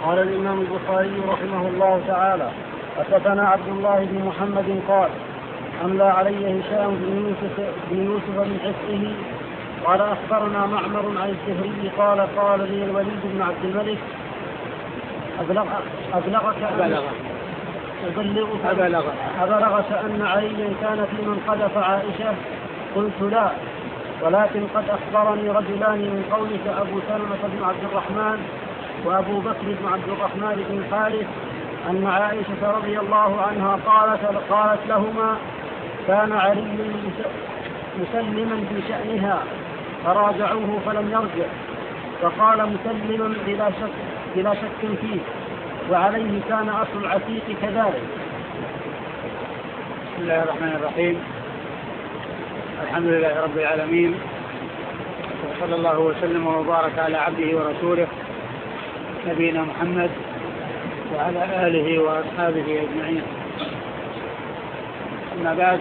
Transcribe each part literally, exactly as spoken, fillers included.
قال الإمام البخاري رحمه الله تعالى: حدثنا عبد الله بن محمد قال: أملى علي هشام بن يوسف بن يوسف من حفظه قال: أخبرنا معمر عن الزهري قال: قال لي الوليد بن عبد الملك: أبلغ أبلغك أبلغ أبلغك, أبلغ أبلغك أن عليا كان في من قذف عائشة؟ قلت: لا، ولكن قد أخبرني رجلان من قومك، أبو سلمة بن عبد الرحمن وأبو بكر بن عبد الرحمن بن الحارث، أن عائشة رضي الله عنها قالت, قالت لهما: كان علي مسلما في شأنها، فراجعوه فلم يرجع، فقال مسلما بلا شك, بلا شك فيه، وعليه كان أصل العتيق كذلك. بسم الله الرحمن الرحيم. الحمد لله رب العالمين، وصلى الله وسلم وبارك على عبده ورسوله نبينا محمد وعلى آله وأصحابه أجمعين. أما بعد،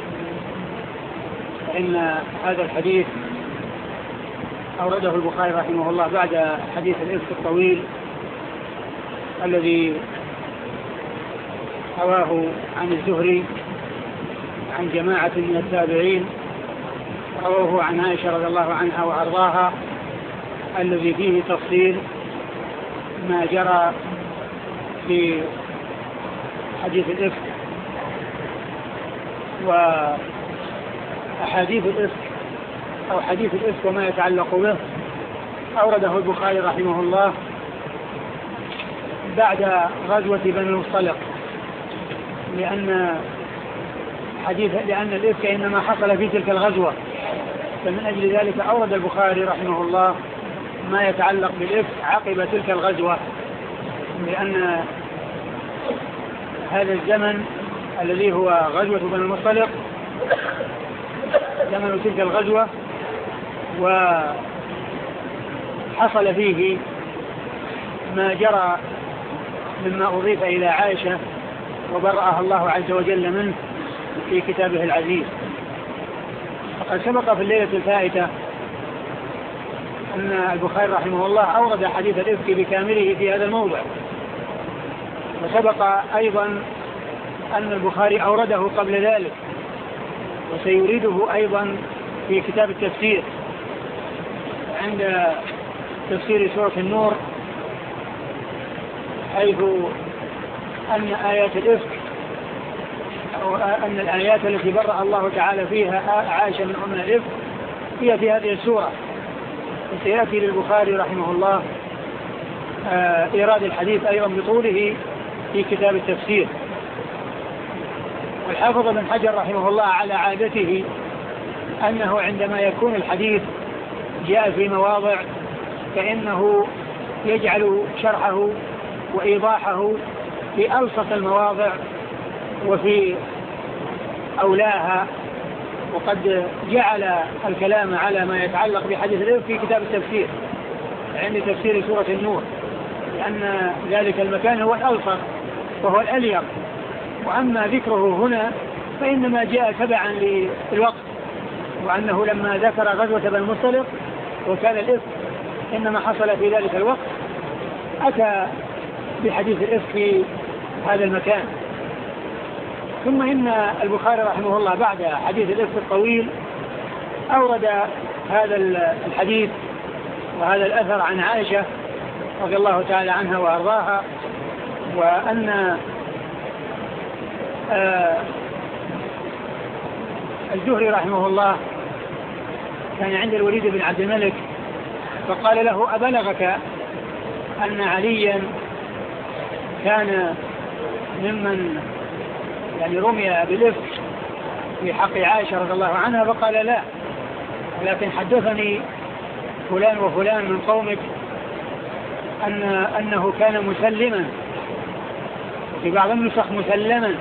فإن هذا الحديث أورده البخاري رحمه الله بعد حديث الإفك الطويل الذي رواه عن الزهري عن جماعة من التابعين، رواه عن عائشة رضي الله عنها وأرضاها، الذي فيه تفصيل ما جرى في حديث الإفك وأحاديث الإفك أو حديث الإفك وما يتعلق به. أورده البخاري رحمه الله بعد غزوة بني المصطلق، لأن حديث لأن الإفك إنما حصل في تلك الغزوة، فمن أجل ذلك أورد البخاري رحمه الله ما يتعلق بالإفك عقب تلك الغزوة، لأن هذا الزمن الذي هو غزوة بني المصطلق زمن تلك الغزوة، وحصل فيه ما جرى مما أضيف إلى عائشة وبرأها الله عز وجل منه في كتابه العزيز. فقد سبق في الليلة الفائتة أن البخاري رحمه الله أورد حديث الإفك بكامله في هذا الموضع، وسبق أيضا أن البخاري أورده قبل ذلك، وسيريده أيضا في كتاب التفسير عند تفسير سورة النور، حيث أن آيات الإفك أو أن الآيات التي برأ الله تعالى فيها عائشة من أم الإفك هي في هذه السورة. سيأتي للبخاري رحمه الله إيراد الحديث أيضا بطوله في كتاب التفسير. والحافظ بن حجر رحمه الله على عادته أنه عندما يكون الحديث جاء في مواضع فإنه يجعل شرحه وإيضاحه في ألصق المواضع وفي أولاها، وقد جعل الكلام على ما يتعلق بحديث الإفك في كتاب التفسير عند تفسير سورة النور، لأن ذلك المكان هو الألصق وهو الأليق، وأما ذكره هنا فإنما جاء تبعا للوقت، وأنه لما ذكر غزوة بني المصطلق وكان الإفك إنما حصل في ذلك الوقت أتى بحديث الإفك في هذا المكان. ثم إن البخاري رحمه الله بعد حديث الإفك الطويل أورد هذا الحديث وهذا الأثر عن عائشة رضي الله تعالى عنها وأرضاها، وأن آه الزهري رحمه الله كان عند الوليد بن عبد الملك فقال له: أبلغك أن عليا كان ممن يعني رمي بالإفك في حق عائشة رضي الله عنها؟ فقال: لا، ولكن حدثني فلان وفلان من قومك أن أنه كان مسلما، وفي بعض النسخ مسلما،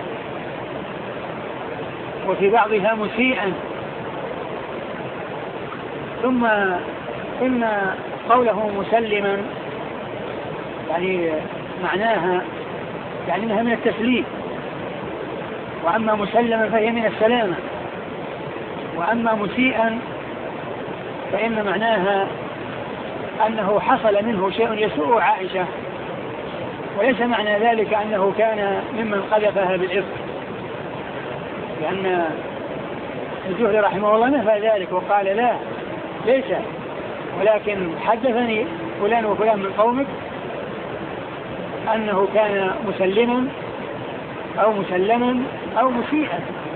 وفي بعضها مسيئا. ثم إن قوله مسلما يعني معناها يعني أنها من التسليم، وأما مسلما فهي من السلامة، وأما مسيئا فإن معناها أنه حصل منه شيء يسوء عائشة وليس معنى ذلك أنه كان ممن قذفها بالإفك، لأن الزهري رحمه الله نفى ذلك وقال لا ليس، ولكن حدثني فلان وفلان من قومك أنه كان مسلما أو مسلما أو مسيئا.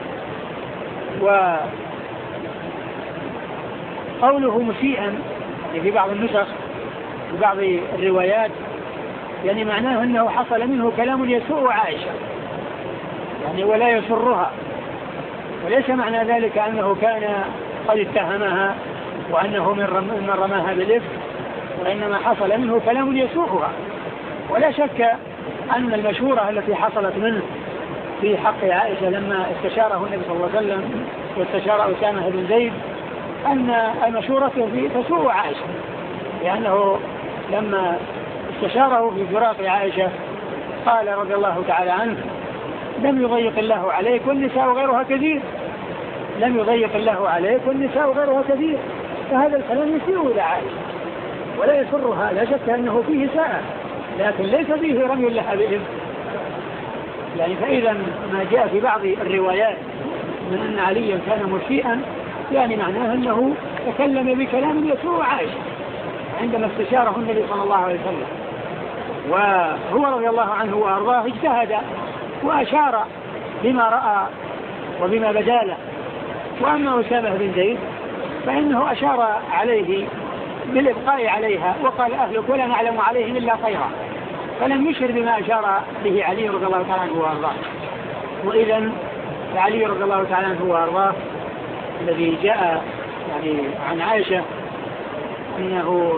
وقوله مسيئا يعني في بعض النسخ في بعض الروايات يعني معناه أنه حصل منه كلام يسوء عائشة يعني ولا يسرها، وليس معنى ذلك أنه كان قد اتهمها وأنه من رماها بالإفك، وإنما حصل منه كلام يسوءها. ولا شك أن المشورة التي حصلت منه في حق عائشة لما استشاره النبي صلى الله عليه وسلم واستشار أسامة بن زيد أن المشورة تسوء عائشة، لأنه لما استشاره في فراق عائشة قال رضي الله تعالى عنه لم يضيق الله عليك والنساء غيرها كثير، لم يضيق الله عليك والنساء غيرها كثير. فهذا الكلام يسيء إلى عائشة ولا يسرها، لا شك أنه فيه ساءة، لكن ليس فيه رمي لها بالإفك. يعني فإذا ما جاء في بعض الروايات من أن عليا كان مسيئا يعني معناه أنه تكلم بكلام يسوء عائشة عندما استشاره النبي صلى الله عليه وسلم، وهو رضي الله عنه وأرضاه اجتهد وأشار بما رأى وبما بدا له. وأما أسامة بن زيد فإنه أشار عليه بالإبقاء عليها وقال أهلك ولا نعلم عليهم إلا خيرا، فلم يشر بما أشار به علي رضي الله تعالى عنه وأرضاه. وإذا علي رضي الله تعالى عنه وأرضاه الذي جاء يعني عن عائشة أنه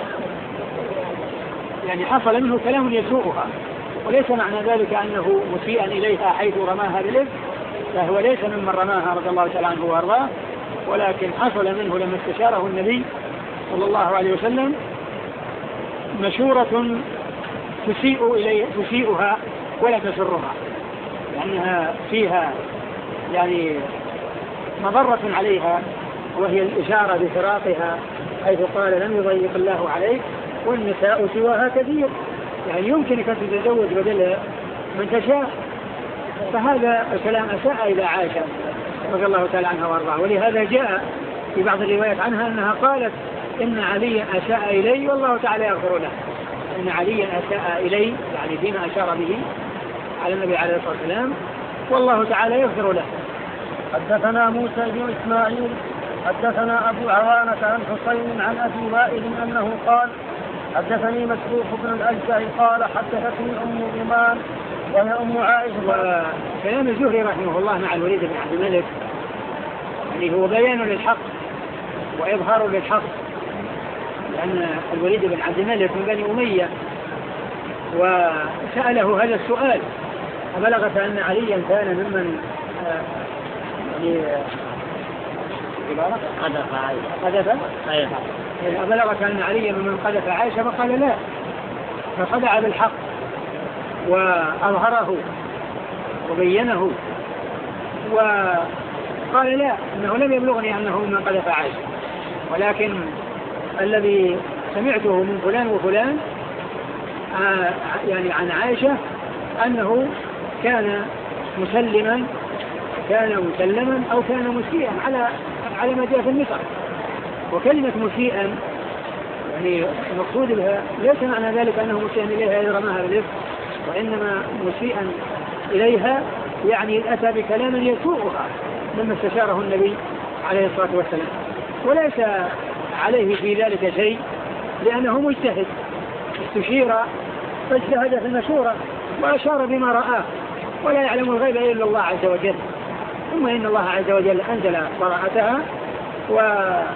يعني حصل منه كلام يسوءها، وليس معنى ذلك أنه مسيئا إليها حيث رماها بالإفك، فهو ليس ممن رماها رضي الله تعالى عنه وأرضاه، ولكن حصل منه لما استشاره النبي صلى الله عليه وسلم مشورة تسيء إليه تسيئها ولا تسرها، لأنها فيها يعني مضرة عليها، وهي الإشارة بفراقها حيث قال لم يضيق الله عليك والنساء سواها كثير، يعني يمكنك أن تتزوج بدل من تشاء. فهذا الكلام أساء إلى عائشة رضي الله تعالى عنها وارضاها. ولهذا جاء في بعض الروايات عنها أنها قالت إن عليا أساء إلي والله تعالى يغفر له، إن عليا أساء إلي يعني فيما أشار به على النبي عليه الصلاة والسلام والله تعالى يغفر له. حدثنا موسى بن إسماعيل حدثنا أبو عوانة عن حسين عن أبي وائل أنه قال حدثني مسروق بن الأجدع قال حدثتني أم إيمان وهي أم عائشة. وكلام الزهري رحمه الله مع الوليد بن عبد الملك يعني هو بيان للحق وإظهار للحق، لأن الوليد بن عبد الملك من بني أمية وسأله هذا السؤال فبلغت أن عليا كان ممن يعني قذف عائشة قذف فبلغت أن عليا ممن قذف عائشة فقال لا، فخدع بالحق وأظهره وبينه وقال لا إنه لم يبلغني أنه من قذف عائشة، ولكن الذي سمعته من فلان وفلان آه يعني عن عائشة أنه كان مسلما كان مسلما أو كان مسيئا على على ما جاء في النسخ. وكلمة مسيئا يعني المقصود بها ليس معنى ذلك أنه مسيئا إليها إذا رماها بالإفك، وإنما مسيئا إليها يعني أتى بكلام يسوءها لما استشاره النبي عليه الصلاة والسلام، وليس عليه في ذلك شيء لأنه مجتهد استشير فاجتهد في المشورة وأشار بما رآه، ولا يعلم الغيب إلا الله عز وجل. ثم إن الله عز وجل أنزل براءتها وبرأها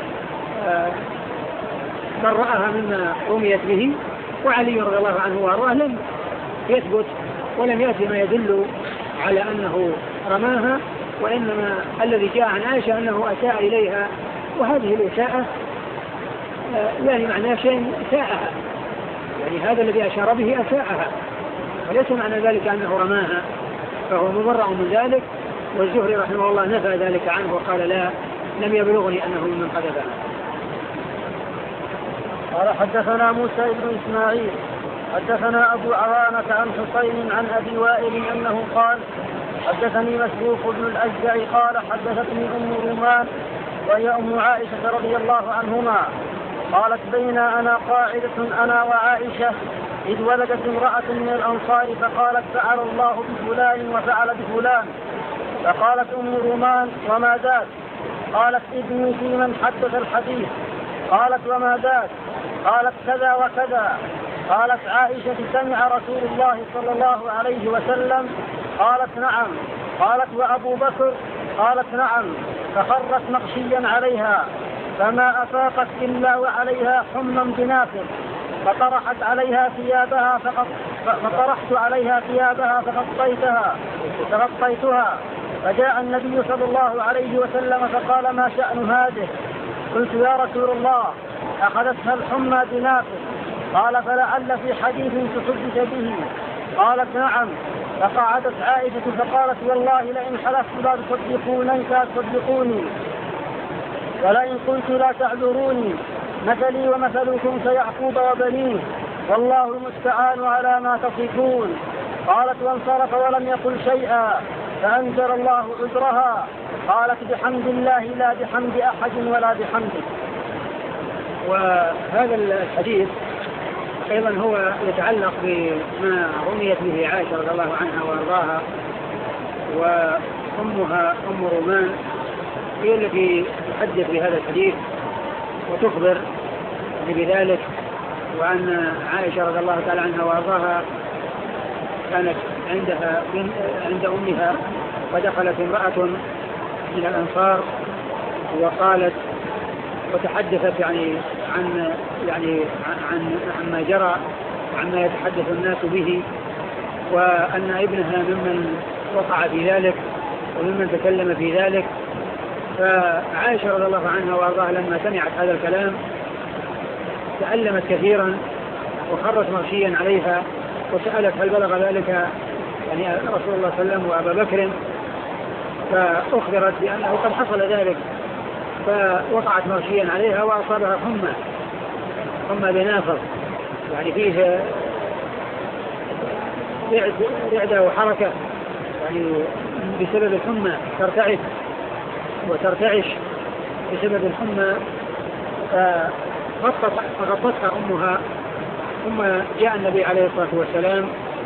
مما رميت به، وعلي رضي الله عنه وارضاه لم يثبت ولم يأتي ما يدل على أنه رماها، وإنما الذي جاء عن عائشة أنه أساء إليها، وهذه الإساءة يعني معناه شيء ساءها، يعني هذا الذي أشار به أساءها، وليس معنى ذلك أنه رماها، فهو مبرأ من ذلك. والزهري رحمه الله نفى ذلك عنه وقال لا لم يبلغني أنه من قذفها. قال حدثنا موسى بن إسماعيل حدثنا أبو عوانة عن حسين عن أبي وائل أنه قال حدثني مسروق بن الأجدع قال حدثتني أم رومان وهي أم عائشة رضي الله عنهما قالت بين أنا قاعدة أنا وعائشة إذ ولدت امرأة من الأنصار فقالت فعل الله بفلان وفعل بفلان. فقالت أم رومان وما ذاك؟ قالت ابني في من حدث الحديث. قالت وما ذاك؟ قالت كذا وكذا. قالت عائشة سمع رسول الله صلى الله عليه وسلم؟ قالت نعم. قالت وأبو بكر؟ قالت نعم. فخرت مغشيا عليها فما أفاقت إلا وعليها حمى بنافر فطرحت عليها ثيابها فقط فطرحت عليها ثيابها فغطيتها فغطيتها فجاء النبي صلى الله عليه وسلم فقال ما شأن هذه؟ قلت يا رسول الله أخذتها الحمى بنافر. قال فلعل في حديث تحدث به. قالت نعم. فقعدت عائشة فقالت والله لئن حلفت لا تصدقونني تصدقوني ولئن قلت لا تعذروني مثلي ومثلكم كيعقوب وبنيه والله المستعان على ما تصفون. قالت وانصرف ولم يقل شيئا فأنزل الله عذرها. قالت بحمد الله لا بحمد أحد ولا بحمده. وهذا الحديث أيضا هو يتعلق بما رميت به عائشة رضي الله عنها وأرضاها وأمها أم رومان هي التي تحدث بهذا الحديث وتخبر بذلك. وأن عائشة رضي الله تعالى عنها وأرضاها كانت عندها عند أمها ودخلت امرأة من الأنصار وقالت وتحدثت يعني عن يعني عن عما جرى وعما يتحدث الناس به وأن ابنها ممن وقع في ذلك وممن تكلم في ذلك. فعائشة رضي الله عنها وأرضاها لما سمعت هذا الكلام تألمت كثيرا وخرت مغشيا عليها وسألت هل بلغ ذلك يعني رسول الله صلى الله عليه وسلم وأبا بكر؟ فأخبرت بأنه قد حصل ذلك فوقعت مغشيا عليها وأصابها حمى حمى بنافر يعني فيه رعدة وحركة يعني بسبب الحمى ترتعد وترتعش بسبب الحمى. فغطتها أمها ثم جاء النبي عليه الصلاة والسلام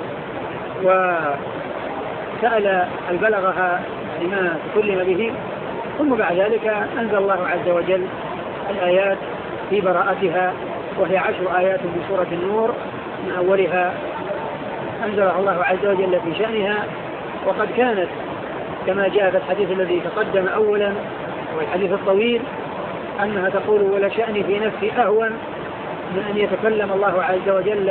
وسأل هل بلغها لما تكلم به ثم بعد ذلك أنزل الله عز وجل الآيات في براءتها وهي عشر آيات من سورة النور من أولها أنزلها الله عز وجل في شأنها. وقد كانت كما جاء في الحديث الذي تقدم أولا والحديث الطويل أنها تقول ولا شأني في نفسي أهون من أن يتكلم الله عز وجل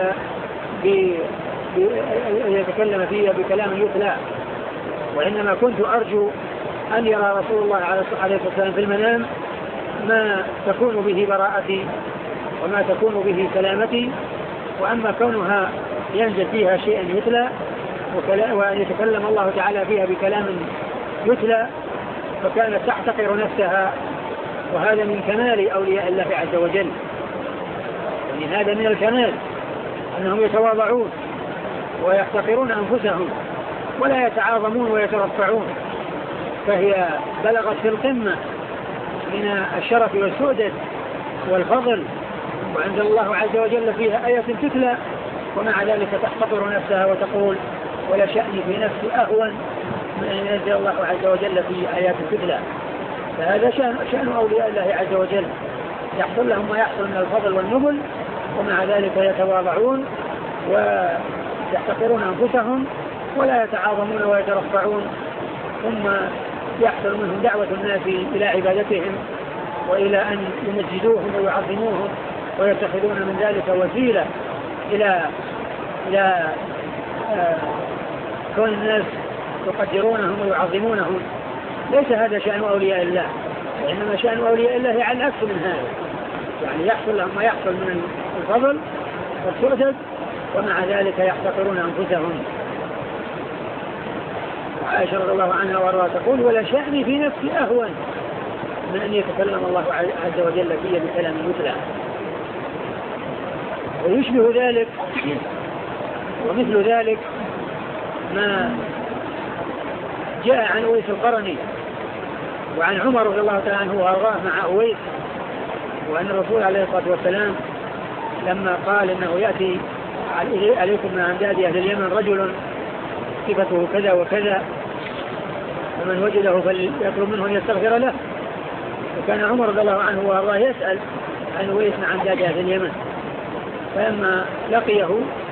أن يتكلم فيها بكلام يتلى وإنما كنت أرجو أن يرى رسول الله عليه الصلاة والسلام في المنام ما تكون به براءتي وما تكون به سلامتي. وأما كونها ينزل فيها شيئا يتلى وأن يتكلم الله تعالى فيها بكلام يتلى فكانت تحتقر نفسها. وهذا من كمال أولياء الله عز وجل يعني هذا من الكمال أنهم يتواضعون ويحتقرون أنفسهم ولا يتعاظمون ويترفعون. فهي بلغت في القمة من الشرف والسؤدد والفضل وعند الله عز وجل فيها آية تتلى ومع ذلك تحتقر نفسها وتقول ولا شأني في نفسي أهون من أن ينزل الله عز وجل في آيات تتلى. فهذا شأن, شأن أولياء الله عز وجل يحصل لهم ما يحصل من الفضل والنبل ومع ذلك يتواضعون ويحتقرون أنفسهم ولا يتعاظمون ويترفعون ثم يحصل منهم دعوة الناس إلى عبادتهم وإلى أن يمجدوهم ويعظموهم ويتخذون من ذلك وسيلة إلى إلى آه كون الناس يقدرونهم ويعظمونهم. ليس هذا شأن أولياء الله وإنما شأن أولياء الله على العكس من هذا يعني يحصل لهم ما يحصل من الفضل والسؤدد ومع ذلك يحتقرون أنفسهم. عائشة رضي الله عنها وارضاها تقول ولا شأني في نفسي أهون من أن يتكلم الله عز وجل فيه بكلام يتلى. ويشبه ذلك ومثل ذلك ما جاء عن أويس القرني وعن عمر رضي الله تعالى عنه وأرضاه مع أويس، وأن الرسول عليه الصلاة والسلام لما قال إنه يأتي عليكم من أمداد أهل اليمن رجل صفته كذا وكذا ومن وجده فليطلب منه أن يستغفر له، وكان عمر رضي الله عنه وأرضاه يسأل عن أويس من أمداد أهل اليمن، فلما لقيه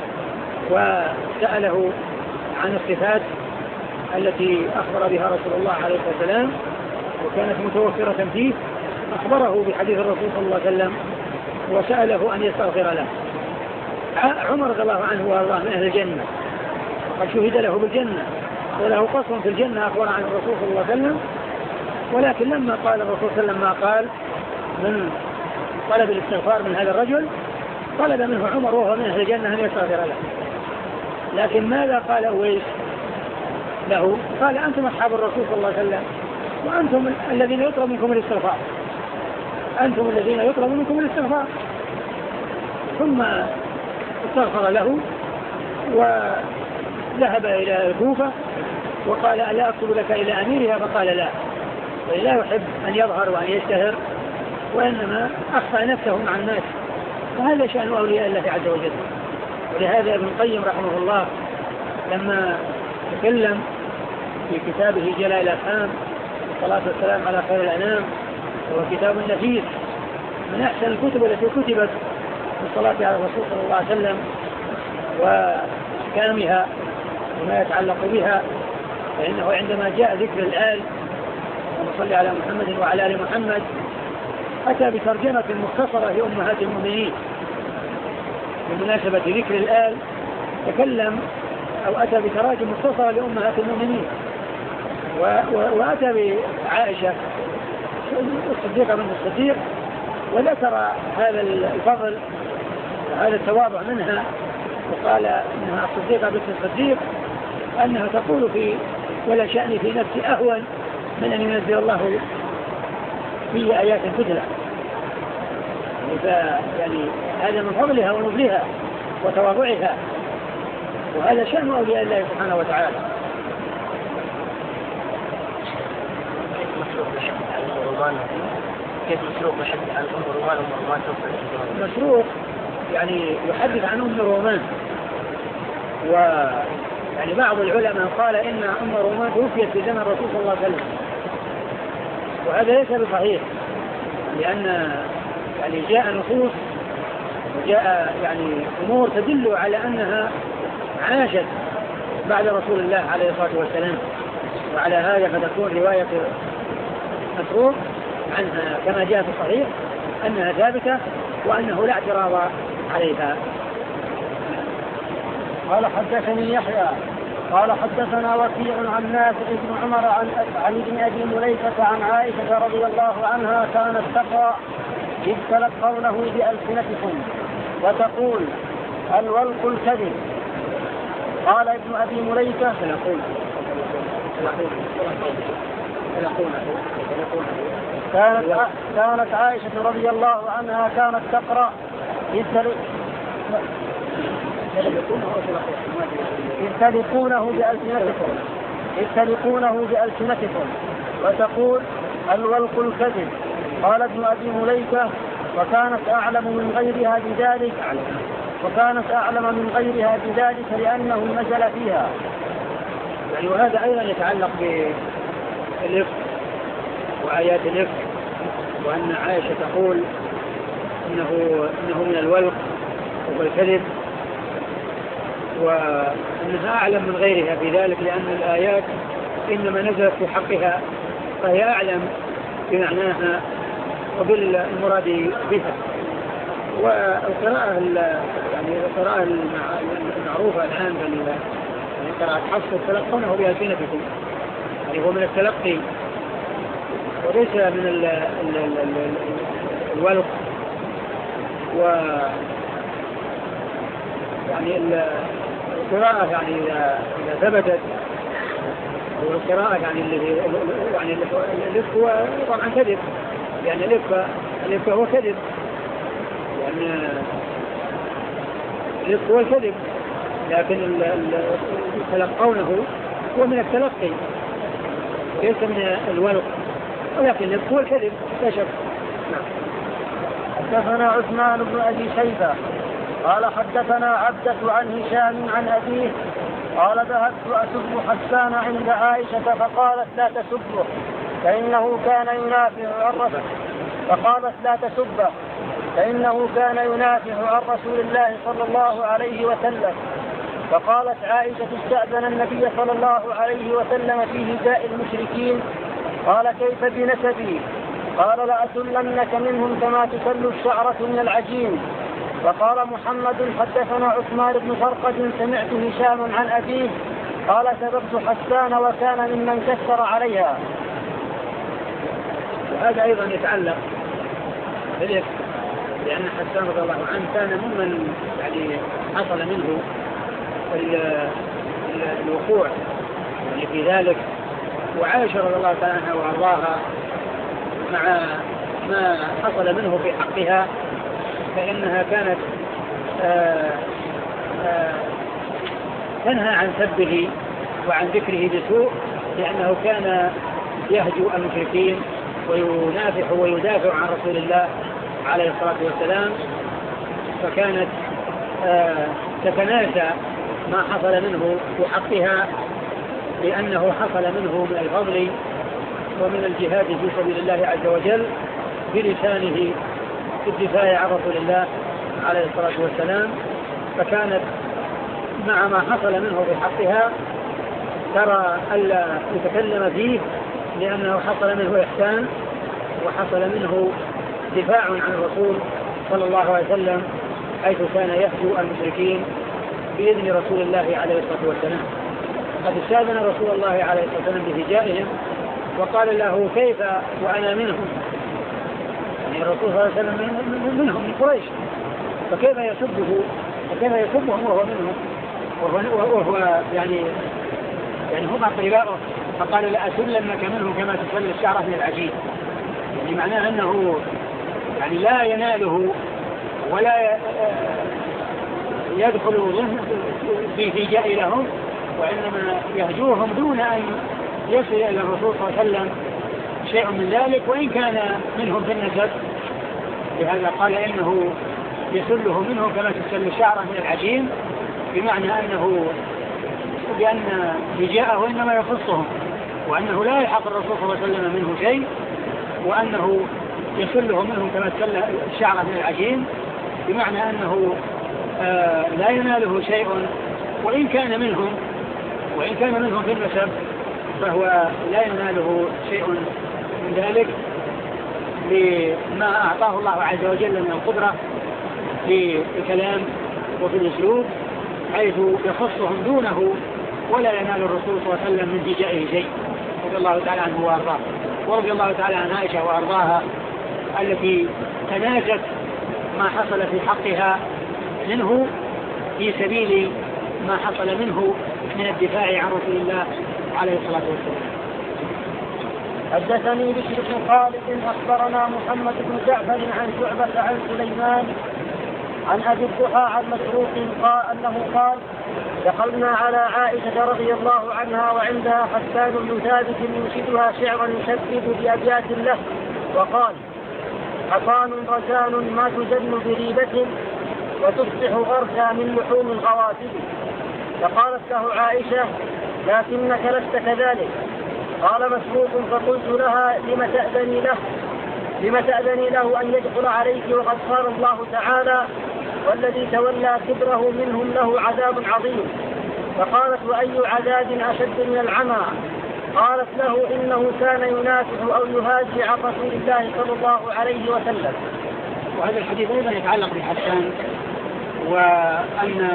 وسأله عن الصفات التي أخبر بها رسول الله عليه الصلاة والسلام وكانت متوفرة فيه، أخبره بحديث الرسول صلى الله عليه وسلم وسأله أن يستغفر له. عمر رضي الله عنه وارضاه من أهل الجنة وقد شهد له بالجنة وله قصر في الجنة أخبر عن الرسول صلى الله عليه وسلم، ولكن لما قال الرسول صلى الله عليه وسلم ما قال من طلب الاستغفار من هذا الرجل طلب منه عمر وهو من أهل الجنة أن يستغفر له. لكن ماذا قال أويس له؟ قال أنتم أصحاب الرسول صلى الله عليه وسلم وأنتم الذين يطلب منكم الاستغفار، أنتم الذين يطلب منكم الاستغفار. ثم استغفر له وذهب إلى الكوفة وقال ألا أكتب لك إلى أميرها؟ فقال لا، لا يحب أن يظهر وأن يشتهر وإنما أخفى نفسه مع الناس، وهذا شأن أولياء الله عز وجل. ولهذا ابن القيم رحمه الله لما تكلم في كتابه جلاء الأفهام والصلاة والسلام على خير الأنام، وهو كتاب نفيس من أحسن الكتب التي كتبت في الصلاة على الرسول صلى الله عليه وسلم وأحكامها وما يتعلق بها، فإنه عندما جاء ذكر الآل ونصلي على محمد وعلى آل محمد أتى بترجمة مختصرة لأمهات المؤمنين بمناسبة ذكر الآل، تكلم أو أتى بتراجم مختصرة لأمهات المؤمنين، وأتى بعائشة الصديقة بنت الصديق وذكر هذا الفضل وهذا التواضع منها، وقال إنها الصديقة بنت الصديق أنها تقول في ولا شأني في نفسي أهون من أن ينزل الله في آيات تتلى، يعني هذا من فضلها ونبلها وتواضعها، وهذا شأن أولياء الله سبحانه وتعالى. كيف مسروق يحدث عن أم رومان أم رومان توفى؟ مسروق يعني يحدث عن أم رومان، ويعني بعض العلماء قال إن أم رومان توفيت في زمن الرسول صلى الله عليه وسلم، وهذا ليس بصحيح، لأن يعني جاء نصوص وجاء يعني أمور تدل على أنها عاشت بعد رسول الله عليه الصلاة والسلام، وعلى هذا فتكون رواية مسروق عنها كما جاء في الصحيح أنها ثابتة وأنه لا اعتراض عليها. قال حدثني يحيى قال حدثنا وكيع عن نافع بن عمر عن, عن ابن أبي مليكة عن عائشة رضي الله عنها كانت تقرأ إذ تلقونه بألسنتكم وتقول الولق الكذب. قال ابن أبي مليكة فنقول كانت كانت عائشة رضي الله عنها كانت تقرأ إذ تلقونه بألسنتكم إذ تلقونه بألسنتكم وتقول الولق الكذب. قال ابن أبي مليكة وكانت أعلم من غيرها بذلك وكانت أعلم من غيرها بذلك لأنه نزل فيها. يعني وهذا أيضا يتعلق بالإفك وآيات الإفك، وأن عائشة تقول إنه, إنه من الولق والكذب، وأنها أعلم من غيرها في ذلك لأن الآيات إنما نزلت في حقها فهي أعلم بمعناها وبالمراد بها. والقراءة يعني القراءة المعروفة الآن يعني قراءة حفص تلقونه بألسنتكم، يعني هو من التلقي وليس من ال ال ال ال الولق. و يعني القراءة يعني إذا ثبتت والقراءة يعني اللي يعني الإفك هو طبعا كذب، يعني الإفك الإفك هو كذب، يعني الإفك هو الكذب، لكن يتلقونه هو من التلقي ليس من الولق، ولكن هو الكذب لا شك. حدثنا عثمان بن أبي شيبة قال حدثنا عبدة عن هشام عن أبيه قال ذهبت أسب حسان عند عائشة فقالت لا تسبه فإنه كان ينافع عن رسول فقالت لا تسبه فإنه كان ينافع عن رسول الله صلى الله عليه وسلم. فقالت عائشة استأذن النبي صلى الله عليه وسلم في هداء المشركين قال كيف بنسبي؟ قال لأسلنك منهم كما تسل الشعرة من العجين. وقال محمد حدثنا عثمان بن فرقد سمعت هشام عن أبيه قال سببت حسان وكان ممن كسر عليها. وهذا أيضا يتعلق بالإفك، لأن حسان رضي الله عنه كان ممن يعني حصل منه الوقوع يعني في ذلك، وعائشة رضي الله تعالى عنها وأرضاها مع ما حصل منه في حقها فإنها كانت آآ آآ تنهى عن سبه وعن ذكره بسوء، لأنه كان يهجو المشركين وينافح ويدافع عن رسول الله عليه الصلاة والسلام، فكانت تتناسى ما حصل منه في حقها لأنه حصل منه من الفضل ومن الجهاد في سبيل الله عز وجل بلسانه في الدفاع عن رسول الله عليه الصلاة والسلام، فكانت مع ما حصل منه في حقها ترى ألا يتكلم فيه لأنه حصل منه إحسان وحصل منه دفاع عن الرسول صلى الله عليه وسلم حيث كان يهجو المشركين بإذن رسول الله عليه الصلاة والسلام. قد استأذن رسول الله عليه الصلاة والسلام بهجائهم وقال له كيف وأنا منهم، يعني الرسول صلى الله عليه وسلم منهم من قريش، فكيف يسبه فكيف يسبهم وهو منهم وهو, وهو يعني يعني هم أقرباؤه، فقال لأسلنك منهم كما تسل الشعرة من العجين، يعني معناه أنه يعني لا يناله ولا يدخل في هجاء لهم، وإنما يهجوهم دون أن يصل إلى الرسول صلى الله عليه وسلم شيء من ذلك وإن كان منهم في النسب. لهذا قال إنه يسله منهم كما تسل الشعرة من العجين، بمعنى أنه بأن هجاءه إنما يخصهم وأنه لا يلحق الرسول صلى الله عليه وسلم منه شيء، وأنه يسله منهم كما تسل الشعرة من العجين، بمعنى أنه آه لا يناله شيء وإن كان منهم وإن كان منهم في النسب فهو لا يناله شيء من ذلك لما أعطاه الله عز وجل من القدرة في الكلام وفي الأسلوب حيث يخصهم دونه ولا ينال الرسول صلى الله عليه وسلم من هجائه شيء، رضي الله تعالى عنه وأرضاه. ورضي الله تعالى عن عائشة وأرضاها التي تناجت ما حصل في حقها منه في سبيل ما حصل منه من الدفاع عن رسول الله عليه الصلاة والسلام. حدثني بشر بن خالد أخبرنا محمد بن جعفر عن شعبة عن سليمان عن أبي الضحى عن مسروق قال أنه قال دخلنا على عائشة رضي الله عنها وعندها حسان بن ثابت ينشدها شعرا يشدد بأبيات له وقال حصان رزان ما تزن بريبة وتصبح غرسا من لحوم الغواسب. فقالت له عائشة لكنك لست كذلك. قال مسروق فقلت لها لم تأذني له لم تأذني له أن يدخل عليك وقد قال الله تعالى والذي تولى كبره منهم له عذاب عظيم. فقالت وأي عذاب أشد من العمى؟ قالت له إنه كان ينافح أو يهاجع عن رسول الله صلى الله عليه وسلم. وهذا الحديث أيضا يتعلق بحسان وأن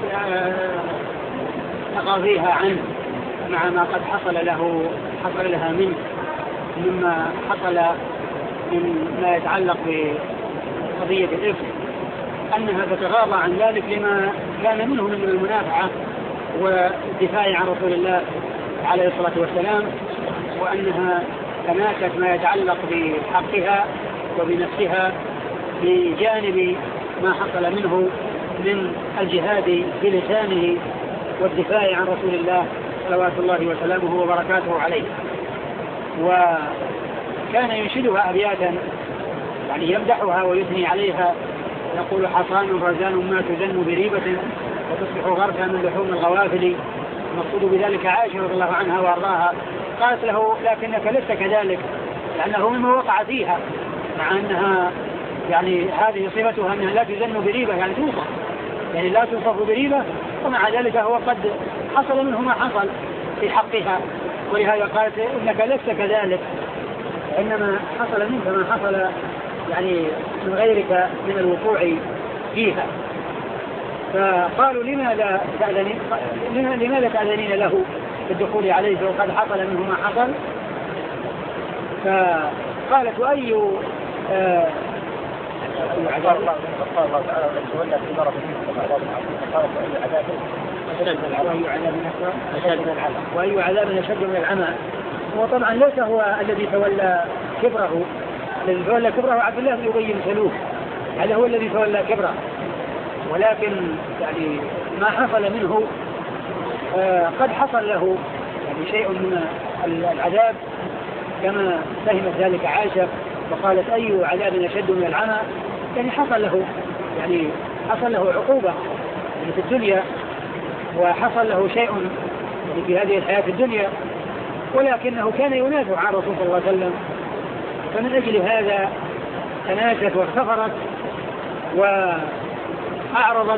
تغاضيها عنه مع ما قد حصل له حصل لها منه مما حصل من ما يتعلق بقضية الإفك، أنها تتغاضى عن ذلك لما كان منه من المنافعة والدفاع عن رسول الله عليه الصلاة والسلام، وأنها تناكت ما يتعلق بحقها وبنفسها بجانب ما حصل منه من الجهاد بلسانه والدفاع عن رسول الله صلوات الله وسلامه وبركاته عليه. وكان ينشدها أبياتا يعني يمدحها ويثني عليها، يقول: حصان رزان ما تزن بريبة وتصبح غرفا من لحوم الغوافل. المقصود بذلك عائشة رضي الله عنها وارضاها قالت له: لكنك لست كذلك، لأنه مما وقع فيها، مع أنها يعني هذه صفتها أنها لا تزن بريبة يعني توصف، يعني لا توصف بريبة، ومع ذلك هو قد حصل منه ما حصل في حقها، ولهذا قالت: إنك لست كذلك، إنما حصل منك ما حصل يعني من غيرك من الوقوع فيها. فقالوا: لماذا تأذنين لماذا تأذنين له بالدخول عليه وقد حصل منه ما حصل؟ فقالت: وأي آه قال الله تعالى: تولى في مرض قالت: وأي عذاب وأي عذاب أشد من العمى. وطبعا ليس هو الذي تولى كبره، الذي تولى كبره عبد الله بن أبي بن سلول، هذا هو الذي تولى كبره، ولكن يعني ما حصل منه آه قد حصل له يعني شيء من العذاب كما فهمت ذلك عائشة، وقالت: أي عذاب أشد من العمى، يعني حصل له يعني حصل له عقوبة يعني في الدنيا، وحصل له شيء يعني في هذه الحياة الدنيا، ولكنه كان ينافع عن رسول الله صلى الله عليه وسلم، فمن أجل هذا تناشت واغتفرت وأعرضت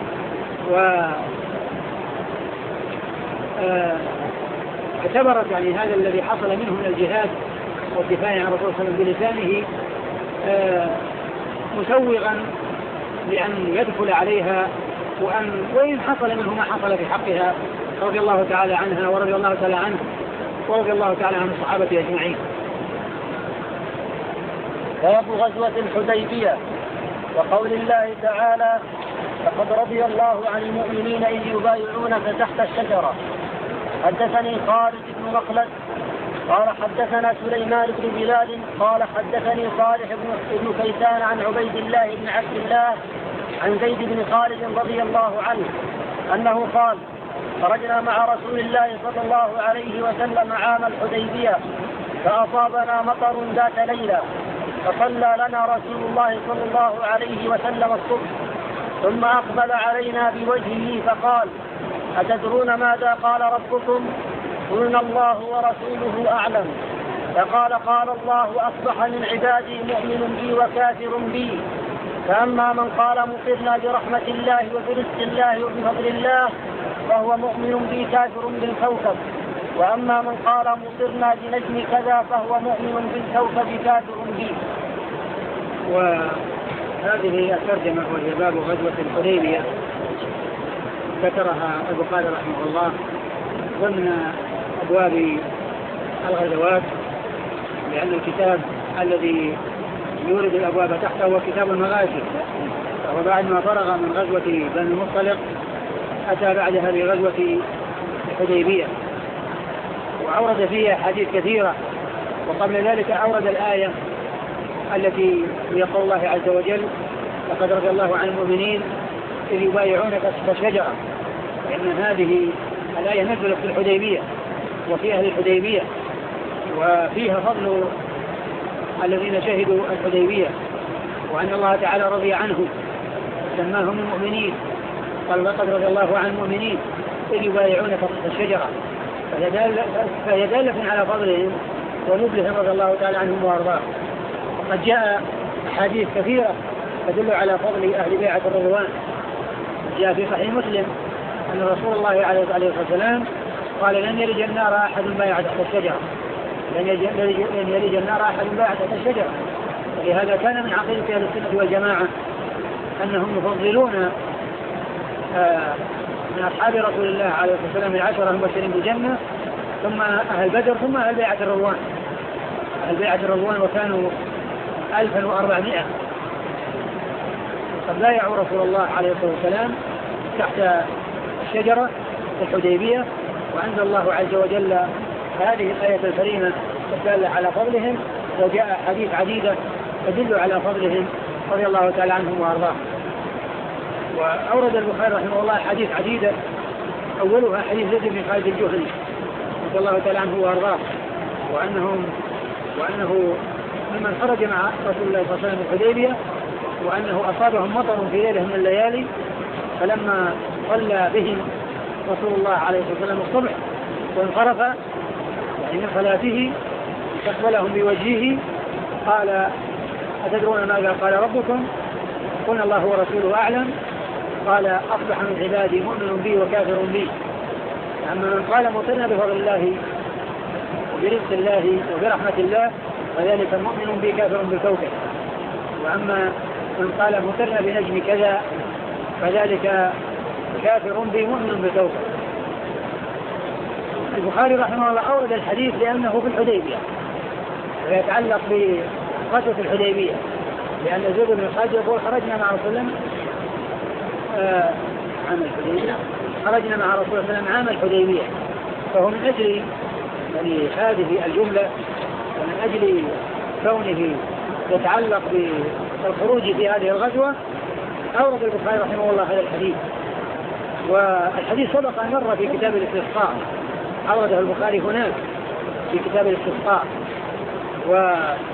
واعتبرت يعني هذا الذي حصل منه من الجهاد والدفاع عن رسول الله صلى الله عليه وسلم بلسانه مسوغا لأن يدخل عليها، وأن وإن حصل منه ما حصل في حقها رضي الله تعالى عنها ورضي الله تعالى عنه ورضي الله تعالى عن الصحابة أجمعين. باب غزوة الحديبية وقول الله تعالى: لقد رضي الله عن المؤمنين إذ يبايعونك تحت الشجرة. حدثني خالد بن مخلد قال حدثنا سليمان بن بلال قال حدثني صالح بن كيسان عن عبيد الله بن عبد الله عن زيد بن خالد رضي الله عنه أنه قال: خرجنا مع رسول الله صلى الله عليه وسلم عام الحديبية فأصابنا مطر ذات ليلة، فصلى لنا رسول الله صلى الله عليه وسلم الصبح، ثم أقبل علينا بوجهه فقال: أتدرون ماذا قال ربكم؟ قلنا: الله ورسوله أعلم. فقال: قال الله: أصبح من عبادي مؤمن بي وكافر بي، فأما من قال مطرنا برحمة الله وبرزق الله وبفضل الله فهو مؤمن بي كافر بالكوكب، وأما من قال مطرنا بنجم كذا فهو مؤمن بالكوكب كافر بي. وهذه الترجمة وهي باب غزوة الحديبية ذكرها البخاري رحمه الله ضمن أبواب الغزوات، لأن الكتاب الذي يورد الأبواب تحته هو كتاب المغازي، وهو بعد ما فرغ من غزوة بني المصطلق أتى بعد هذه غزوة الحديبية، وأورد فيها حديث كثيرة، وقبل ذلك أورد الآية التي هي قول الله عز وجل: لقد رضي الله عن المؤمنين إذ يبايعونك تحت الشجرة، لأن هذه الآية نزلت في الحديبية وفي أهل الحديبية، وفيها فضل الذين شهدوا الحديبية، وأن الله تعالى رضي عنهم سماهم المؤمنين، قال: لقد رضي الله عن المؤمنين إذ يبايعونك تحت الشجرة، فهي دالة على فضلهم ونبلهم رضي الله تعالى عنهم وأرضاهم. وقد جاء أحاديث كثيرة تدل على فضل أهل بيعة الرضوان. جاء في صحيح مسلم أن رسول الله عليه الصلاة والسلام قال: لن يلج النار أحد بايع تحت الشجرة، لن يلج النار أحد بايع تحت الشجرة. ولهذا كان من عقيدة أهل السنة والجماعة أنهم يفضلون من أصحاب رسول الله عليه الصلاة والسلام العشرة المبشرين بالجنة، ثم أهل بدر، ثم أهل بيعة الرضوان. أهل بيعة الرضوان وكانوا ألفا وأربعمائة، قد بايعوا رسول الله عليه الصلاة والسلام تحت الشجرة في الحديبية، وأنزل الله عز وجل هذه الآية الكريمة الدالة على فضلهم، وجاء حديث عديدة تدل على فضلهم رضي الله تعالى عنهم وأرضاهم. وأورد البخاري رحمه الله حديث عديدة، أولها حديث زيد بن خالد الجهني رضي الله تعالى عنه وأرضاه، وأنهم وأنه ممن خرج مع رسول الله صلى الله عليه وسلم الحديبية، وأنه أصابهم مطر في ليلة من الليالي، فلما صلى بهم رسول الله عليه الصلاة والسلام الصبح وانصرف يعني من صلاته استقبلهم بوجهه قال: أتدرون ماذا قال ربكم؟ قلنا: الله ورسوله أعلم. قال: أصبح من عبادي مؤمن بي وكافر بي. أما من قال مطرنا بفضل الله وبرزق الله وبرحمة الله فذلك مؤمن بي كافر بالكوكب. وأما من قال مطرنا بنجم كذا فذلك كافر بي مؤمن بالكوكب. البخاري رحمه الله أورد الحديث لأنه في الحديبية ويتعلق بغزوة الحديبية، لأن زيد بن خالد يقول: خرجنا مع رسول الله آه عام الحديبية خرجنا مع رسول الله عام الحديبية، فهو من أجل يعني هذه الجملة ومن أجل كونه يتعلق بالخروج في هذه الغزوة أورد البخاري رحمه الله هذا الحديث. والحديث سبق أن مر في كتاب الاستسقاء، أورده البخاري هناك في كتاب الاستسقاء. و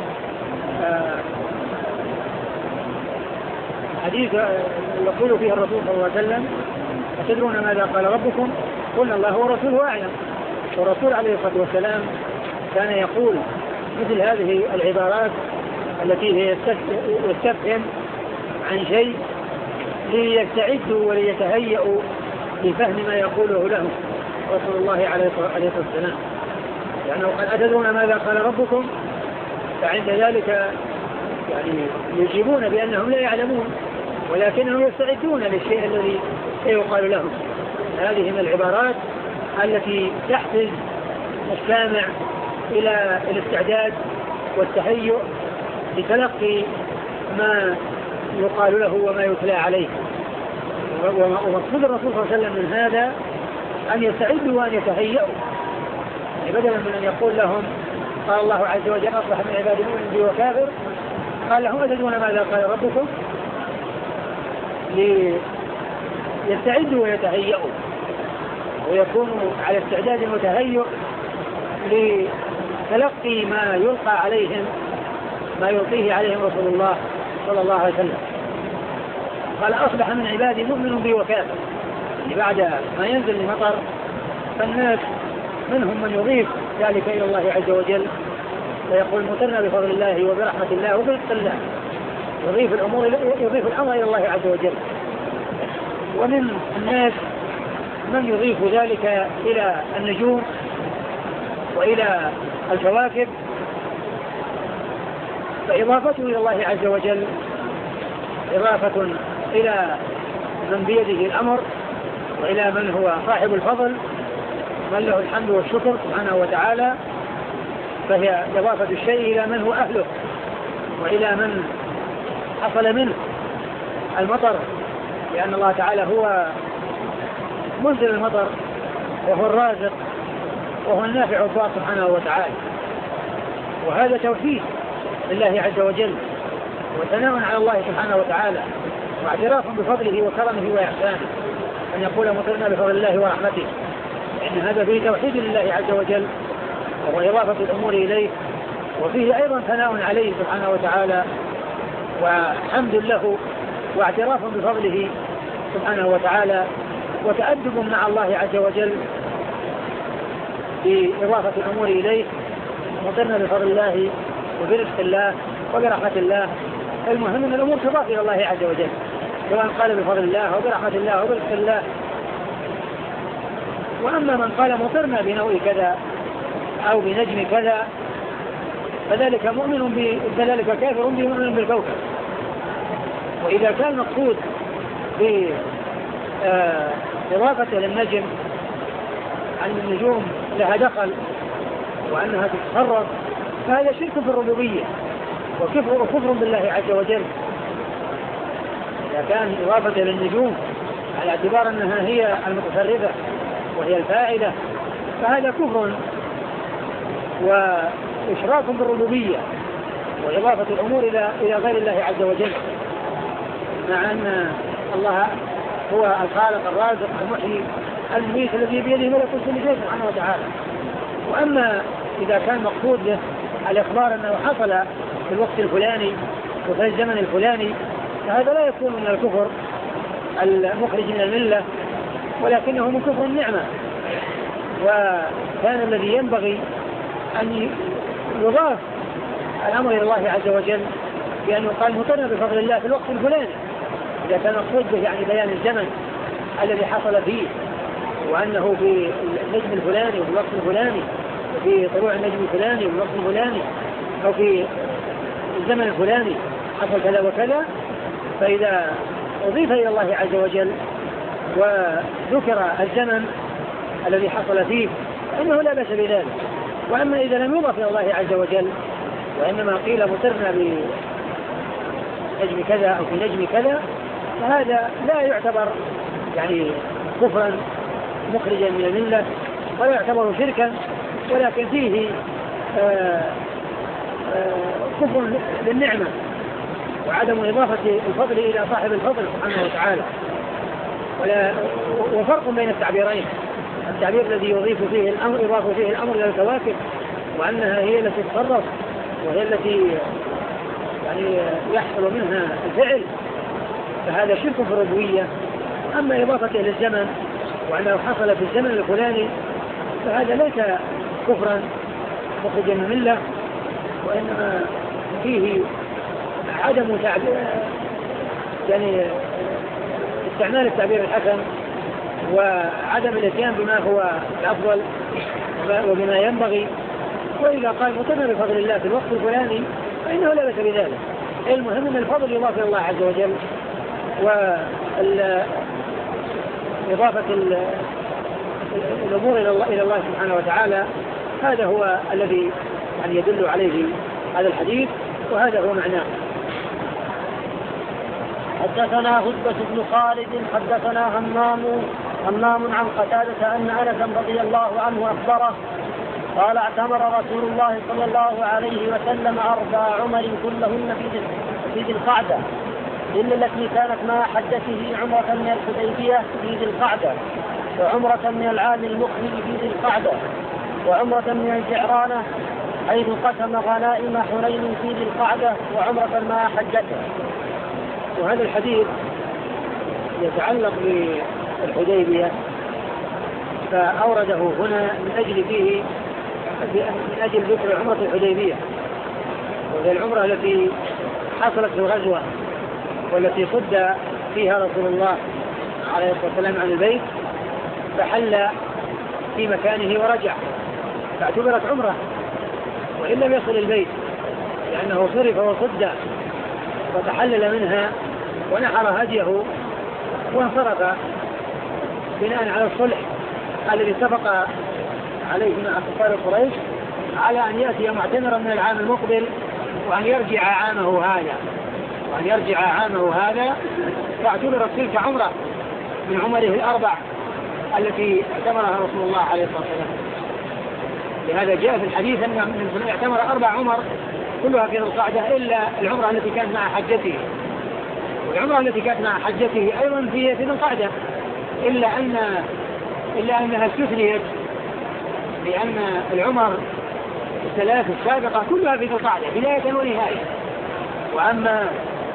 حديث يقول فيه الرسول صلى الله عليه وسلم: أتدرون ماذا قال ربكم؟ قلنا: الله ورسوله أعلم. والرسول عليه الصلاة والسلام كان يقول مثل هذه العبارات التي هي يستفهم عن شيء ليستعدوا وليتهيئوا لفهم ما يقوله لهم رسول الله عليه الصلاة والسلام، لأنه قال: أتدرون ماذا قال ربكم؟ فعند ذلك يعني يجيبون بأنهم لا يعلمون، ولكنهم يستعدون للشيء الذي سيقال لهم. هذه من العبارات التي تحفز السامع إلى الاستعداد والتهيؤ لتلقي ما يقال له وما يتلى عليه. ومقصود الرسول صلى الله عليه وسلم من هذا أن يستعدوا وأن يتهيئوا، يعني بدلا من أن يقول لهم: قال الله عز وجل: أصبح من عبادي مؤمن بي وكافر، قال لهم: أتدرون ماذا قال ربكم؟ ليستعدوا ويتهيئوا ويكونوا على استعداد وتهيؤ لتلقي ما يلقى عليهم ما يلقيه عليهم رسول الله صلى الله عليه وسلم. قال: أصبح من عبادي مؤمن بي وكافر، يعني بعد ما ينزل المطر فالناس منهم من يضيف ذلك إلى الله عز وجل ويقول: مطرنا بفضل الله وبرحمة الله وبرزق الله، يضيف الأمور يضيف الأمر إلى الله عز وجل. ومن الناس من يضيف ذلك إلى النجوم وإلى الكواكب، فإضافته إلى الله عز وجل إضافة إلى من بيده الأمر وإلى من هو صاحب الفضل من له الحمد والشكر سبحانه وتعالى، فهي إضافة الشيء إلى من هو أهله وإلى من حصل منه المطر، لأن الله تعالى هو منزل المطر وهو الرازق وهو النافع الضار سبحانه وتعالى. وهذا توحيد لله عز وجل وثناء على الله سبحانه وتعالى واعتراف بفضله وكرمه وإحسانه، أن يقول: مطرنا بفضل الله ورحمته، إن هذا فيه توحيد لله عز وجل وهو إضافة الأمور إليه، وفيه أيضا ثناء عليه سبحانه وتعالى وحمد له واعتراف بفضله سبحانه وتعالى وتأدب مع الله عز وجل بإضافة الأمور إليه. مطرنا بفضل الله وبرزق الله وبرحمة الله. المهم أن الأمور تضاف إلى الله عز وجل، سواء قال بفضل الله وبرحمة الله وبرزق الله. وأما من قال مطرنا بنوع كذا أو بنجم كذا فذلك مؤمن بذلك كافر بمؤمن بالكوكب. وإذا كان مقصود بإضافة للنجم أن النجوم لها دخل وأنها تتصرف فهذا شرك في الربوبية وكفر وكفر بالله عز وجل. إذا كان إضافة للنجوم على اعتبار أنها هي المتصرفة وهي الفاعلة فهذا كفر وإشراك بالربوبية وإضافة الأمور إلى إلى غير الله عز وجل، مع أن الله هو الخالق الرازق المحيي المميت الذي بيده ملكوت كل شيء سبحانه وتعالى. وأما إذا كان مقصود له الإخبار أنه حصل في الوقت الفلاني وفي الزمن الفلاني فهذا لا يكون من الكفر المخرج من الملة، ولكنه من كفر النعمة. وكان الذي ينبغي أن يضاف الأمر إلى الله عز وجل بأنه قال مطرنا بفضل الله في الوقت الفلاني، إذا كان مقصود به يعني بيان الزمن الذي حصل فيه، وأنه في النجم الفلاني وفي الوقت الفلاني وفي طلوع النجم الفلاني وفي الوقت الفلاني أو في الزمن الفلاني حصل كذا وكذا، فإذا أضيف إلى الله عز وجل وذكر الزمن الذي حصل فيه فإنه لا بأس بذلك. وأما إذا لم يضف إلى الله عز وجل وإنما قيل مطرنا بنجم كذا أو في نجم كذا فهذا لا يعتبر يعني كفرا مخرجا من الملة ولا يعتبر شركا، ولكن فيه آآ آآ كفر للنعمة وعدم إضافة الفضل إلى صاحب الفضل سبحانه وتعالى. ولا وفرق بين التعبيرين، التعبير الذي يضيف فيه الأمر يضاف فيه الأمر إلى الكواكب وأنها هي التي تتصرف وهي التي يعني يحصل منها الفعل فهذا شرك في الربوبية. أما إضافته للزمن وأنه حصل في الزمن الفلاني فهذا ليس كفرا مخرجا من الملة، وإنما فيه عدم تعبير يعني استعمال التعبير الحسن وعدم الاتيان بما هو الأفضل وبما ينبغي. وإذا قال مطرنا بفضل الله في الوقت الفلاني فإنه لا بأس بذلك. المهم أن الفضل يضاف إلى الله عز وجل، وإضافة الأمور إلى الله سبحانه وتعالى هذا هو الذي يعني يدل عليه هذا الحديث وهذا هو معناه. حدثنا هدبة بن خالد حدثنا همام همام عن قتادة أن أنس رضي الله عنه أخبره قال اعتمر رسول الله صلى الله عليه وسلم أربع عمر كلهن في ذي القعدة إلا التي كانت مع حدته عمرة من الحديبية في ذي القعدة، وعمرة من العام المقبل في ذي القعدة، وعمرة من الجعرانة حيث قسم غنائم حنين في ذي القعدة، وعمرة مع حجته. وهذا الحديث يتعلق بالحديبية فأورده هنا من أجل فيه من أجل ذكر عمرة الحديبية، وهي العمرة التي حصلت في الغزوة والتي صد فيها رسول الله عليه الصلاة والسلام عن البيت فحل في مكانه ورجع فاعتبرت عمرة وإن لم يصل البيت لأنه صرف وصد وتحلل منها ونحر هديه وانصرف بناء على الصلح الذي اتفق عليه مع كفار قريش على أن يأتي معتمرا من العام المقبل وأن يرجع عامه هذا وأن يرجع عامه هذا فاعتبرت تلك عمرة من عمره الأربع التي اعتمرها رسول الله عليه الصلاة والسلام. لهذا جاء في الحديث أن اعتمر أربع عمر كلها في ذي القعدة إلا العمرة التي كانت مع حجته، والعمرة التي كانت مع حجته أيضا في ذي القعدة إلا أن إلا أنها استثنيت لأن العمر الثلاث السابقة كلها في ذي القعدة بداية ونهاية. وأما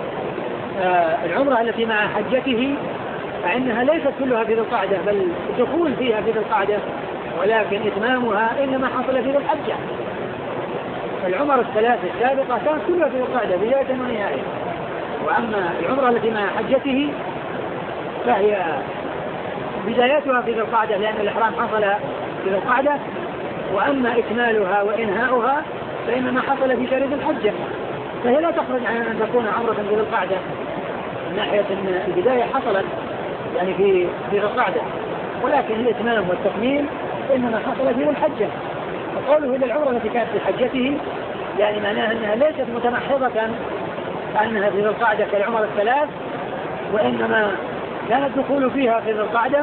آه العمرة التي مع حجته فإنها ليست كلها في ذي القعدة بل الدخول فيها في ذي القعدة ولكن إتمامها إنما حصل في ذي الحجة. العمر الثلاث السابقة كانت كلها في ذي القعدة بداية ونهاية. وأما العمرة التي مع حجته فهي بدايتها في ذي القعدة لأن الإحرام حصل في ذي القعدة، وأما إكمالها وإنهاؤها فإنما حصل في شهر ذي الحجة، فهي لا تخرج عن أن تكون عمرة في ذي القعدة من ناحية أن البداية حصلت يعني في ذي القعدة، ولكن الإتمام والتكميل إنما حصل في ذي الحجة. وقوله إلى العمرة التي كانت في حجته يعني معناها أنها ليست متمحضة أنها في ذي القعدة كالعمر الثلاث، وإنما كان الدخول فيها في ذي القعدة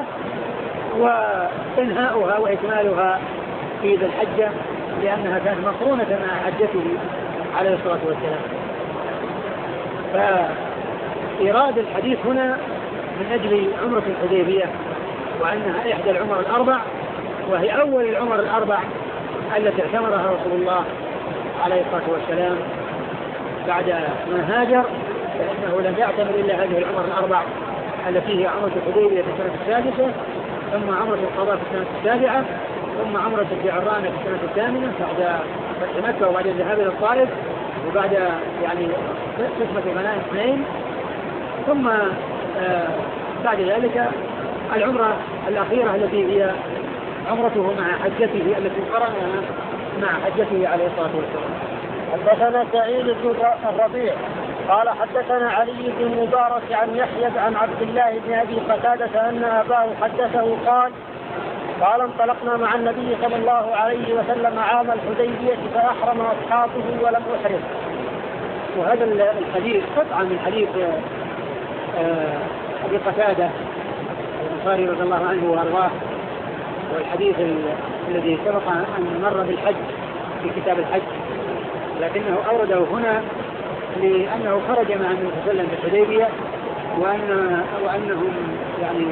وإنهاؤها وإكمالها في ذي الحجة لأنها كانت مقرونة مع حجته عليه الصلاة والسلام. فإيراد الحديث هنا من أجل عمرة الحديبية، وأنها إحدى العمر الأربع، وهي أول العمر الأربع التي اعتمرها رسول الله عليه الصلاة والسلام بعد ما هاجر، فإنه لم يعتمر إلا هذه العمر الأربع التي هي عمرة الحديبية في السنة السادسة، ثم عمرة القضاء في السنة السابعة، ثم عمرة الجعرانة في السنة الثامنة بعد فتح مكة وبعد الذهاب إلى الطائف، وبعد يعني قسمة غنائم اثنين، ثم آه بعد ذلك العمرة الأخيرة التي هي عمرته مع حجته التي قرنها مع حجته عليه الصلاة والسلام. حدثنا سعيد بن الربيع قال حدثنا علي بن المبارك عن يحيى عن عبد الله بن أبي قتادة أن أباه حدثه قال قال انطلقنا مع النبي صلى الله عليه وسلم عام الحديبية فأحرم أصحابه ولم أحرم. وهذا الحديث قطعا من حديث أبي قتادة الأنصاري رضي الله عنه وأرضاه، والحديث الذي سبق أن مر بالحج في كتاب الحج، لكنه أورده هنا لأنه خرج مع النبي صلى الله عليه وسلم في الحديبية، وأن وأنهم يعني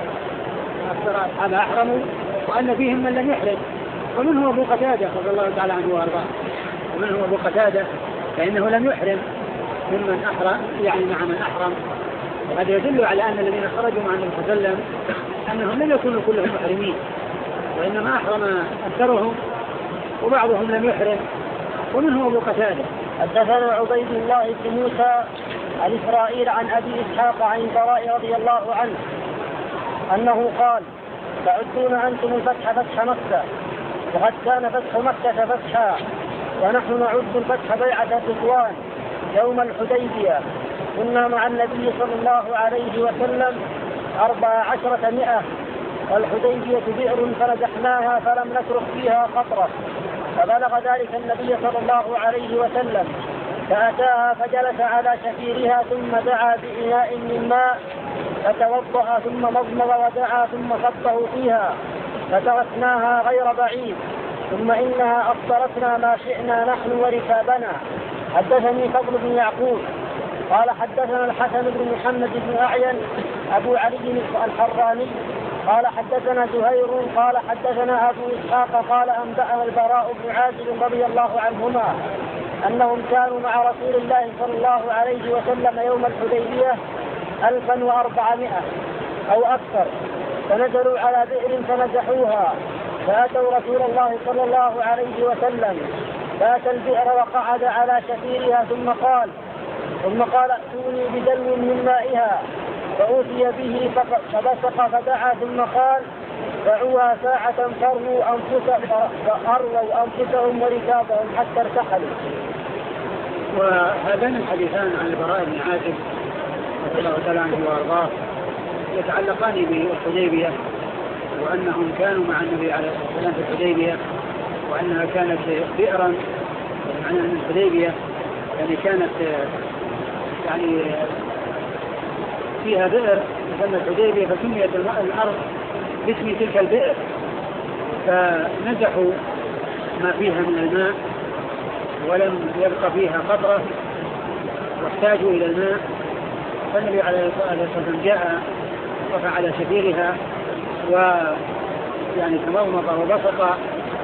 أكثر أصحاب أحرموا، وأن فيهم من لم يحرم، ومنه أبو قتادة رضي الله تعالى عنه وأرضاه، ومنه أبو قتادة فإنه لم يحرم ممن أحرم يعني مع من أحرم. وهذا يدل على أن الذين خرجوا مع النبي صلى الله عليه وسلم أنهم لم يكونوا كلهم محرمين، وإنما أحرم أكثرهم وبعضهم لم يحرم، ومنه أبو قتادة. حدثنا عبيد الله بن موسى عن إسرائيل عن أبي إسحاق عن البراء رضي الله عنه أنه قال تعدون أنتم الفتح فتح مكة، وقد كان فتح مكة فتحا، ونحن نعد الفتح بيعة الرضوان يوم الحديبية، كنا مع النبي صلى الله عليه وسلم أربع عشرة مئة، والحديبية بئر فنزحناها فلم نترك فيها قطرة، فبلغ ذلك النبي صلى الله عليه وسلم فأتاها فجلس على شفيرها ثم دعا بإناء من ماء فتوضأ ثم مضمض ودعا ثم صبه فيها فتركناها غير بعيد، ثم إنها أفطرتنا ما شئنا نحن وركابنا. حدثني فضل بن يعقوب قال حدثنا الحسن بن محمد بن أعين أبو علي الحراني قال حدثنا زهير قال حدثنا أبو إسحاق قال أنبأنا البراء بن عازب رضي الله عنهما أنهم كانوا مع رسول الله صلى الله عليه وسلم يوم الحديبية ألفا وأربعمائة أو أكثر، فنزلوا على بئر فمزحوها، فأتوا رسول الله صلى الله عليه وسلم فأتى البئر وقعد على شفيرها ثم قال ثم قال ائتوني بدلو من مائها، فأوتي به فبسق فدعا ثم قال دعوها ساعة فاروا أنفسهم أنفسهم وركابهم حتى ارتحلوا. وهذان الحديثان عن البراء بن عازب رضي الله تعالى عنه وارضاه يتعلقان بالحديبية، وأنهم كانوا مع النبي عليه الصلاة والسلام في الحديبية، وأنها كانت بئرا، معنى أن الحديبية يعني كانت يعني فيها بئر تسمى الحديبية، فسميت الأرض باسم تلك البئر، فنزحوا ما فيها من الماء ولم يبقى فيها قطرة واحتاجوا إلى الماء، فالنبي عليه الصلاة والسلام جاء وقف على شفيرها ويعني تمضمض وبسط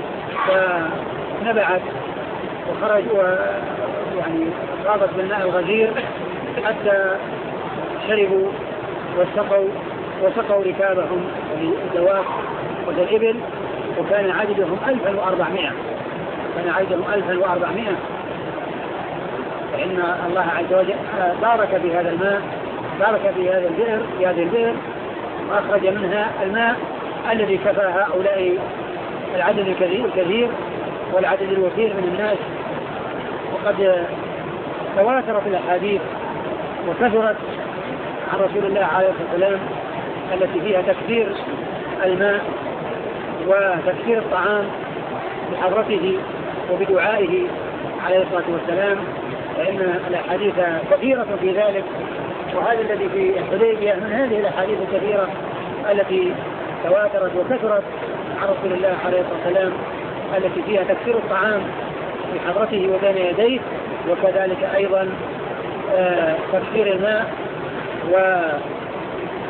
فنبعت وخرج ويعني غاضت بالماء الغزير حتى شربوا وسقوا وسقوا ركابهم الدواب والإبل، وكان عددهم ألفا وأربعمائة كان عددهم ألفا وأربعمائة فإن الله عز وجل بارك في هذا الماء، بارك في هذا البئر في هذه البئر وأخرج منها الماء الذي كفى هؤلاء العدد الكثير الكثير والعدد الوفير من الناس. وقد تواترت الأحاديث وكثرت عن رسول الله عليه الصلاة والسلام التي فيها تكثير الماء وتكثير الطعام بحضرته وبدعائه عليه الصلاة والسلام، فإن الأحاديث كثيرة في ذلك. وهذا الذي في الحديبية من هذه الأحاديث الكثيرة التي تواترت وكثرت عن رسول الله عليه الصلاة والسلام التي فيها تكثير الطعام بحضرته وبين يديه، وكذلك أيضا آه تكثير الماء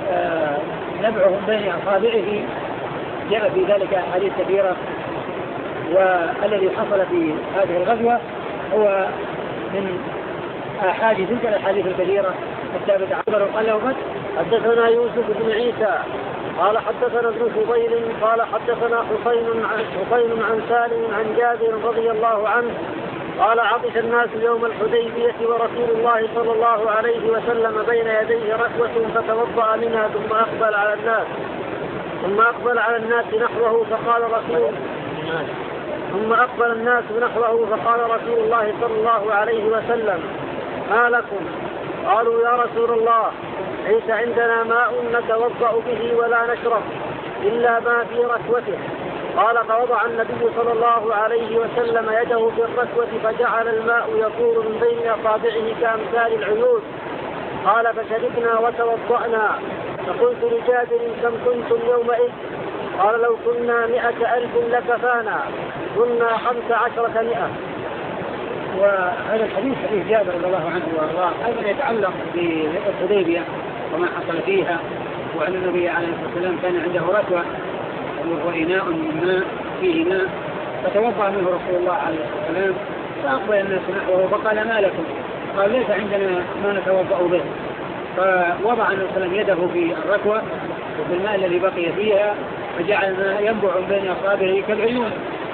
نبعهم بين أصابعه جاء في ذلك أحاديث كثيرة. والذي حصل في هذه الغزوة هو من أحاديث تلك الأحاديث الكثيرة الثابتة عبر وقال له حدثنا يوسف بن عيسى قال حدثنا ابن فضيل قال حدثنا حسين عن حسين عن سالم عن جابر رضي الله عنه قال عطش الناس يوم الحديبية ورسول الله صلى الله عليه وسلم بين يديه ركوة فتوضأ منها ثم أقبل على الناس ثم أقبل على الناس نحوه فقال رسول ثم أقبل الناس نحوه فقال رسول الله صلى الله عليه وسلم ما لكم؟ قالوا يا رسول الله ليس عندنا ماء نتوضأ به ولا نشرب إلا ما في ركوته. قال فوضع النبي صلى الله عليه وسلم يده في الركوة فجعل الماء يفور من بين أصابعه كأمثال العيون. قال فشربنا وتوضأنا. فقلت لجابر كم كنتم يومئذ؟ قال لو كنا مئة ألف لكفانا كنا خمس عشرة مئة. وهذا الحديث حديث جابر رضي الله عنه وارضاه أيضا يتعلق بالحديبية وما حصل فيها، وأن النبي عليه الصلاة والسلام كان عنده ركوة وهو إناء من ماء فيه ماء فتوضأ منه رسول الله عليه الصلاة والسلام فأقبل الناس نحوه فقال ما لكم؟ قال ليس عندنا ما نتوضأ به. فوضع النبي صلى الله عليه وسلم يده في الركوة وفي الماء الذي بقي فيها فجعل الماء ينبع بين أصابعه كالعيون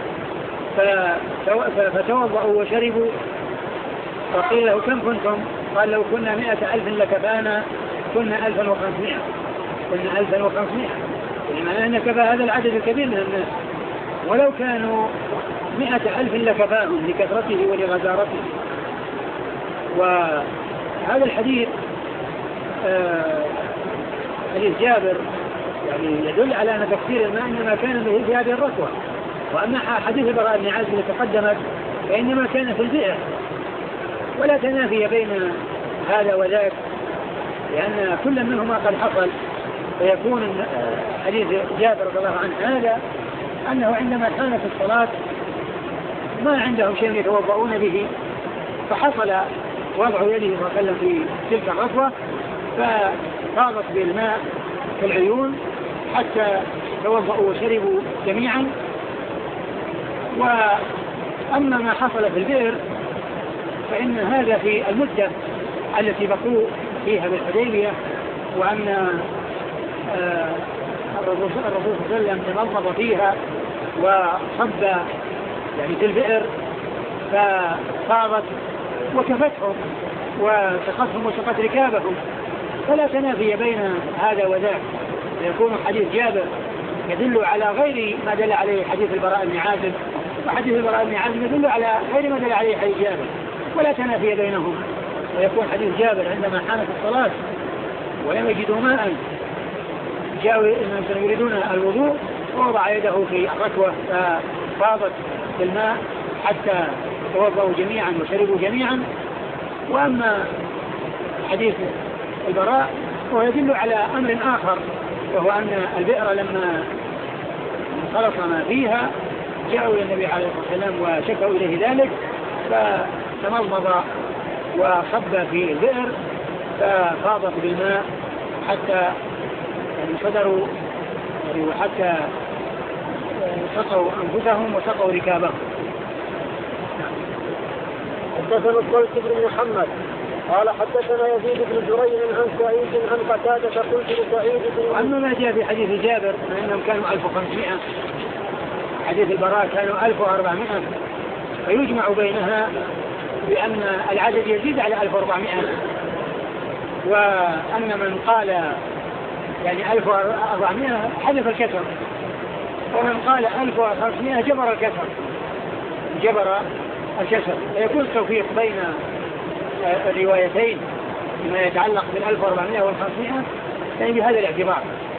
فتوضأوا وشربوا. فقيل له كم كنتم؟ قال لو كنا مئة ألف لكفانا كنا ألفا وخمسمائة كنا ألفا وخمسمائة لمعنى أن كفى هذا العدد الكبير من الناس، ولو كانوا مئة ألف لكفاهم لكثرته ولغزارته. وهذا الحديث آه حديث جابر يعني يدل على أن تكثير الماء إنما كان به في هذه الركوة. وأما حديث البراء بن عازب التي تقدمت فإنما كان في البئر، ولا تنافي بين هذا وذاك لأن كل منهما قد حصل. فيكون حديث جابر رضي الله عنه هذا أنه عندما كانت الصلاة ما عندهم شيء يتوضؤون به فحصل وضع يده صلى الله عليه وسلم في تلك الركوة ففاضت بالماء في العيون حتى توضؤوا وشربوا جميعا. وأما ما حصل في البئر فإن هذا في المدة التي بقوا فيها بالحديبية، وأن الرسول صلى الله عليه وسلم تمضمض فيها وصب يعني في البئر فصابت وكفتهم وسقتهم وسقت ركابهم. فلا تنافي بين هذا وذاك، يكون حديث جابر يدل على غير ما دل عليه حديث البراء بن عازب، وحديث البراء بن عازب يدل على غير ما دل عليه حديث جابر، ولا تنافي بينهم. ويكون حديث جابر عندما حانت الصلاة ولم يجدوا ماء جاءوا يريدون الوضوء ووضع يده في الركوة ففاضت بالماء حتى توضأوا جميعا وشربوا جميعا. وأما حديث البراء هو يدل على أمر آخر، وهو أن البئر لما خلص ما فيها جاءوا إلى النبي عليه الصلاة والسلام وشكوا إليه ذلك فتمضمض وصب في البئر ففاضت بالماء حتى يعني صدروا وحتى سقوا أنفسهم وسقوا ركابهم. حدثنا الطلق بن محمد قال حدثنا يزيد بن جرير عن سعيد عن قتادة قلت لسعيد بن أما ما جاء في حديث جابر فإنهم كانوا ألف وخمسمائة، حديث البراء كانوا ألف وأربعمائة، فيجمع بينها بأن العدد يزيد على ألف وأربعمائة، وأن من قال يعني ألف وأربعمائة حذف الكسر، ومن قال ألف وخمسمائة جبر الكسر جبر الكسر فيكون التوفيق بين الروايتين فيما يتعلق بالألف وأربعمائة والخمسمائة يعني بهذا الاعتبار.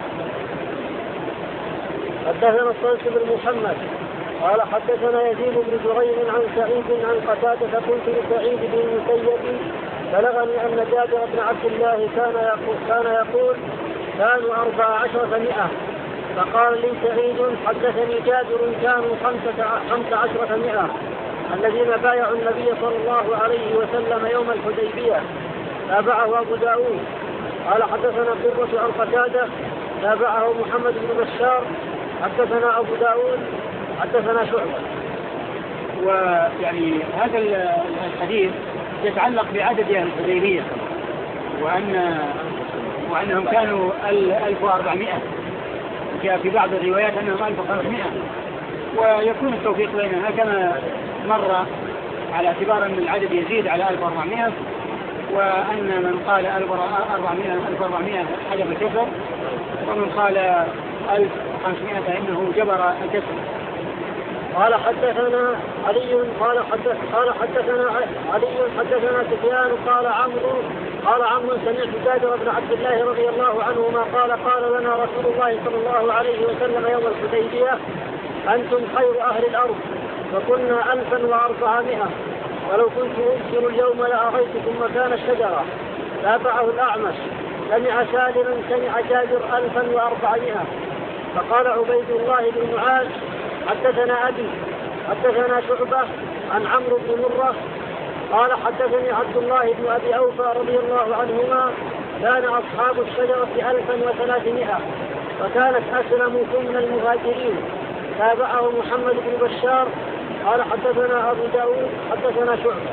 حدثنا الطلق بن محمد قال حدثنا يزيد بن جرير عن سعيد عن قتادة قلت لسعيد بن المسيب بلغني أن جابر بن عبد الله كان يقول كان يقول كانوا أربع عشرة مئة. فقال لي سعيد حدثني جابر كانوا خمسة خمس عشرة مئة الذين بايعوا النبي صلى الله عليه وسلم يوم الحديبية. تابعه أبو داود. قال حدثنا قرة عن قتادة تابعه محمد بن بشار حدثنا أبو داود حدثنا شعبة. ويعني هذا الحديث يتعلق بعدد أهل الحديبية وأن وأنهم كانوا ألف وأربعمائة، جاء في بعض الروايات أنهم ألف وخمسمائة، ويكون التوفيق بينها كما مر على اعتبار أن العدد يزيد على ألف وأربعمائة، وأن من قال ألف وأربعمائة حجب الكسر، ومن قال ألف وخمسمائة فإنه جبر الكسر. قال حدثنا علي قال حدث قال حدثنا علي حدثنا سفيان قال عمرو قال عمرو سمعت جابر بن عبد الله رضي الله عنهما قال قال لنا رسول الله صلى الله عليه وسلم يوم الحديبية أنتم خير أهل الأرض، فكنا ألفا وأربعمائة، ولو كنت أبصر اليوم لأريتكم مكان الشجرة. تابعه الأعمش سمع سالما سمع جابر ألفا وأربعمائة. فقال عبيد الله بن معاذ حدثنا أبي حدثنا شعبة عن عمرو بن مرة قال حدثني عبد الله بن أبي أوفى رضي الله عنهما كان أصحاب الشجرة ألفا وثلاثمائة، فكانت أسلموا من المهاجرين. تابعه محمد بن بشار قال حدثنا أبو داود حدثنا شعبة.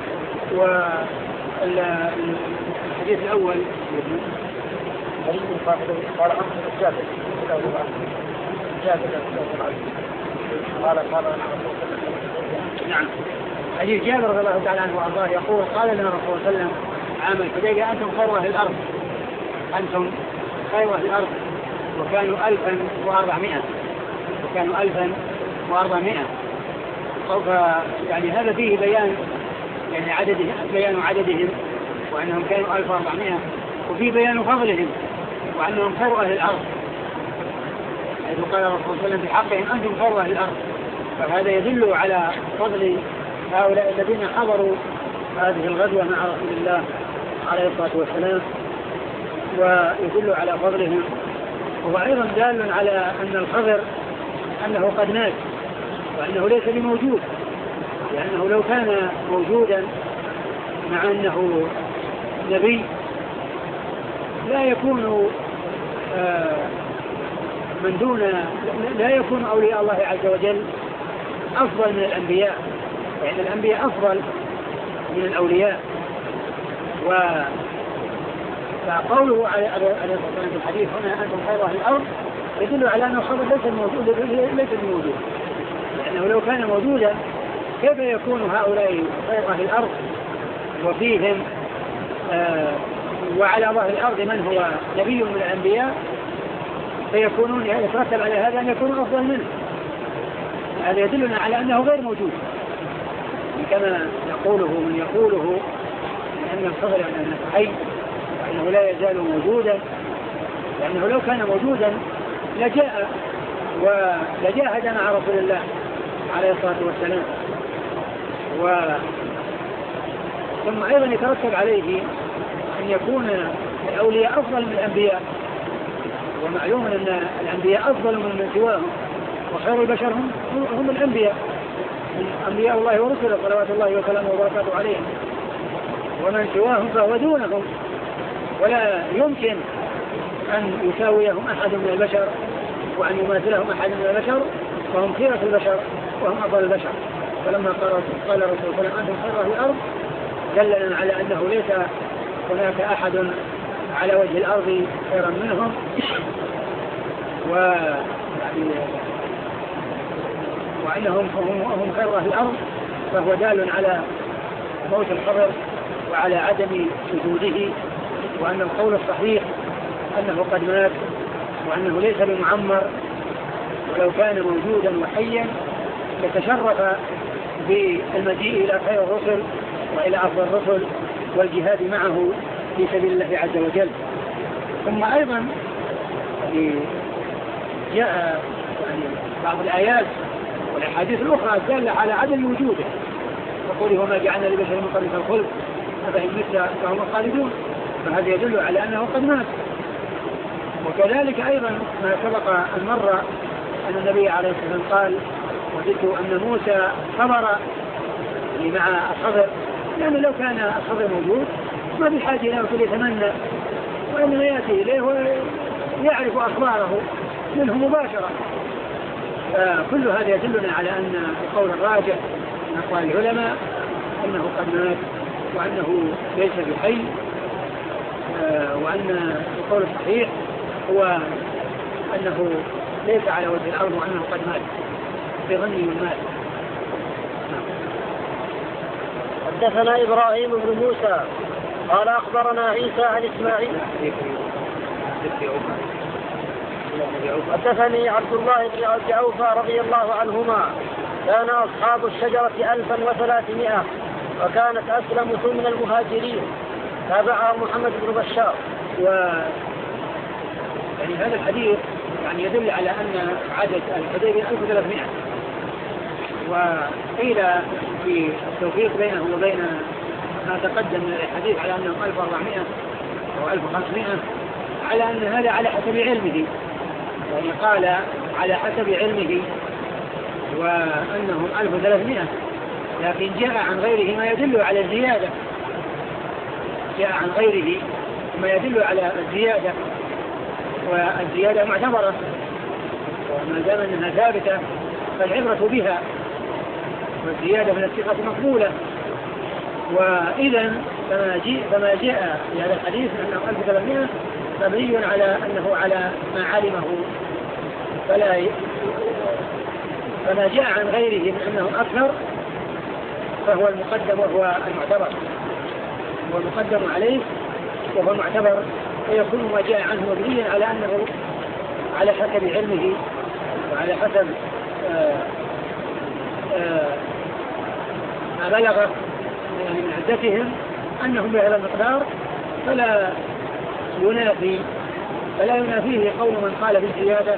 والحديث الأول قال عمرو بن جابر قال قال نعم حديث جابر رضي الله تعالى عنه وارضاه يقول قال لنا رسول الله صلى الله عليه وسلم عام الحديبية أنتم خير أهل الأرض، أنتم خير أهل الأرض، وكانوا ألفا وأربعمائة وكانوا ألفا وأربعمائة. يعني هذا فيه بيان يعني عددهم بيان عددهم وأنهم كانوا ألف وأربعمائة، وفيه بيان فضلهم وأنهم خير أهل الأرض، حيث قال الرسول صلى الله عليه وسلم في حقهم أنتم خير أهل الأرض. فهذا يدل على فضل هؤلاء الذين حضروا هذه الغزوة مع رسول الله عليه الصلاة والسلام، ويدل على فضلهم. وأيضا دال على أن الخضر أنه قد مات وأنه ليس بموجود، لأنه لو كان موجودا مع أنه نبي لا يكون آه من دون لا يكون أولياء الله عز وجل أفضل من الأنبياء، يعني الأنبياء أفضل من الأولياء. و فقوله عليه الصلاة والسلام في الحديث هنا أنتم خير أهل الأرض يدل على أن الخبر ليس موجود ليس موجود، لأنه لو كان موجودا كيف يكون هؤلاء خير أهل الأرض وفيهم آه وعلى ظهر الأرض من هو نبي من الأنبياء فيكونون يترتب على هذا أن يكونوا أفضل منه. هذا يدلنا على أنه غير موجود، كما يقوله من يقوله أن الخضر أنه حي وأنه لا يزال موجودا، لأنه لو كان موجودا لجاء ولجاهد مع رسول الله عليه الصلاة والسلام. و ثم أيضا يترتب عليه أن يكون الأولياء أفضل من الأنبياء، ومعلوم أن الأنبياء أفضل من من سواهم، وخير البشر هم, هم الأنبياء أنبياء الله ورسله صلوات الله وسلامه وبركاته عليهم، ومن سواهم فهو دونهم، ولا يمكن أن يساويهم أحد من البشر وأن يماثلهم أحد من البشر، وهم خيرة البشر وهم أفضل البشر. فلما قال الرسول صلى الله عليه وسلم أنتم خير أهل الأرض دلنا على أنه ليس هناك أحد على وجه الأرض خيرا منهم، و يعني وأنهم هم خير أهل الأرض، فهو دال على موت الخبر وعلى عدم وجوده، وأن القول الصحيح أنه قد مات وأنه ليس بمعمر، ولو كان موجودا وحيا لتشرف بالمجيء إلى خير الرسل وإلى أفضل الرسل والجهاد معه في سبيل الله عز وجل. ثم أيضا جاء يعني بعض الآيات والأحاديث الأخرى الدالة على عدم وجوده، وقوله وما جعلنا لبشر من قبلك الخلد أفإن مت فهم خالدون، فهذا يدل على أنه قد مات. وكذلك أيضا ما سبق المرة أن النبي عليه الصلاة والسلام قال وجدت أن موسى صبر مع الخضر، لأنه لو كان الخضر موجود ما بحاجة إلى أن يتمنى وإنما يأتي إليه ويعرف أخباره منه مباشرة. كل هذا يدلنا على أن القول الراجح من أقوال العلماء أنه قد مات وأنه ليس بحي، وأن القول الصحيح هو أنه ليس على وجه الأرض وأنه قد مات بظنه المات. حدثنا إبراهيم بن موسى قال أخبرنا عيسى عن إسماعيل حدثني عبد الله بن أبي أوفى رضي الله عنهما كان أصحاب الشجرة ألفا وثلاثمائة وكانت أسلم من المهاجرين. تابعه محمد بن بشار. و يعني هذا الحديث يعني يدل على أن عدد الحديبية ألف وثلاثمائة، وقيل في التوفيق بينه وبين ما تقدم من الحديث على أنهم ألف وأربعمائة أو ألف وخمسمائة، على أن هذا على حسب علمه، يعني قال على حسب علمه وأنهم ألف وثلاثمائة، لكن جاء عن غيره ما يدل على الزيادة، جاء عن غيره ما يدل على الزيادة، والزيادة معتبرة، وما دام أنها ثابتة فالعبرة بها، والزيادة من الثقة مقبولة. وإذا فما جاء, فما جاء في هذا الحديث أنه ألف وثلاثمائة مبني على أنه على ما علمه، فلا ي... فما جاء عن غيره من أنه أكثر فهو المقدم وهو المعتبر، هو المقدم عليه وهو المعتبر، ويكون ما جاء عنه مبنيا على أنه على حسب علمه وعلى حسب آآ آآ ما بلغ من عدتهم أنهم بهذا المقدار، فلا ينافي فلا ينافيه قول من قال بالزيادة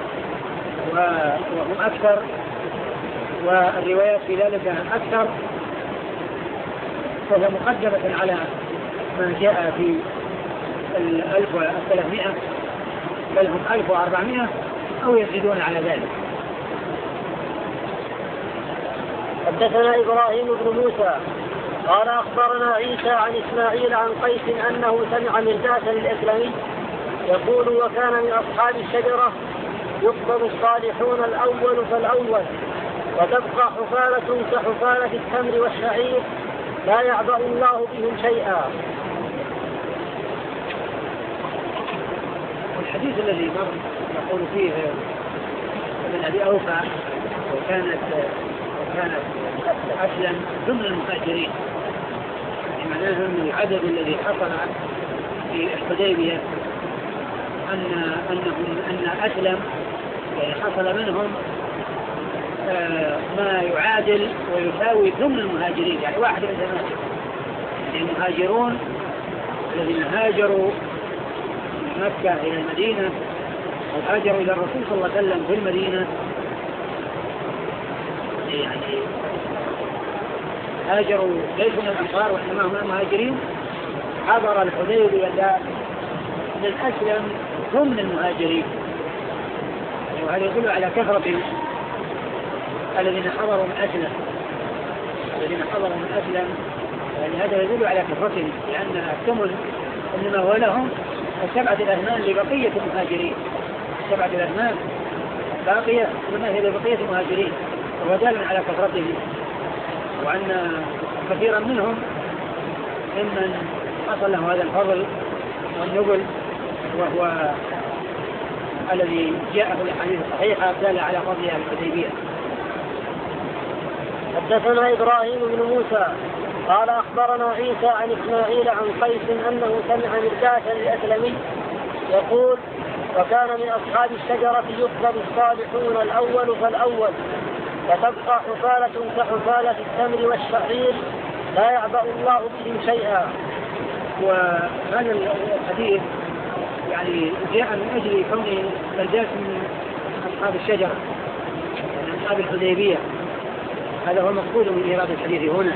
وهم أكثر، والروايات في ذلك أكثر، فهو مقدمة على ما جاء في الألف والثلاثمائة، بل هم ألف وأربعمائة أو يزيدون على ذلك. حدثنا إبراهيم بن موسى قال أخبرنا عيسى عن إسماعيل عن قيس أنه سمع مرداسا الإسلامي يقول وكان من أصحاب الشجرة يقبض الصالحون الأول فالأول وتبقى حفالة كحفالة التمر والشعير لا يعبأ الله بهم شيئا. والحديث الذي مر يقول فيه ابن أبي أوفى وكانت وكانت أسلم ضمن المهاجرين، معناه أن العدد الذي حصل في الحديبية أن أنهم أن أسلم يعني حصل منهم آه ما يعادل ويساوي ضمن المهاجرين، يعني واحد من ثمانية، يعني المهاجرون الذين هاجروا من مكة إلى المدينة أو هاجروا إلى الرسول صلى الله عليه وسلم في المدينة، يعني هاجروا ليسوا من الأنصار وإنما هم المهاجرين، حضر الحديبية من أسلم ضمن المهاجرين، وهذا يدل على كثرة الذين حضروا من أسلم الذين حضروا من أسلم يعني هذا يدل على كثرتهم، لأن الثمن إنما هو لهم السبعة الأثمان لبقية المهاجرين، السبعة الأثمان باقية إنما هي لبقية المهاجرين، وهو دال على كثرتهم، وأن كثيرا منهم ممن حصل له هذا الفضل والنبل، وهو الذي جاء في الأحاديث الصحيحة دال على فضلها الحديبية. حدثنا إبراهيم بن موسى قال أخبرنا عيسى عن إسماعيل عن قيس أنه سمع مرداسا الأسلمي يقول وكان من أصحاب الشجرة يقبض الصالحون الأول فالأول فتبقى حفالة كحفالة التمر والشعير لا يعبأ الله بهم شيئا. وهذا الحديث يعني جاء من أجل كون مرداس من أصحاب الشجرة من أصحاب الحديبية، هذا هو المقصود من إيراد الحديث هنا.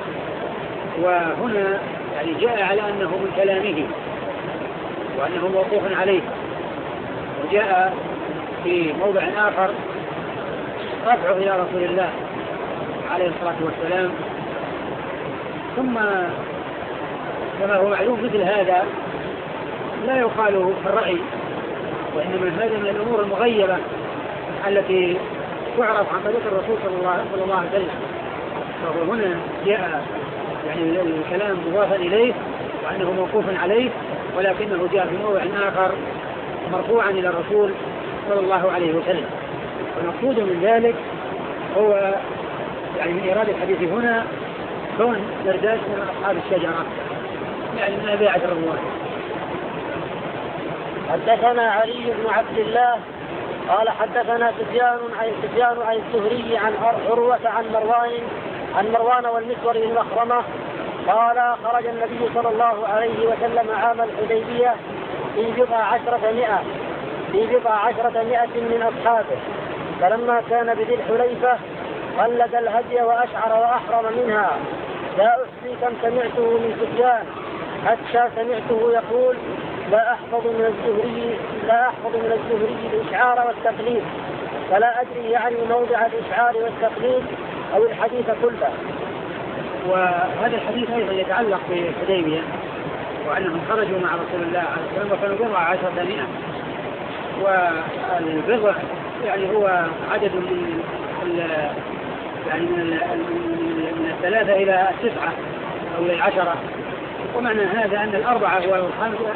وهنا يعني جاء على أنه من كلامه وأنه موقوف عليه، وجاء في موضع آخر رفعه إلى رسول الله عليه الصلاة والسلام. ثم كما هو معلوم مثل هذا لا يقال الرأي، وإنما هذا من الأمور المغيبة التي تعرف عن طريق الرسول صلى الله, صلى الله عليه وسلم. فهو هنا جاء يعني الكلام مضافا إليه وأنه موقوف عليه، ولكنه جاء في موضع آخر مرفوعا إلى الرسول صلى الله عليه وسلم. والمقصود من ذلك هو يعني من إيراد الحديث هنا كون مرداس من أصحاب الشجرة، يعني من بيعة الرضوان. حدثنا علي بن عبد الله قال حدثنا سفيان عن سفيان عن الزهري عن عروة عن مروان عن مروان والمسور بن مخرمة قال خرج النبي صلى الله عليه وسلم عام الحديبية في بضع عشرة مئة في بضع عشرة مئة من أصحابه، فلما كان بذي الحليفة قلد الهدي وأشعر وأحرم منها. لا أحصي كم سمعته من سفيان حتى سمعته يقول لا أحفظ من الزهري لا أحفظ من الزهري الإشعار والتقليد، فلا أدري يعني موضع الإشعار والتقليد أو الحديث كله. وهذا الحديث أيضا يتعلق بالحديبية، وأنهم خرجوا مع رسول الله عليه الصلاة والسلام وكانوا بضع عشرة مئة، والبضع يعني هو عدد من يعني من من الثلاثة إلى التسعة أو إلى العشرة. ومعنى هذا أن الأربعة والخمسة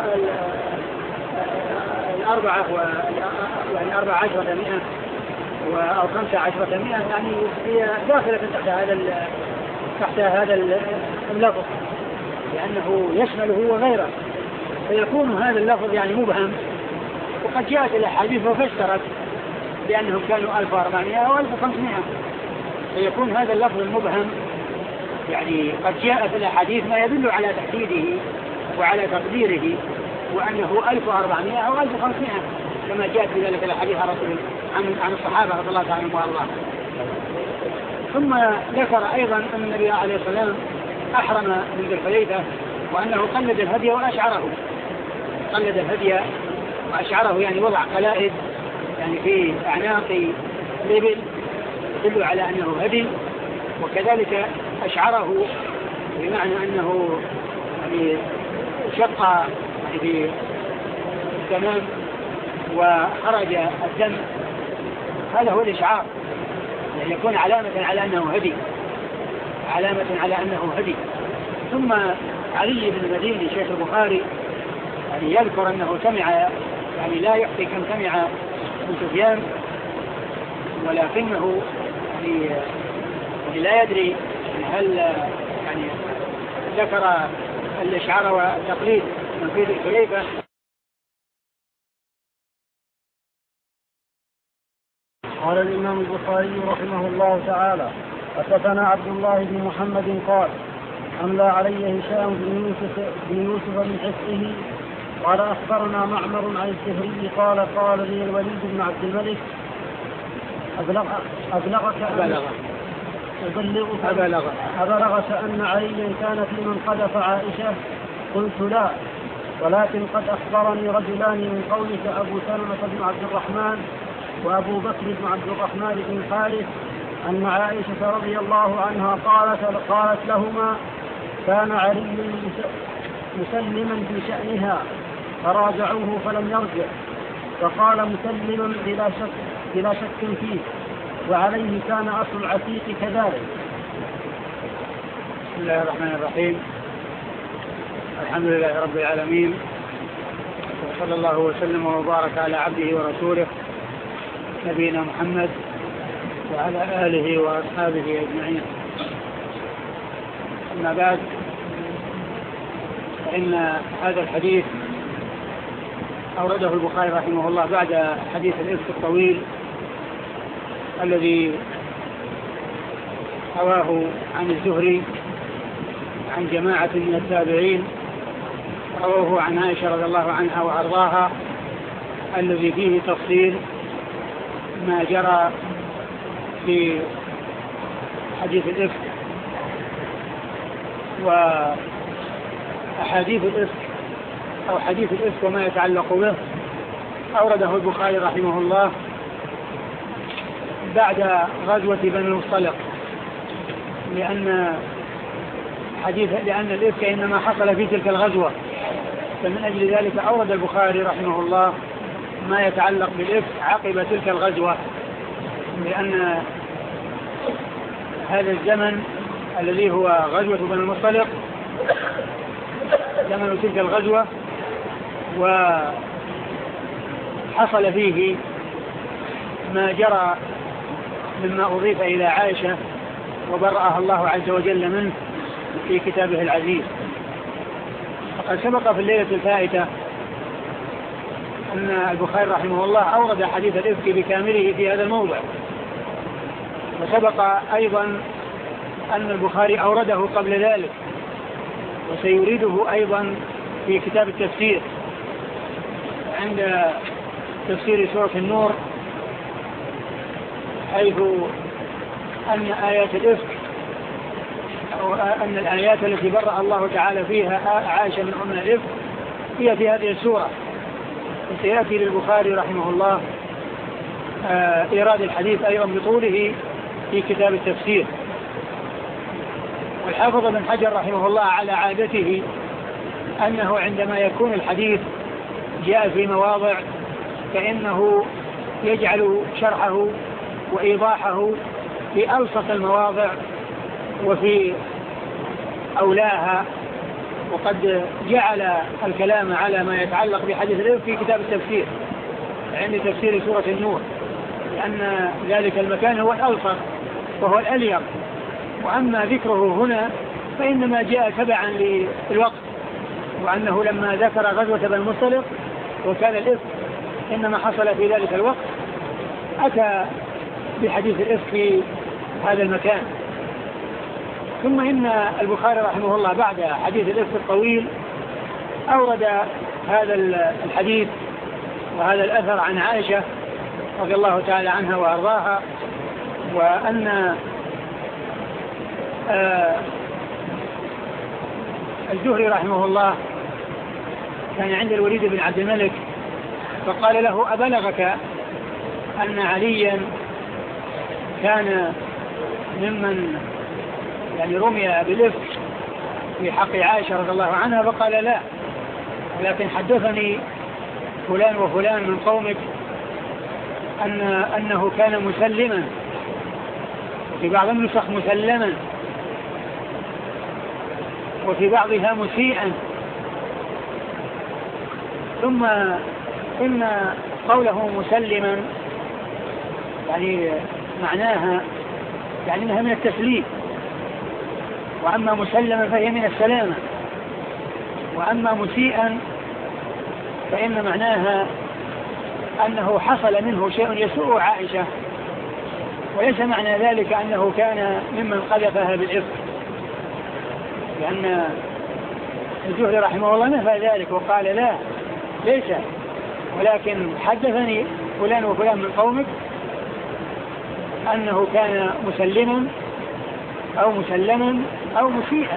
الأربعة يعني أربعة عشرة مئة أو خمسة عشرة مئة يعني هي داخلة تحت هذا تحت هذا اللفظ، لأنه يشمله وغيره، فيكون هذا اللفظ يعني مبهم. وقد جاءت الأحاديث وفسرت بأنهم كانوا ألف وأربعمائة أو ألف وخمسمائة، فيكون هذا اللفظ المبهم يعني قد جاء في الأحاديث ما يدل على تحديده وعلى تقديره وأنه ألف وأربعمائة أو ألف وخمسمائة كما جاءت في ذلك الحديث عن عن الصحابة رضي الله عنهم وأرضاهم. ثم ذكر أيضا أن النبي عليه الصلاة والسلام أحرم من ذي الحليفة وأنه قلد الهدي وأشعره قلد الهدي وأشعره يعني وضع قلائد يعني في أعناق الإبل يدل على أنه هدي، وكذلك أشعره بمعنى أنه يعني شق يعني في التمام وخرج الدم، هذا هو الإشعار، يعني يكون علامة على أنه هدي علامة على أنه هدي. ثم علي بن المديني شيخ البخاري يعني يذكر أنه سمع يعني لا يحصي كم سمع من سفيان، ولكنه يعني لا يدري هل يعني ذكر الإشعار والتقليد من في ذي الحليفة. قال الإمام البخاري رحمه الله تعالى حدثنا عبد الله بن محمد قال أملى علي هشام بن يوسف بن يوسف من حفظه قال أخبرنا معمر عن الزهري قال قال لي الوليد بن عبد الملك أبلغ أبلغك أبلغك أبلغ أبلغك أن عليا كان في من قذف عائشة؟ قلت لا، ولكن قد أخبرني رجلان من قومك أبو سلمة بن عبد الرحمن وأبو بكر بن عبد الرحمن بن الحارث أن عائشة رضي الله عنها قالت, قالت لهما كان علي مسلما في شأنها فراجعوه فلم يرجع، فقال مسلم بلا شك, بلا شك فيه، وعليه كان أصل العتيق كذلك. بسم الله الرحمن الرحيم، الحمد لله رب العالمين، وصلى الله وسلم وبارك على عبده ورسوله نبينا محمد وعلى آله وأصحابه أجمعين. أما بعد، فإن هذا الحديث أورده البخاري رحمه الله بعد حديث الإفك الطويل الذي رواه عن الزهري عن جماعة من التابعين رواه عن عائشة رضي الله عنها وأرضاها، الذي فيه تفصيل ما جرى في حديث الإفك وأحاديث الإفك أو حديث الإفك وما يتعلق به أورده البخاري رحمه الله بعد غزوة بني المصطلق، لأن حديث لأن الإفك إنما حصل في تلك الغزوة، فمن أجل ذلك أورد البخاري رحمه الله ما يتعلق بالإفك عقب تلك الغزوة، لأن هذا الزمن الذي هو غزوة بني المصطلق زمن تلك الغزوة، وحصل فيه ما جرى مما أضيف إلى عائشة وبرأها الله عز وجل منه في كتابه العزيز. فقد سبق في الليلة الفائتة أن البخاري رحمه الله أورد حديث الإفك بكامله في هذا الموضع، وسبق أيضا أن البخاري أورده قبل ذلك وسيريده أيضا في كتاب التفسير عند تفسير سورة النور، حيث أن آيات الإفك أو أن الآيات التي برأ الله تعالى فيها عائشة من أم الإفك هي في هذه السورة. وسيأتي للبخاري رحمه الله إيراد الحديث أيضا بطوله في كتاب التفسير. والحافظ ابن حجر رحمه الله على عادته أنه عندما يكون الحديث جاء في مواضع فإنه يجعل شرحه وإيضاحه في ألصق المواضع وفي أولاها، وقد جعل الكلام على ما يتعلق بحديث الإفك في كتاب التفسير عند تفسير سورة النور، لأن ذلك المكان هو الألصق وهو الأليق. وأما ذكره هنا فإنما جاء تبعا للوقت، وأنه لما ذكر غزوة بني المصطلق وكان الإفك إنما حصل في ذلك الوقت أتى بحديث الإفك في هذا المكان. ثم إن البخاري رحمه الله بعد حديث الإفك الطويل أورد هذا الحديث وهذا الأثر عن عائشة رضي الله تعالى عنها وأرضاها، وأن آه الزهري رحمه الله كان عند الوليد بن عبد الملك فقال له: أبلغك أن عليا كان ممن يعني رمي بالإفك في حق عائشة رضي الله عنها؟ فقال: لا، ولكن حدثني فلان وفلان من قومك أن أنه كان مسلما، وفي بعض النسخ مسلما، وفي بعضها مسيئا. ثم إن قوله مسلما يعني معناها يعني أنها من التسليم، وأما مسلما فهي من السلامة، وأما مسيئا فإن معناها أنه حصل منه شيء يسوء عائشة، وليس معنى ذلك أنه كان ممن قذفها بالإفك، لأن الزهري رحمه الله نفى ذلك وقال: لا، ليس، ولكن حدثني فلان وفلان من قومك أنه كان مسلما أو مسلما أو مسيئا.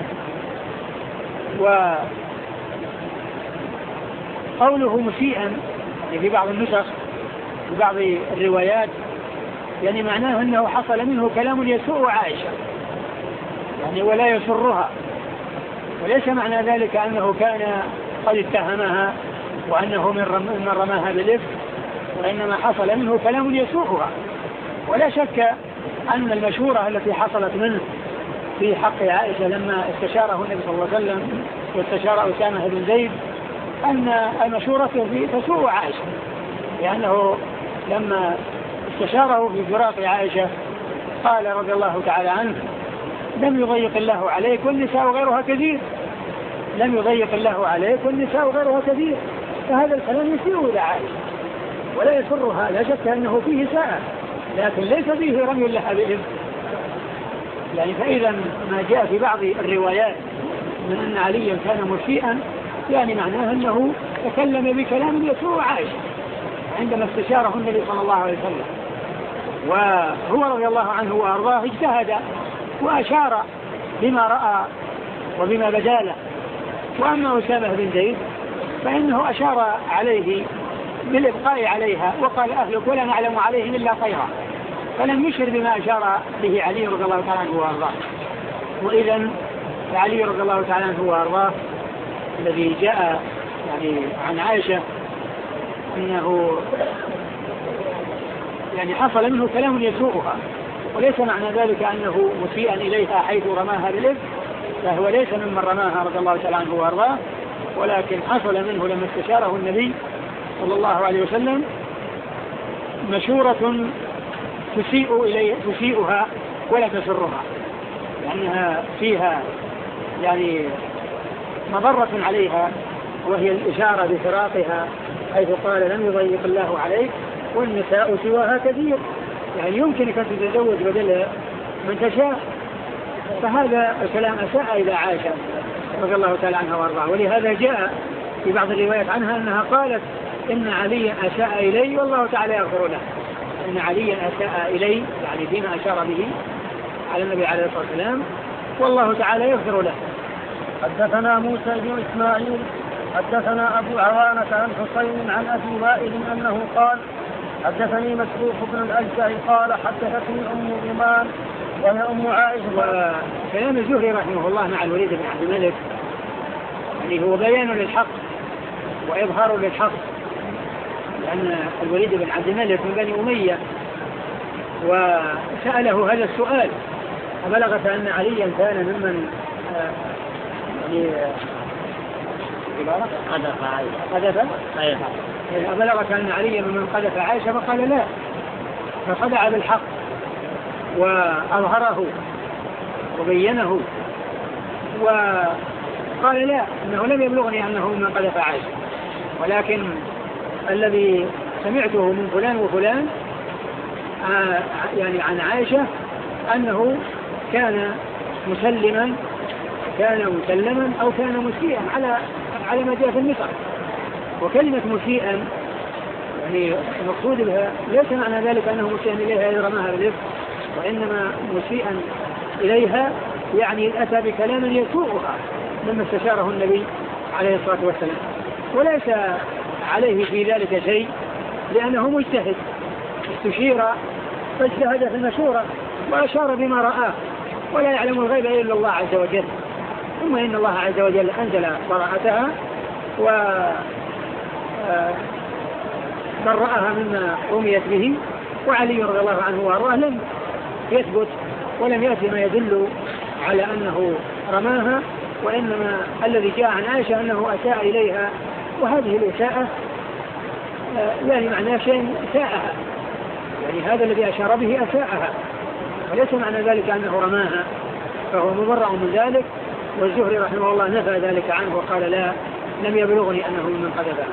وقوله مسيئا يعني في بعض النسخ في بعض الروايات يعني معناه أنه حصل منه كلام يسوء عائشة يعني ولا يسرها، وليس معنى ذلك أنه كان قد اتهمها وأنه من رماها بالإفك، وإنما حصل منه كلام يسوءها. ولا شك أن المشورة التي حصلت منه في حق عائشة لما استشاره النبي صلى الله عليه وسلم واستشار أسامة بن زيد أن المشورة تسوء عائشة، لأنه لما استشاره في فراق عائشة قال رضي الله تعالى عنه: لم يضيق الله عليك والنساء غيرها كثير، لم يضيق الله عليك والنساء غيرها كثير. فهذا الكلام يسيء إلى عائشة ولا يسرها، لا شك أنه فيه ساء، لكن ليس فيه رمي لها بالإفك. يعني فإذا ما جاء في بعض الروايات من أن عليا كان مسيئا يعني معناه أنه تكلم بكلام يسوء عائشة عندما استشاره النبي صلى الله عليه وسلم، وهو رضي الله عنه وأرضاه اجتهد وأشار بما رأى وبما بدا له. وأما أسامة بن زيد فإنه أشار عليه بالإبقاء عليها وقال: أهلك ولا نعلم عليهم إلا خيرا، فلم يشر بما أشار به علي رضي الله تعالى عنه وأرضاه. وإذا علي رضي الله تعالى عنه وأرضاه الذي جاء يعني عن عائشة أنه يعني حصل منه كلام يسوءها، وليس معنى ذلك أنه مسيئا إليها حيث رماها بالإثم، فهو ليس ممن رماها رضي الله تعالى عنه وأرضاه، ولكن حصل منه لما استشاره النبي صلى الله عليه وسلم مشورة تسيء إليه تسيئها ولا تسرها، لأنها فيها يعني مضرة عليها، وهي الإشارة بفراقها حيث قال لم يضيق الله عليك والنساء سواها كثير، يعني يمكنك أن تتزوج بدل من تشاء. فهذا الكلام أساء إلى عائشة رضي الله تعالى عنها وارضاها، ولهذا جاء في بعض الروايات عنها أنها قالت إن عليا أساء إلي والله تعالى يغفر له، إن عليا أساء إلي يعني فيما أشار به على النبي عليه الصلاة والسلام والله تعالى يغفر له. حدثنا موسى بن إسماعيل حدثنا أبو عوانة عن حسين عن أبي وائل أنه قال حدثني مسروق بن الأجدع قال حدثتني أم إيمان وهي أم عائشة. وكلام الزهري رحمه الله مع الوليد بن عبد الملك يعني هو بيان للحق وإظهار للحق، لأن الوليد بن عبد الملك من بني أمية وسأله هذا السؤال، فبلغت أن عليا كان ممن يعني قذف عائشة قذف بلغت أن عليا ممن قذف عائشة، فقال لا، فخدع بالحق وأظهره وبينه وقال لا، إنه لم يبلغني أنه من قذف عائشة، ولكن الذي سمعته من فلان وفلان آه يعني عن عائشة أنه كان مسلما كان مسلما أو كان مسيئا على على ما جاء في النصر. وكلمة مسيئا يعني المقصود بها ليس معنى ذلك أنه مسيئا إليها إذا رماها بالإثم، وإنما مسيئا إليها يعني أتى بكلام يسوءها مما استشاره النبي عليه الصلاة والسلام، وليس عليه في ذلك شيء لأنه مجتهد استشير فاجتهد في المشورة وأشار بما رآه، ولا يعلم الغيب إلا الله عز وجل. ثم إن الله عز وجل أنزل براءتها وبرأها مما رميت به، وعلي رضي الله عنه وارضاه لم يثبت ولم يأتي ما يدل على أنه رماها، وإنما الذي جاء عن عائشة أنه أساء إليها، وهذه الإساءة يعني معناه شيء إساءها، يعني هذا الذي أشار به أساءها، وليس معنى ذلك أنه رماها، فهو مبرأ من ذلك. والزهري رحمه الله نفى ذلك عنه وقال لا، لم يبلغني أنه من قذفها.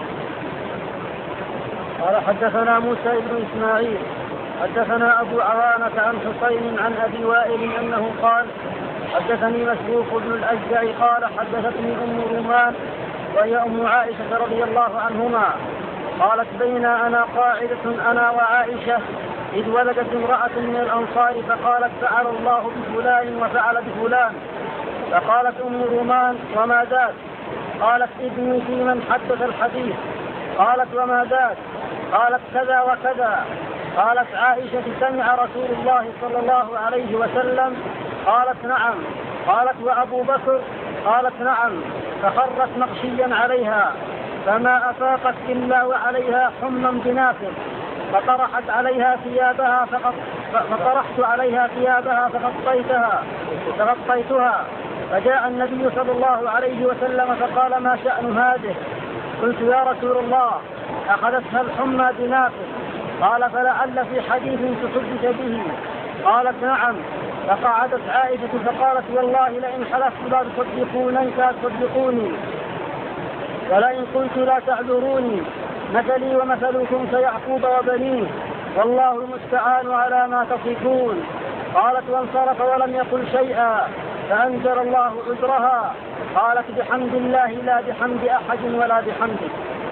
قال حدثنا موسى بن إسماعيل حدثنا أبو عوانة عن حسين عن أبي وائل أنه قال حدثني مسروق بن الأجدع قال حدثتني أم رومان وهي أم عائشة رضي الله عنهما قالت بين أنا قاعدة أنا وعائشة إذ ولدت امرأة من الأنصار فقالت فعل الله بفلان وفعل بفلان، فقالت أم رومان وما ذاك؟ قالت ابني في من حدث الحديث. قالت وما ذاك؟ قالت كذا وكذا. قالت عائشة سمع رسول الله صلى الله عليه وسلم؟ قالت نعم. قالت وأبو بكر؟ قالت نعم. فخرت مغشيا عليها فما أفاقت إلا وعليها حمى بنافر، فطرحت عليها ثيابها فقط فطرحت عليها ثيابها فغطيتها فغطيتها فجاء النبي صلى الله عليه وسلم فقال ما شأن هذه؟ قلت يا رسول الله أخذتها الحمى بنافر. قال فلعل في حديث تحدث به. قالت نعم. فقعدت عائشة فقالت والله لئن حلفت لا تصدقوني فتصدقوني، ولئن قلت لا تعذروني، مثلي ومثلكم كيعقوب وبنيه، والله المستعان على ما تصفون. قالت وانصرف ولم يقل شيئا، فأنزل الله عذرها. قالت بحمد الله لا بحمد أحد ولا بحمده.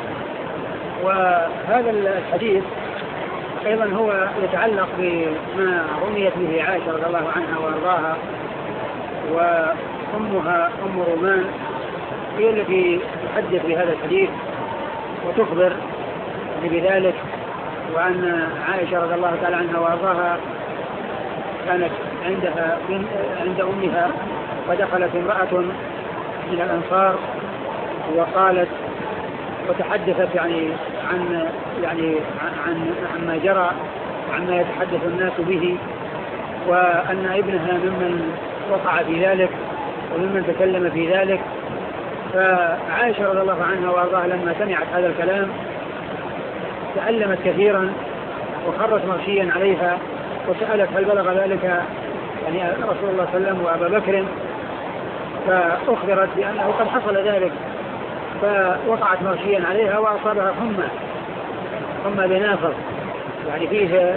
وهذا الحديث أيضا هو يتعلق بما رميت به عائشة رضي الله عنها وارضاها، وأمها أم رومان هي التي تحدث بهذا الحديث وتخبر بذلك، وأن عائشة رضي الله تعالى عنها وارضاها كانت عندها عند أمها، ودخلت امرأة من الأنصار وقالت وتحدثت يعني عن يعني عن عما جرى وعما يتحدث الناس به، وأن ابنها ممن وقع في ذلك وممن تكلم في ذلك. فعائشة رضي الله عنها وارضاها لما سمعت هذا الكلام تألمت كثيرا وخرت مغشيا عليها وسألت هل بلغ ذلك يعني رسول الله صلى الله عليه وسلم وأبا بكر، فأخبرت بأنه قد حصل ذلك، فوقعت مغشيا عليها وأصابها حمى حمى بنافر يعني فيه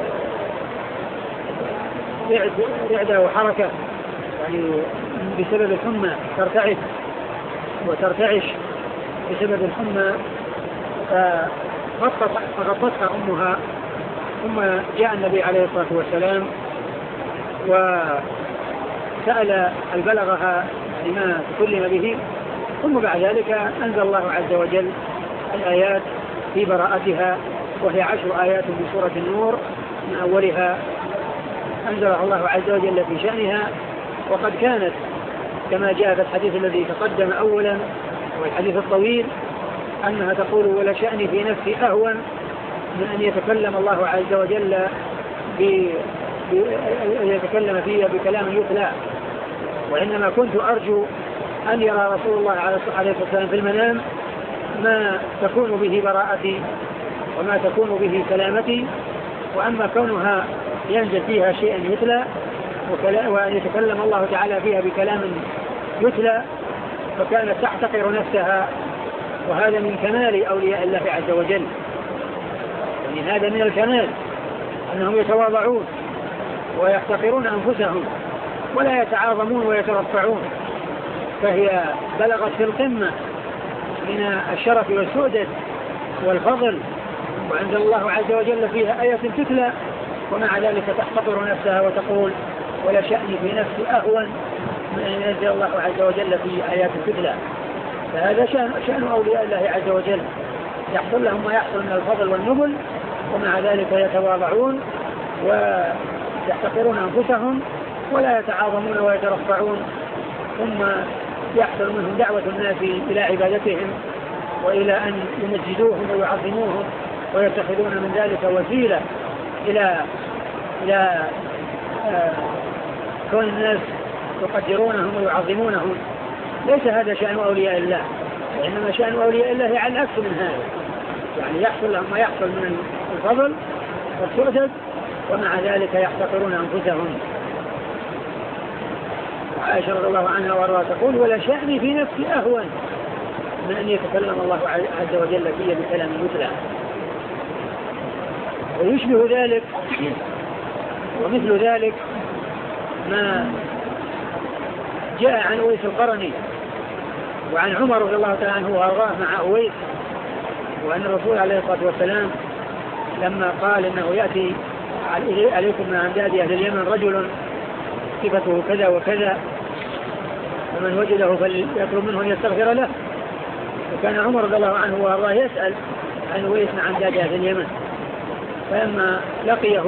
رعدة وحركة يعني بسبب الحمى ترتعد وترتعش بسبب الحمى، فغطتها أمها. ثم جاء النبي عليه الصلاة والسلام وسأل هل بلغها لما تكلم به، ثم بعد ذلك أنزل الله عز وجل الآيات في براءتها، وهي عشر آيات من سورة النور، من أولها أنزلها الله عز وجل في شأنها. وقد كانت كما جاء في الحديث الذي تقدم أولا والحديث الطويل أنها تقول ولا شأني في نفسي أهون من أن يتكلم الله عز وجل يتكلم فيها بكلام يتلى، وإنما كنت أرجو أن يرى رسول الله عليه الصلاة والسلام في المنام ما تكون به براءتي وما تكون به سلامتي، وأما كونها ينزل فيها شيئا يتلى وأن يتكلم الله تعالى فيها بكلام يتلى فكانت تحتقر نفسها. وهذا من كمال أولياء الله عز وجل، يعني هذا من الكمال أنهم يتواضعون ويحتقرون أنفسهم ولا يتعاظمون ويترفعون، فهي بلغت في القمة من الشرف والسؤدد والفضل، وأنزل الله عز وجل فيها آية تتلى ومع ذلك تحتقر نفسها وتقول ولا شأني في نفسي أهون من أن ينزل الله عز وجل في آيات تتلى. فهذا شأن, شأن أولياء الله عز وجل، يحصل لهم ما يحصل من الفضل والنبل ومع ذلك يتواضعون ويحتقرون أنفسهم ولا يتعاظمون ويترفعون، ثم يحصل منهم دعوة الناس إلى عبادتهم وإلى أن يمجدوهم ويعظموهم ويتخذون من ذلك وسيلة إلى إلى آه كون الناس يقدرونهم ويعظمونهم. ليس هذا شأن أولياء الله، وإنما شأن أولياء الله على العكس من هذا، يعني يحصل لهم ما يحصل من الفضل والسؤدد ومع ذلك يحتقرون أنفسهم. عائشة رضي الله عنها وارضاها تقول ولا شأني في نفسي أهون من أن يتكلم الله عز وجل في بكلام يتلى. ويشبه ذلك ومثل ذلك ما جاء عن أويس القرني وعن عمر رضي الله تعالى عنه وارضاه مع أويس، وأن الرسول عليه الصلاة والسلام لما قال إنه يأتي عليكم من أمداد أهل اليمن رجل صفته كذا وكذا ومن وجده فليطلب منه أن يستغفر له، وكان عمر رضي الله عنه وارضاه يسأل عن أويس من أمداد أهل اليمن، فلما لقيه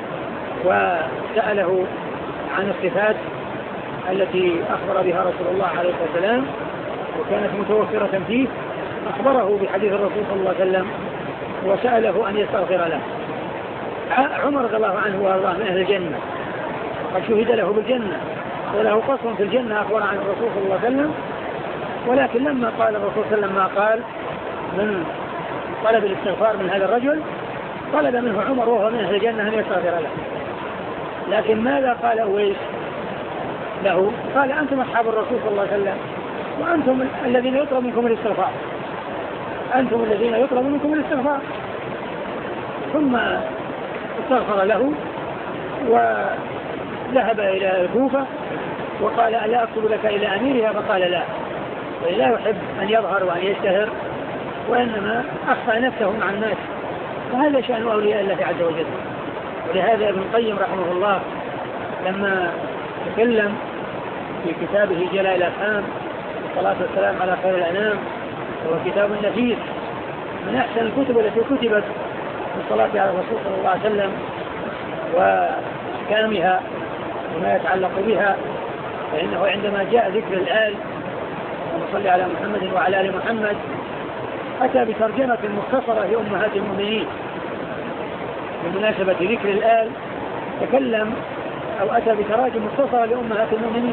وسأله عن الصفات التي أخبر بها رسول الله عليه الصلاة والسلام وكانت متوفرة فيه أخبره بحديث الرسول صلى الله عليه وسلم وسأله أن يستغفر له. عمر رضي الله عنه وارضاه من أهل الجنة قد شهد له بالجنة وله قصر في الجنة أخبر عن الرسول صلى الله عليه وسلم، ولكن لما قال الرسول صلى الله عليه وسلم ما قال من طلب الاستغفار من هذا الرجل طلب منه عمر وهو من أهل الجنة أن يستغفر له. لكن ماذا قال أويس له؟ قال أنتم أصحاب الرسول صلى الله عليه وسلم وأنتم الذين يطلب منكم الاستغفار، أنتم الذين يطلب منكم الاستغفار. ثم استغفر له وذهب إلى الكوفة وقال ألا أكتب لك إلى أميرها؟ فقال لا، لا يحب أن يظهر وأن يشتهر وإنما أخفى نفسه مع الناس، وهذا شأن أولياء الله عز وجل. ولهذا ابن القيم رحمه الله لما تكلم في كتابه جلاء الأفهام والصلاة والسلام على خير الأنام، وهو كتاب نفيس من أحسن الكتب التي كتبت في الصلاة على الرسول صلى الله عليه وسلم وأحكامها وما يتعلق بها، فإنه عندما جاء ذكر الآل وصلى على محمد وعلى آل محمد أتى بترجمة مختصرة لأمهات المؤمنين بمناسبة ذكر الآل، تكلم أو أتى بتراجم مختصرة لأمهات المؤمنين،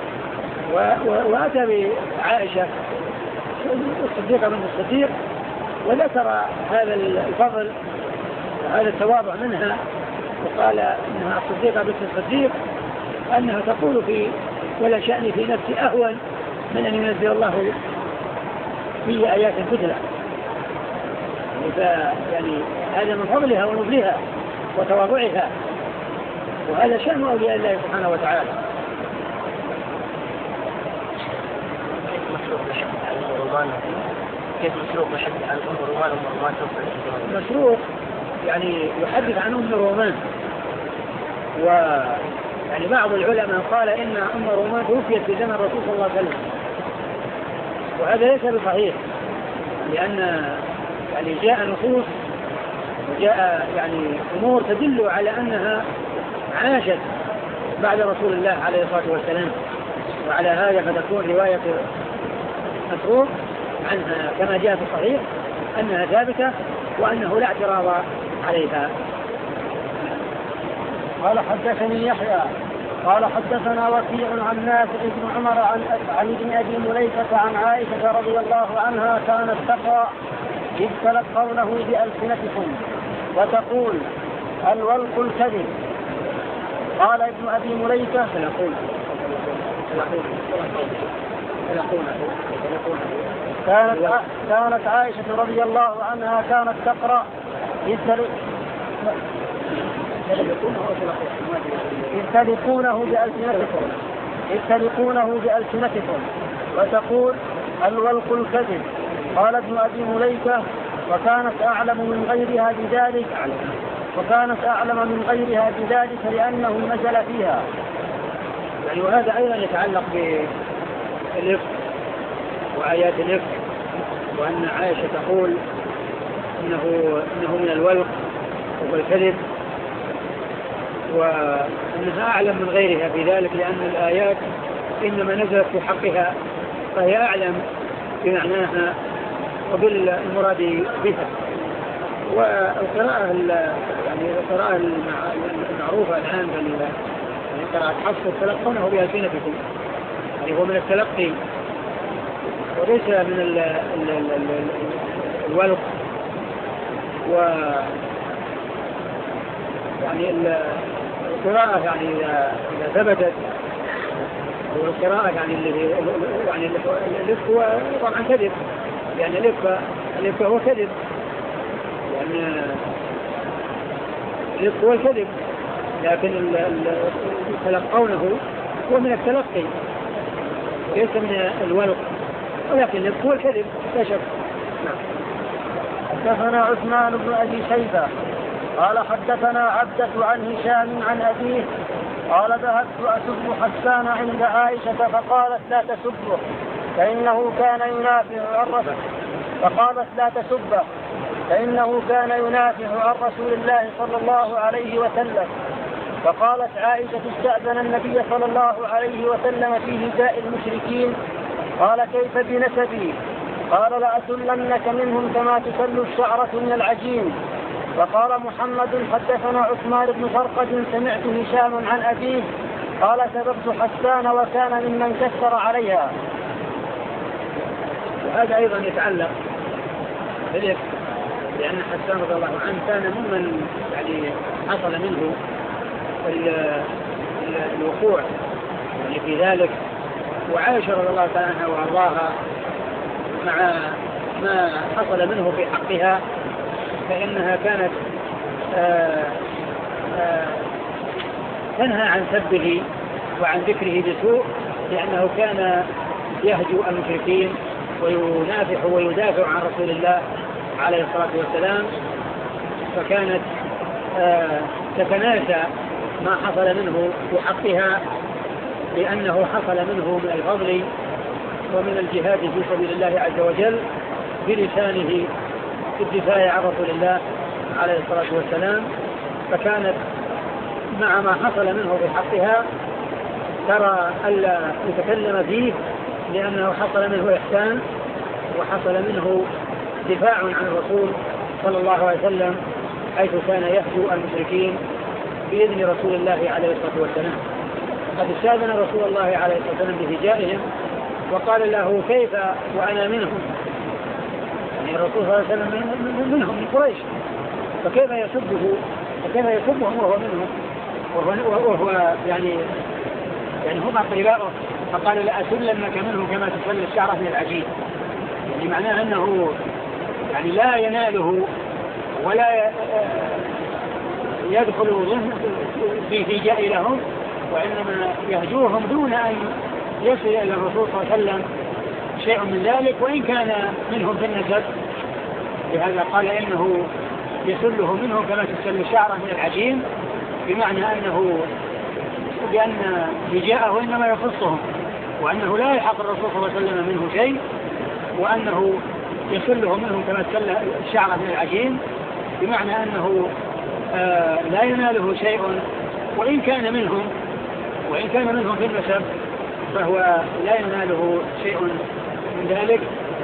وأتى بعائشة الصديقة بنت الصديق، وذكر هذا الفضل وهذا التواضع منها، وقال إنها الصديقة بنت الصديق أنها تقول في ولا شأني في نفسي أهون من أن ينزل الله في آيات تتلى. يعني هذا من فضلها ونبلها وتواضعها، وهذا شأن أولياء الله سبحانه وتعالى. كيف مسروق يحدث عن أم رومان وأم رومان توفى؟ مسروق يعني يحدث عن أم رومان، ويعني بعض العلماء قال إن أم رومان توفيت في زمن الرسول صلى الله عليه وسلم، وهذا ليس بصحيح، لأن يعني جاء نصوص وجاء يعني أمور تدل على أنها عاشت بعد رسول الله عليه الصلاة والسلام، وعلى هذا فتكون رواية مسروق عنها كما جاء في الصحيح أنها ثابتة وأنه لا اعتراض عليها. قال حدثني يحيى قال حدثنا وكيع عن نافع بن عمر عن عن ابن ابي مليكه عن عائشه رضي الله عنها كانت تقرا إذ تلقونه بألسنتكم وتقول الولق الكذب. قال ابن ابي مليكه فنقول كانت كانت عائشه رضي الله عنها كانت تقرا إذ تلقونه بألسنتكم إذ تلقونه بألسنتكم وتقول الولق الكذب. قال ابن أبي مليكة وكانت أعلم من غيرها بذلك وكانت أعلم من غيرها بذلك لأنه نزل فيها. يعني وهذا أيضا يتعلق بالإفك وآيات الإفك، وأن عائشة تقول إنه, إنه من الولق والكذب، وأنها أعلم من غيرها بذلك لأن الآيات إنما نزلت في حقها فهي أعلم بمعناها وبالمراد بها. والقراءة يعني القراءة المعروفة الآن يعني قراءة حفص تلقونه بألسنتكم، يعني هو من التلقي وليس من ال ال ال ال الولق. و يعني القراءة يعني إذا ثبتت، والقراءة يعني اللي يعني الإفك هو طبعا كذب، يعني الإفك الإفك هو كذب، يعني الإفك هو الكذب، لكن تلقونه هو من التلقي ليس من الولق، ولكن الإفك هو الكذب لا شك. حدثنا عثمان بن أبي شيبة قال حدثنا عبدة عن هشام عن أبيه قال ذهبت أسب حسان عند عائشة فقالت لا تسبه فإنه كان ينافع عن رسول فقالت لا تسبه فإنه كان ينافع عن رسول الله صلى الله عليه وسلم. فقالت عائشة استأذن النبي صلى الله عليه وسلم في هزاء المشركين قال كيف بنسبي؟ قال لأسلنك منهم كما تسل الشعرة من العجين. وقال محمد حدثنا عثمان بن فرقد سمعت هشام عن أبيه قال سببت حسان وكان ممن كسر عليها. وهذا أيضا يتعلق بالإفك، لأن حسان رضي الله عنه كان ممن يعني حصل منه الوقوع يعني في ذلك، وعائشة رضي الله عنها وأرضاها مع ما حصل منه في حقها فإنها كانت آآ آآ تنهى عن سبه وعن ذكره بسوء، لأنه كان يهجو المشركين وينافح ويدافع عن رسول الله عليه الصلاة والسلام، فكانت تتناسى ما حصل منه في حقها لأنه حصل منه من الفضل ومن الجهاد في سبيل الله عز وجل بلسانه في الدفاع عن رسول الله عليه الصلاة والسلام. فكانت مع ما حصل منه في حقها ترى ألا يتكلم فيه لأنه حصل منه إحسان وحصل منه دفاع عن الرسول صلى الله عليه وسلم، حيث كان يهجو المشركين بإذن رسول الله عليه الصلاة والسلام. قد استأذن رسول الله عليه الصلاة والسلام بهجائهم وقال له كيف وأنا منهم، يعني الرسول صلى الله عليه وسلم منهم من قريش، فكيف يسبه فكيف يسبهم وهو منهم وهو, وهو يعني يعني هم أقرباؤه، فقال لأسلنك منهم كما تسل الشعرة من العجين، يعني معناه أنه يعني لا يناله ولا يدخل في هجاء لهم، وإنما يهجوهم دون أن يصل إلى الرسول صلى الله عليه وسلم شيء من ذلك، وإن كان منهم في النسب. لهذا قال إنه يسله منهم كما تسل الشعرة من العجين، بمعنى أنه بأن هجاءه إنما يخصهم، وأنه لا يلحق الرسول صلى الله عليه وسلم منه شيء، وأنه يسله منهم كما تسل الشعرة من العجين، بمعنى أنه آه لا يناله شيء وإن كان منهم وإن كان منهم في النسب، فهو لا يناله شيء من ذلك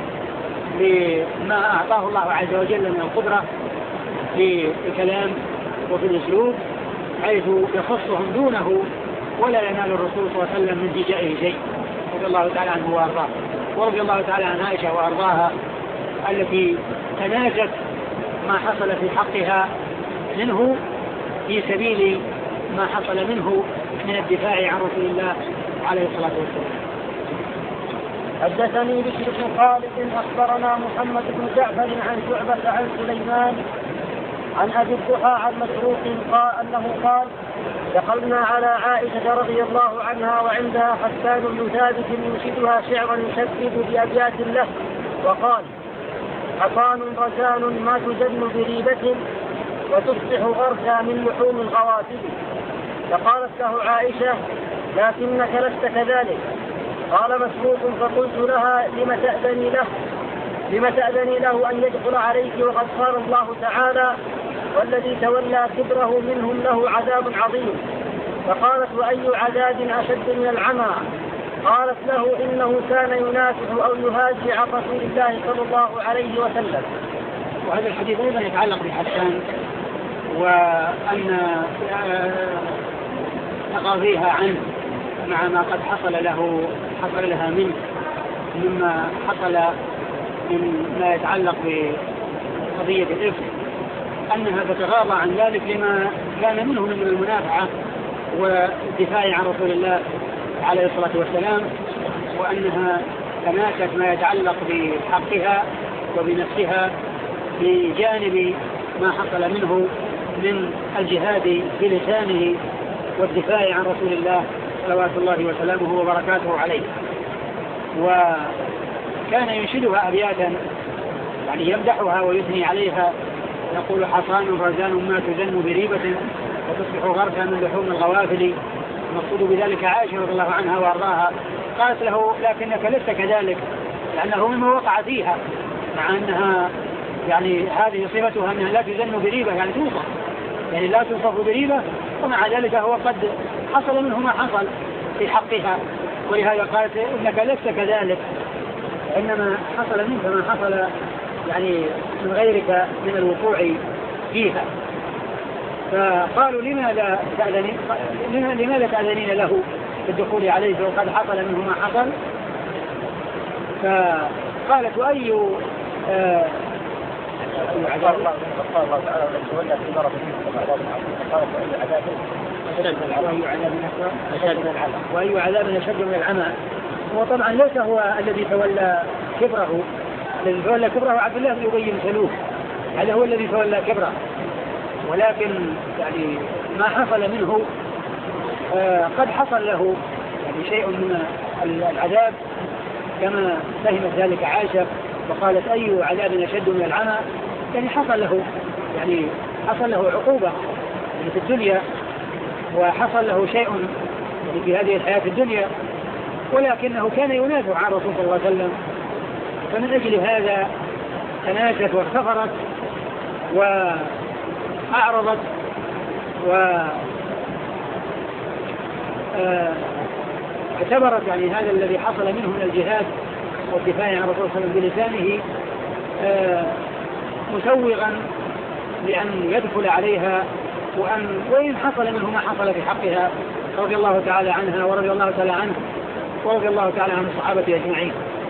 لما أعطاه الله عز وجل من القدرة في الكلام وفي الأسلوب، حيث يخصهم دونه ولا ينال الرسول صلى الله عليه وسلم من هجائه شيء، رضي الله تعالى عنه وأرضاه. ورضي الله تعالى عن عائشة وأرضاها التي تناجت ما حصل في حقها منه في سبيل ما حصل منه من الدفاع عن رسول الله عليه الصلاة والسلام. حدثني بشر بن خالد أخبرنا محمد بن جعفر عن شعبة عن سليمان عن أبي الضحى عن مسروق قال أنه قال دخلنا على عائشة رضي الله عنها وعندها حسان بن ثابت ينشدها شعرا يشدد بأبيات له وقال: حصان رزان ما تزن بريبة وتصبح غرسا من لحوم الغوافل. فقالت له عائشة: لكنك لست كذلك. قال مسروق: فقلت لها: لم تأذني له لم تأذني له أن يدخل عليك وقد قال الله تعالى: والذي تولى كبره منهم له عذاب عظيم. فقالت: وأي عذاب أشد من العمى؟ قالت له: إنه كان ينافح أو يهاجي عن رسول الله صلى الله عليه وسلم. وهذا الحديث أيضا يتعلق بحسان، وأن تقاضيها عنه مع ما قد حصل له حصل لها منه مما حصل من ما يتعلق بقضية الإفك، أنها تتغاضى عن ذلك لما كان منه من المنافعة والدفاع عن رسول الله عليه الصلاة والسلام، وأنها تناكت ما يتعلق بحقها وبنفسها بجانب ما حصل منه من الجهاد بلسانه والدفاع عن رسول الله صلوات الله وسلامه وبركاته عليه. وكان ينشدها أبياتا يعني يمدحها ويثني عليها، يقول: حصان رزان ما تزن بريبة وتصبح غرسا من لحوم الغوافل. المقصود بذلك عائشة رضي الله عنها وارضاها. قالت له: لكنك لست كذلك، لأنه مما وقع فيها، مع أنها يعني هذه صفتها أنها لا تزن بريبة، يعني توصف يعني لا توصف بريبة، ومع ذلك هو قد حصل منه ما حصل في حقها. ولهذا قالت: إنك لست كذلك، إنما حصل منك ما حصل يعني من غيرك من الوقوع فيها. فقالوا: لماذا تأذنين لماذا تأذنين له بالدخول عليه وقد حصل منه ما حصل؟ فقالت: وأي آه قال الله تعالى: وإن تولى كبره منهم عذاب عظيم. فقالت: وأي عذاب وأي عذاب أشد من العمى. وطبعا ليس هو الذي تولى كبره، الذي تولى كبره عبد الله بن أبي بن سلول، هذا هو الذي تولى كبره، ولكن يعني ما حصل منه آه قد حصل له يعني شيء من العذاب كما فهمت ذلك عائشة، وقالت: أي عذاب أشد من العمى، يعني حصل له يعني حصل له عقوبة يعني في الدنيا، وحصل له شيء يعني في هذه الحياة الدنيا، ولكنه كان ينافع عن رسول الله صلى الله عليه وسلم. فمن أجل هذا تناكت واغتفرت وأعرضت واعتبرت يعني هذا الذي حصل منه من الجهاد والدفاع عن رسول الله صلى الله عليه وسلم بلسانه مسوغا لأن يدخل عليها، وأن وإن حصل منه ما حصل في حقها رضي الله تعالى عنها ورضي الله تعالى عنه ورضي الله تعالى عن الصحابة أجمعين.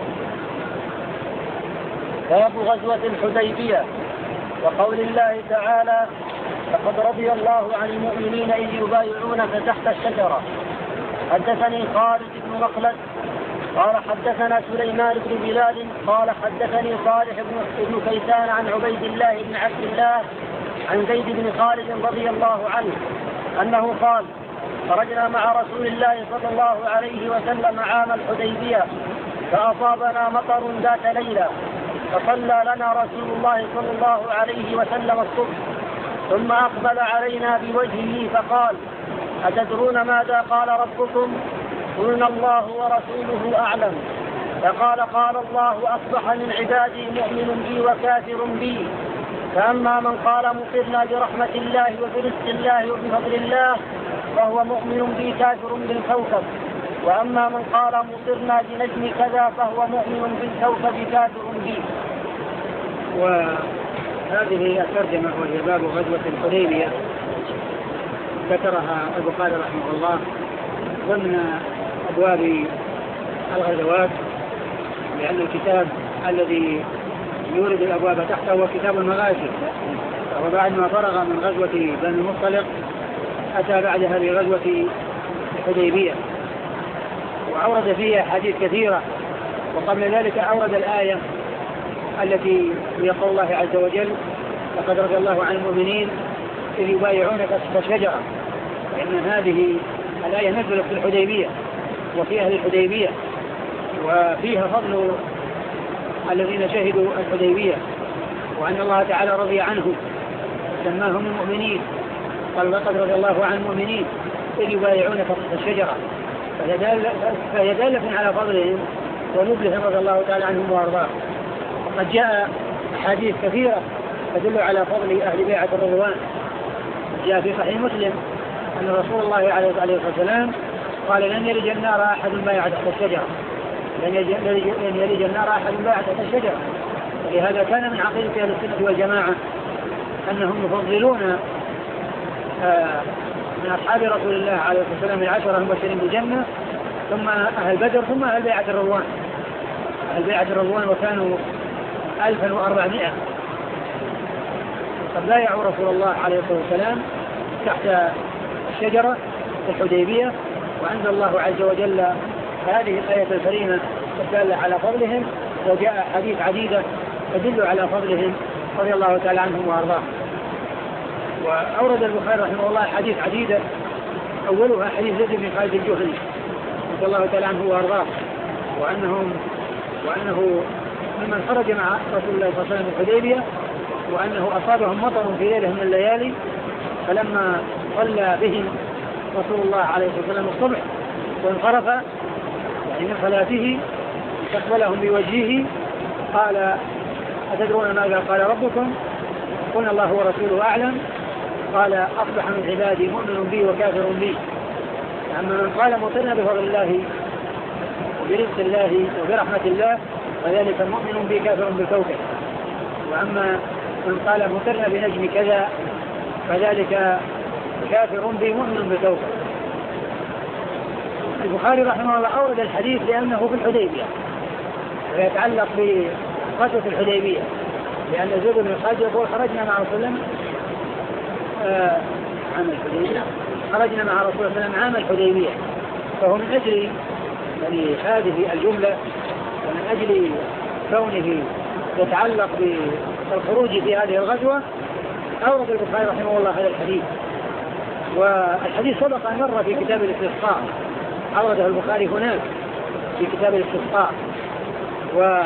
باب غزوة الحديبية وقول الله تعالى: لقد رضي الله عن المؤمنين إذ يبايعونك تحت الشجرة. حدثني خالد بن مخلد قال حدثنا سليمان بن بلال قال حدثني صالح بن كيسان عن عبيد الله بن عبد الله عن زيد بن خالد رضي الله عنه أنه قال: خرجنا مع رسول الله صلى الله عليه وسلم عام الحديبية فأصابنا مطر ذات ليلة، فصلى لنا رسول الله صلى الله عليه وسلم الصبح، ثم أقبل علينا بوجهه فقال: أتدرون ماذا قال ربكم؟ قلنا: الله ورسوله أعلم. فقال: قال الله: أصبح من عبادي مؤمن بي وكافر بي، فأما من قال مطرنا برحمة الله وبرزق الله وبفضل الله فهو مؤمن بي كافر بالكوكب، وأما من قال مطرنا بنجم كذا فهو مؤمن بالكوكب كافر بي. وهذه الترجمة وهي باب غزوة الحديبية ذكرها البخاري رحمه الله ضمن أبواب الغزوات، لأن الكتاب الذي يورد الأبواب تحته هو كتاب المغازي، وبعد ما فرغ من غزوة بني المصطلق أتى بعدها بغزوة الحديبية وأورد فيها حديث كثيرة، وقبل ذلك أورد الآية التي هي قول الله عز وجل: لقد رضي الله عن المؤمنين إذ يبايعونك تحت الشجرة، لأن هذه الآية نزلت في الحديبية وفي أهل الحديبية، وفيها فضل الذين شهدوا الحديبية، وأن الله تعالى رضي عنهم سماهم المؤمنين، قال: لقد رضي الله عن المؤمنين إذ يبايعونك تحت الشجرة، فهي دالة على فضلهم ونبلهم رضي الله تعالى عنهم وأرضاهم. وقد جاء أحاديث كثيرة تدل على فضل أهل بيعة الرضوان. جاء في صحيح مسلم أن رسول الله عليه الصلاة والسلام قال: لن يلج النار أحد بايع تحت الشجرة، لن يلج النار أحد بايع تحت الشجرة. ولهذا كان من عقيدة أهل السنة والجماعة أنهم يفضلون آه من أصحاب رسول الله عليه الصلاة والسلام العشرة المبشرين بالجنة، ثم أهل بدر، ثم أهل بيعة الرضوان. أهل بيعة الرضوان وكانوا ألفا وأربعمائة، قد بايعوا رسول الله عليه الصلاة والسلام تحت الشجرة في الحديبية، وأنزل الله عز وجل هذه الآية الكريمة الدالة على فضلهم، وجاء حديث عديدة تدل على فضلهم رضي الله تعالى عنهم وأرضاهم. وأورد البخاري رحمه الله حديث عديدة، أولها حديث زيد بن خالد الجهني رضي الله تعالى عنه وأرضاه، وأنهم وأنه ممن خرج مع رسول الله صلى الله عليه وسلم الحديبية، وأنه أصابهم مطر في ليلة من الليالي، فلما صلى بهم رسول الله عليه الصلاة والسلام الصبح وانصرف يعني من صلاته استقبلهم بوجهه قال: أتدرون ماذا قال ربكم؟ قلنا: الله ورسوله أعلم. قال: أصبح من عبادي مؤمن بي وكافر بي، أما من قال مطرنا بفضل الله وبرزق الله وبرحمة الله فذلك مؤمن بي كافر بالكوكب، وأما من قال مطرنا بنجم كذا فذلك كافر بي مؤمن بالكوكب. البخاري رحمه الله أورد الحديث لأنه في الحديبية ويتعلق بغزوة الحديبية، لأن زيد بن خالد يقول: خرجنا مع رسول الله آه عام الحديبية خرجنا مع رسول الله صلى الله عليه وسلم عام الحديبية، فهو من أجل يعني هذه الجملة ومن أجل كونه يتعلق بالخروج في هذه الغزوة أورد البخاري رحمه الله هذا الحديث. والحديث سبق أن مر في كتاب الاستسقاء، أورده البخاري هناك في كتاب الاستسقاء. و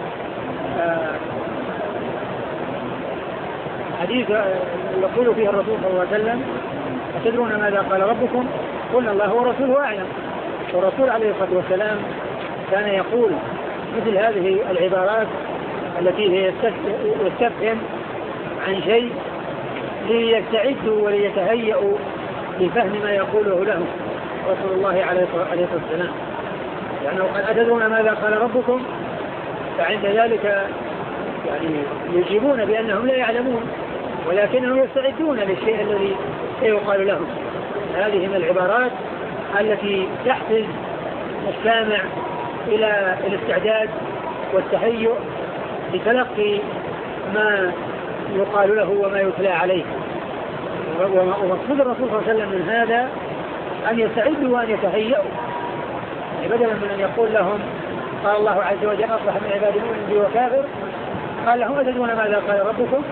حديث يقول فيه الرسول صلى الله عليه وسلم: أتدرون ماذا قال ربكم؟ قلنا: الله ورسوله أعلم. والرسول عليه الصلاة والسلام كان يقول مثل هذه العبارات التي هي يستفهم عن شيء ليستعدوا وليتهيئوا لفهم ما يقوله لهم رسول الله عليه الصلاة والسلام، لأنه قال: أتدرون ماذا قال ربكم؟ فعند ذلك يعني يجيبون بأنهم لا يعلمون ولكنهم يستعدون للشيء الذي سيقال لهم. هذه من العبارات التي تحفز السامع إلى الاستعداد والتهيؤ لتلقي ما يقال له وما يتلى عليه. ومقصود الرسول صلى الله عليه وسلم من هذا أن يستعدوا وأن يتهيئوا، بدلا من أن يقول لهم قال الله عز وجل أصبح من عباد المؤمن بي وكافر، قال لهم أتدرون ماذا قال ربكم،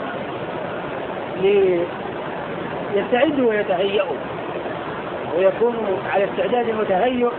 ليستعدوا ويتهيئوا ويكونوا على استعداد وتهيؤ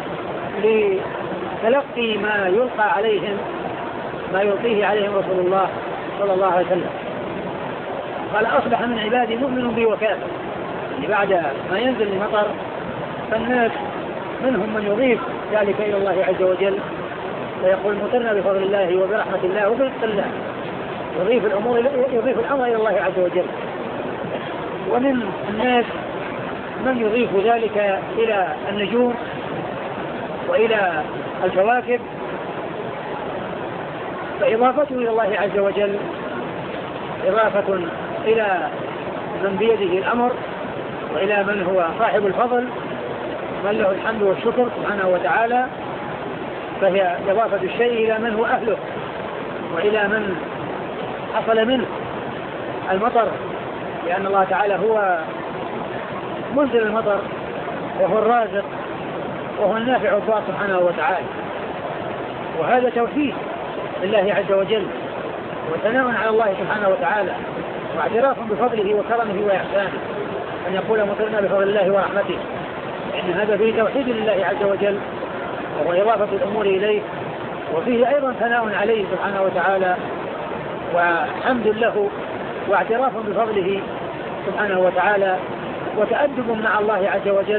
لتلقي ما يلقى عليهم ما يلقيه عليهم رسول الله صلى الله عليه وسلم. قال أصبح من عبادي مؤمن بي وكافر، يعني بعد ما ينزل المطر فالناس منهم من يضيف ذلك إلى الله عز وجل ويقول مطرنا بفضل الله وبرحمة الله وبرزق الله، يضيف الأمور يضيف الأمر إلى الله عز وجل. ومن الناس من يضيف ذلك إلى النجوم وإلى الكواكب، فإضافته إلى الله عز وجل إضافة إلى من بيده الأمر وإلى من هو صاحب الفضل من له الحمد والشكر سبحانه وتعالى، فهي إضافة الشيء إلى من هو أهله وإلى من حصل منه المطر، لأن الله تعالى هو منزل المطر وهو الرازق وهو النافع الضار سبحانه وتعالى. وهذا توحيد لله عز وجل وثناء على الله سبحانه وتعالى واعتراف بفضله وكرمه وإحسانه، أن يقول مطرنا بفضل الله ورحمته، لأن هذا فيه توحيد لله عز وجل وهو إضافة الأمور إليه، وفيه أيضا ثناء عليه سبحانه وتعالى وحمد له واعتراف بفضله سبحانه وتعالى وتأدب مع الله عز وجل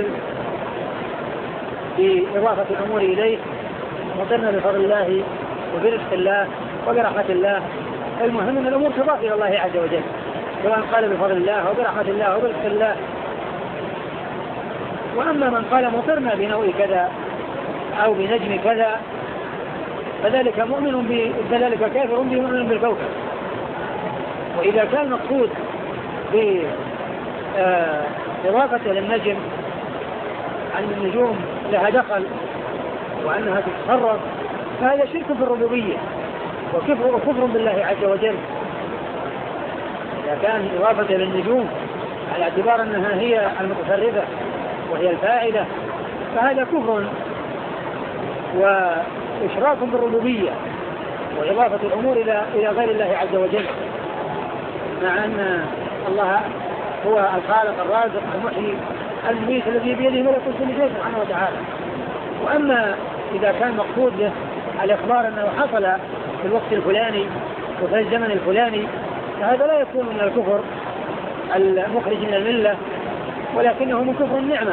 بإضافة الأمور إليه. مطرنا بفضل الله وبرزق الله وبرحمة الله، المهم أن الأمور تضاف إلى الله عز وجل، سواء قال بفضل الله وبرحمة الله وبرزق الله. وأما من قال مطرنا بنوء كذا أو بنجم كذا فذلك مؤمن بذلك كافر بمؤمن بالكوكب. وإذا كان مقصود بإضافة للنجم أن النجوم لها دخل وأنها تتصرف فهذا شرك في الربوبية وكفر وكفر بالله عز وجل. إذا كان إضافة للنجوم على اعتبار أنها هي المتصرفة وهي الفاعلة فهذا كفر وإشراك بالربوبية وإضافة الأمور إلى إلى غير الله عز وجل، مع أن الله هو الخالق الرازق المحيي المميت الذي بيده ملكوت كل شيء سبحانه وتعالى. وأما إذا كان مقصود له الإخبار أنه حصل في الوقت الفلاني وفي الزمن الفلاني فهذا لا يكون من الكفر المخرج من الملة، ولكنه من كفر النعمة.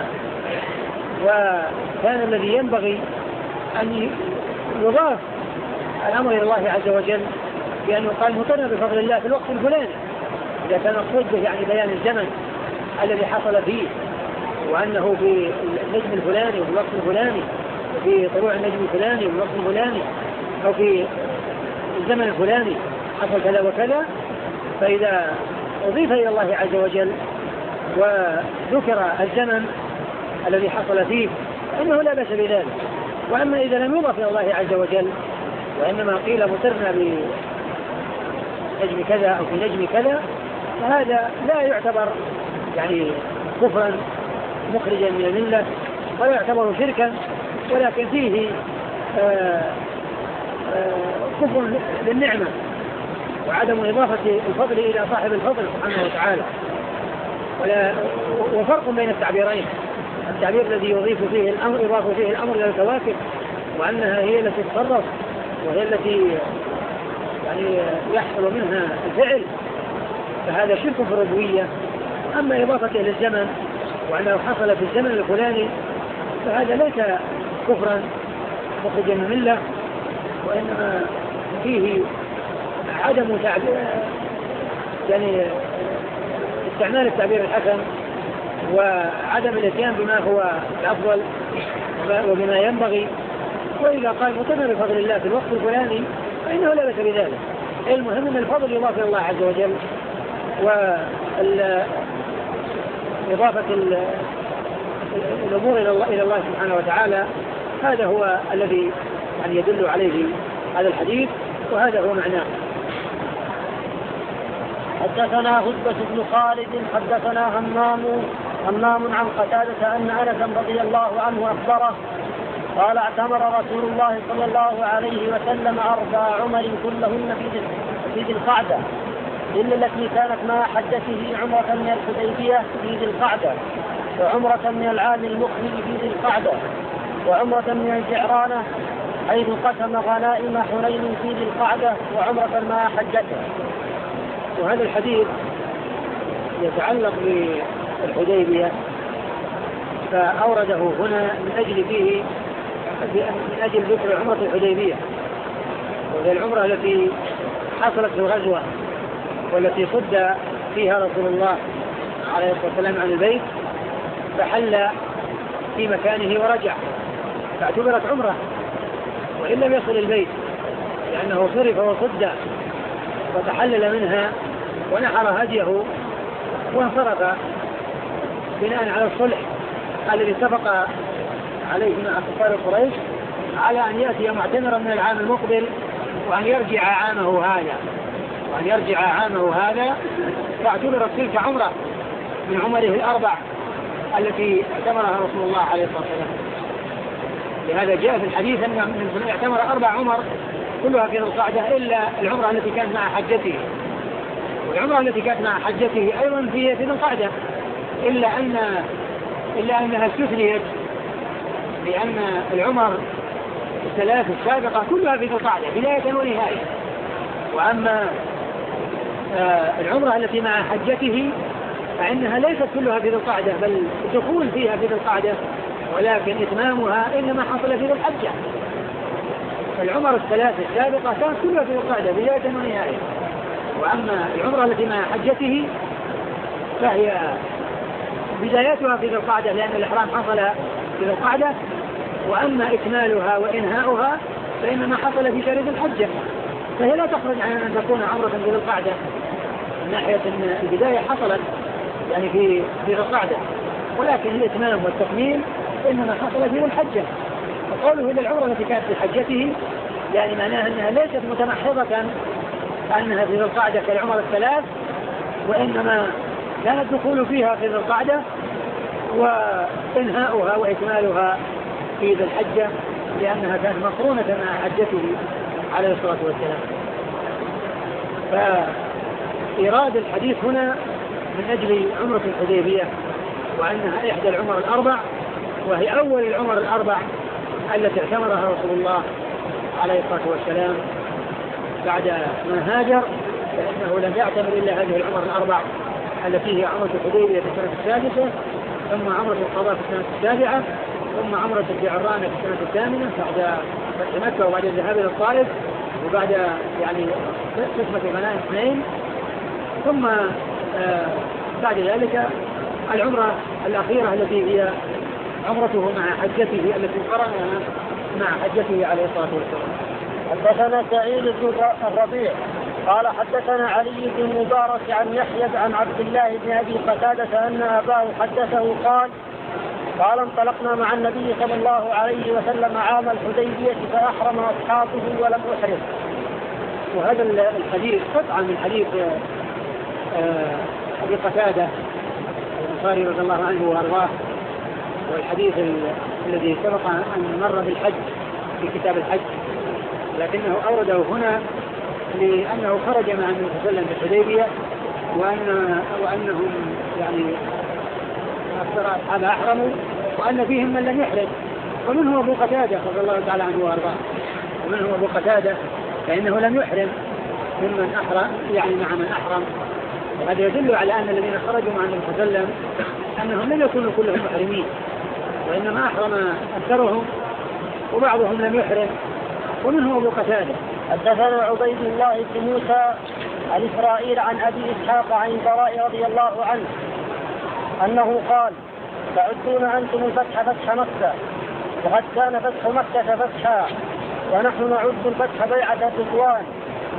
وكان الذي ينبغي أن يضاف الأمر إلى الله عز وجل بأن يقال مطرنا بفضل الله في الوقت الفلاني، إذا كان مقصود به يعني بيان الزمن الذي حصل فيه، وأنه في النجم الفلاني وفي الوقت الفلاني وفي طلوع النجم الفلاني وفي الوقت الفلاني أو في الزمن الفلاني حصل كذا وكذا، فإذا أضيف إلى الله عز وجل وذكر الزمن الذي حصل فيه فإنه لا بأس بذلك. وأما إذا لم يضف إلى الله عز وجل وإنما قيل مطرنا بنجم كذا أو في نجم كذا فهذا لا يعتبر يعني كفرا مخرجا من الملة ولا يعتبر شركا، ولكن فيه آآ آآ كفر للنعمة وعدم إضافة الفضل إلى صاحب الفضل سبحانه وتعالى. ولا وفرق بين التعبيرين، التعبير الذي يضيف فيه الأمر إضافة فيه الأمر إلى الكواكب وأنها هي التي تتصرف وهي التي يعني يحصل منها الفعل فهذا شرك في الربوبية. أما إضافة إلى الزمن وأنه حصل في الزمن الفلاني فهذا ليس كفرا مخرجا من الملة، وإنما فيه عدم تعبير يعني استعمال التعبير الحسن وعدم الاتيان بما هو الأفضل وبما ينبغي. وإذا قال مطرنا بفضل الله في الوقت الفلاني فإنه لا بأس بذلك، المهم أن الفضل يضاف إلى الله عز وجل، وإضافة الأمور إلى الله سبحانه وتعالى هذا هو الذي يعني يدل عليه هذا الحديث، وهذا هو معناه. حدثنا هدبة بن خالد حدثنا همام همام عن قتادة أن أنس رضي الله عنه أخبره قال اعتمر رسول الله صلى الله عليه وسلم أربع عمر كلهن في ذي القعدة إلا التي كانت مع حجته عمرة من الحديبية في ذي القعدة، وعمرة من العام المقبل في ذي القعدة، وعمرة من الجعرانة حيث قسم غنائم حنين في ذي القعدة، وعمرة مع حجته. وهذا الحديث يتعلق بالحديبية، فأورده هنا من أجل فيه من أجل ذكر عمرة الحديبية، وهي العمرة التي حصلت في الغزوة والتي صد فيها رسول الله عليه الصلاة والسلام عن البيت فحل في مكانه ورجع، فاعتبرت عمرة وإن لم يصل البيت لأنه صرف وصد وتحلل منها ونحر هديه وانصرف بناء على الصلح الذي اتفق عليه مع كفار قريش على أن يأتي معتمرا من العام المقبل وأن يرجع عامه هذا وأن يرجع عامه هذا فاعتبرت تلك عمرة من عمره الأربع التي اعتمرها رسول الله عليه الصلاة والسلام. لهذا جاء في الحديث أن من اعتمر أربع عمر كلها في ذي القعدة إلا العمرة التي كانت مع حجته، والعمرة التي كانت مع حجته أيضا في ذي القعدة إلا أن إلا أنها استثنيت لأن العمر الثلاث السابقة كلها في ذي القعدة بداية ونهاية. وأما آه العمرة التي مع حجته فإنها ليست كلها في ذي القعدة بل تكون فيها في ذي القعدة، ولكن إتمامها إنما حصل في ذي الحجة. العمر الثلاث السابقة كانت كلها في ذي القعدة بداية ونهاية، وأما العمرة التي مع حجته فهي بدايتها في ذي القعدة لأن الإحرام حصل في ذي القعدة، وأما إكمالها وإنهاؤها فإنما حصل في شهر ذي الحجة، فهي لا تخرج عن أن تكون عمرة في ذي القعدة من ناحية أن البداية حصلت يعني في ذي القعدة، ولكن الإتمام والتكميل إنما حصل في ذي الحجة. وقوله إلى العمرة التي كانت في حجته يعني معناها أنها ليست متمحضة أنها في ذي القعدة كالعمر الثلاث، وإنما كان الدخول فيها في ذي القعدة وإنهاؤها وإكمالها في ذي الحجة لأنها كانت مقرونة مع حجته عليه الصلاة والسلام. فإيراد الحديث هنا من أجل عمرة الحديبية وأنها إحدى العمر الأربع، وهي أول العمر الأربع التي اعتمرها رسول الله عليه الصلاة والسلام بعد ما هاجر، فإنه لم يعتمر إلا هذه العمر الأربع التي هي عمرة الحديبية في السنة السادسة، ثم عمرة القضاء في السنة السابعة، ثم عمرة الجعرانة في السنة الثامنة بعد فتح مكة وبعد الذهاب إلى الطائف وبعد يعني قسمة غنائم اثنين، ثم آه بعد ذلك العمرة الأخيرة التي هي عمرته مع حجته التي قرنها مع حجته عليه الصلاة والسلام. حدثنا سعيد بن الربيع قال حدثنا علي بن مبارك عن يحيى عن عبد الله بن أبي قتادة أن أباه حدثه قال قال انطلقنا مع النبي صلى الله عليه وسلم عام الحديبية فأحرم أصحابه ولم أحرم. وهذا الحديث قطعا من حديث أبي قتادة الأنصاري رضي الله عنه وأرضاه، والحديث الذي سبق أن مر بالحج في كتاب الحج، لكنه أورده هنا لأنه خرج مع النبي صلى الله عليه وسلم في الحديبية وأن وأنهم يعني أكثر أصحاب أحرموا وأن فيهم من لم يحرم، ومنه أبو قتادة رضي الله تعالى عنه وأرضاه، ومنه أبو قتادة فإنه لم يحرم ممن أحرم يعني مع من أحرم. وهذا يدل على أن الذين خرجوا مع النبي صلى الله عليه وسلم أنهم لم يكونوا كلهم محرمين، وإنما أحرم أكثرهم وبعضهم لم يحرم، ومنه أبو قتادة. حدثنا عبيد الله بن موسى عن إسرائيل عن أبي إسحاق عن البراء رضي الله عنه أنه قال تعدون أنتم الفتح فتح مكة وقد كان فتح مكة فتحا ونحن نعد الفتح بيعة الرضوان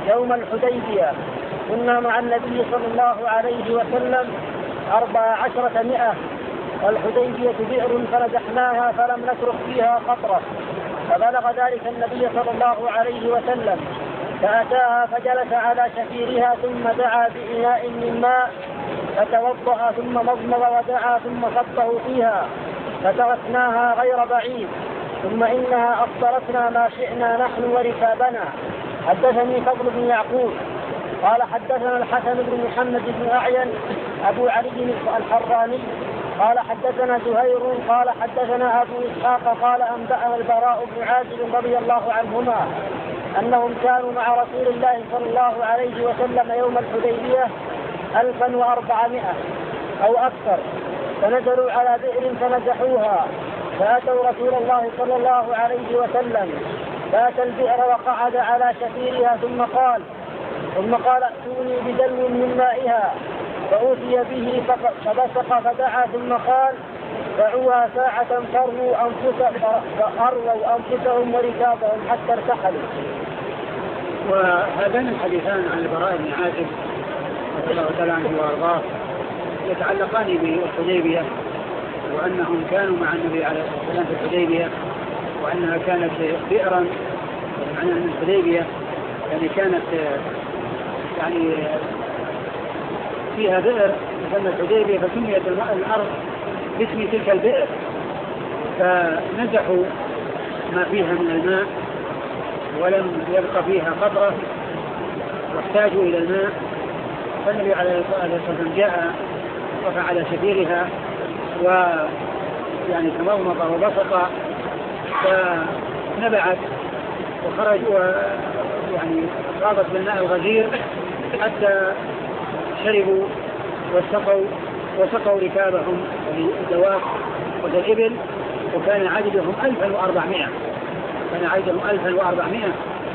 يوم الحديبية كنا مع النبي صلى الله عليه وسلم أربع عشرة مئة، والحديبية بئر فنزحناها فلم نترك فيها قطرة، فبلغ ذلك النبي صلى الله عليه وسلم فأتاها فجلس على شفيرها ثم دعا بإناء من ماء فتوضأ ثم مضمض ودعا ثم صبه فيها فتركناها غير بعيد، ثم إنها أفطرتنا ما شئنا نحن وركابنا. حدثني فضل بن يعقوب قال حدثنا الحسن بن محمد بن أعين أبو علي الحراني قال حدثنا زهير قال حدثنا أبو إسحاق قال أنبأنا البراء بن عازب رضي الله عنهما أنهم كانوا مع رسول الله صلى الله عليه وسلم يوم الحديبية ألفا وأربعمائة أو أكثر، فنزلوا على بئر فنزحوها، فأتوا رسول الله صلى الله عليه وسلم فأتى البئر وقعد على شفيرها ثم قال ثم قال ائتوني بدلو من مائها، فأوتي به فبسق فدعا ثم قال دعوها ساعة فاروا أنفسهم وركابهم حتى ارتحلوا. وهذان الحديثان عن البراء بن عازب رضي الله تعالى عنه وارضاه يتعلقان بالحديبية، وأنهم كانوا مع النبي عليه الصلاة والسلام في الحديبية، وأنها كانت بئرا معنى أن الحديبية يعني كانت يعني فيها بئر مثل الحديبية، فسميت الأرض باسم تلك البئر، فنزحوا ما فيها من الماء ولم يبقى فيها قطرة واحتاجوا إلى الماء، فالنبي عليه الصلاة والسلام جاء وقف على شفيرها ويعني تمضمض وبسط فنبعت وخرج ويعني غاضت بالماء الغزير حتى شربوا وسقوا وسقوا ركابهم والدواب والإبل، وكان عددهم ألفا وأربعمائة كان عددهم ألفا وأربعمائة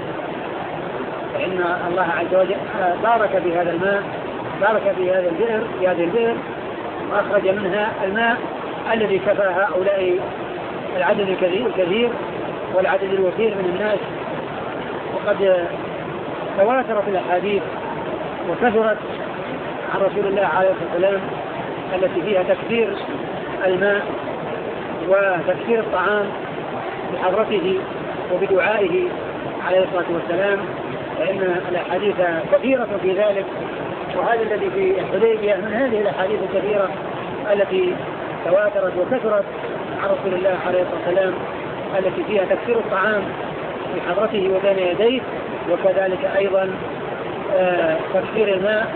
فإن الله عز وجل بارك في هذا الماء، بارك في هذا البئر في هذه البئر وأخرج منها الماء الذي كفى هؤلاء العدد الكثير والعدد الوفير من الناس. وقد تواترت الأحاديث وكثرت عن رسول الله عليه الصلاة والسلام التي فيها تكثير الماء وتكثير الطعام بحضرته وبدعائه عليه الصلاة والسلام، فإن الأحاديث كثيرة في ذلك، وهذا الذي في الحديبية من هذه الأحاديث الكثيرة التي تواترت وكثرت عن رسول الله عليه الصلاة والسلام التي فيها تكثير الطعام بحضرته وبين يديه، وكذلك أيضا آه تكثير الماء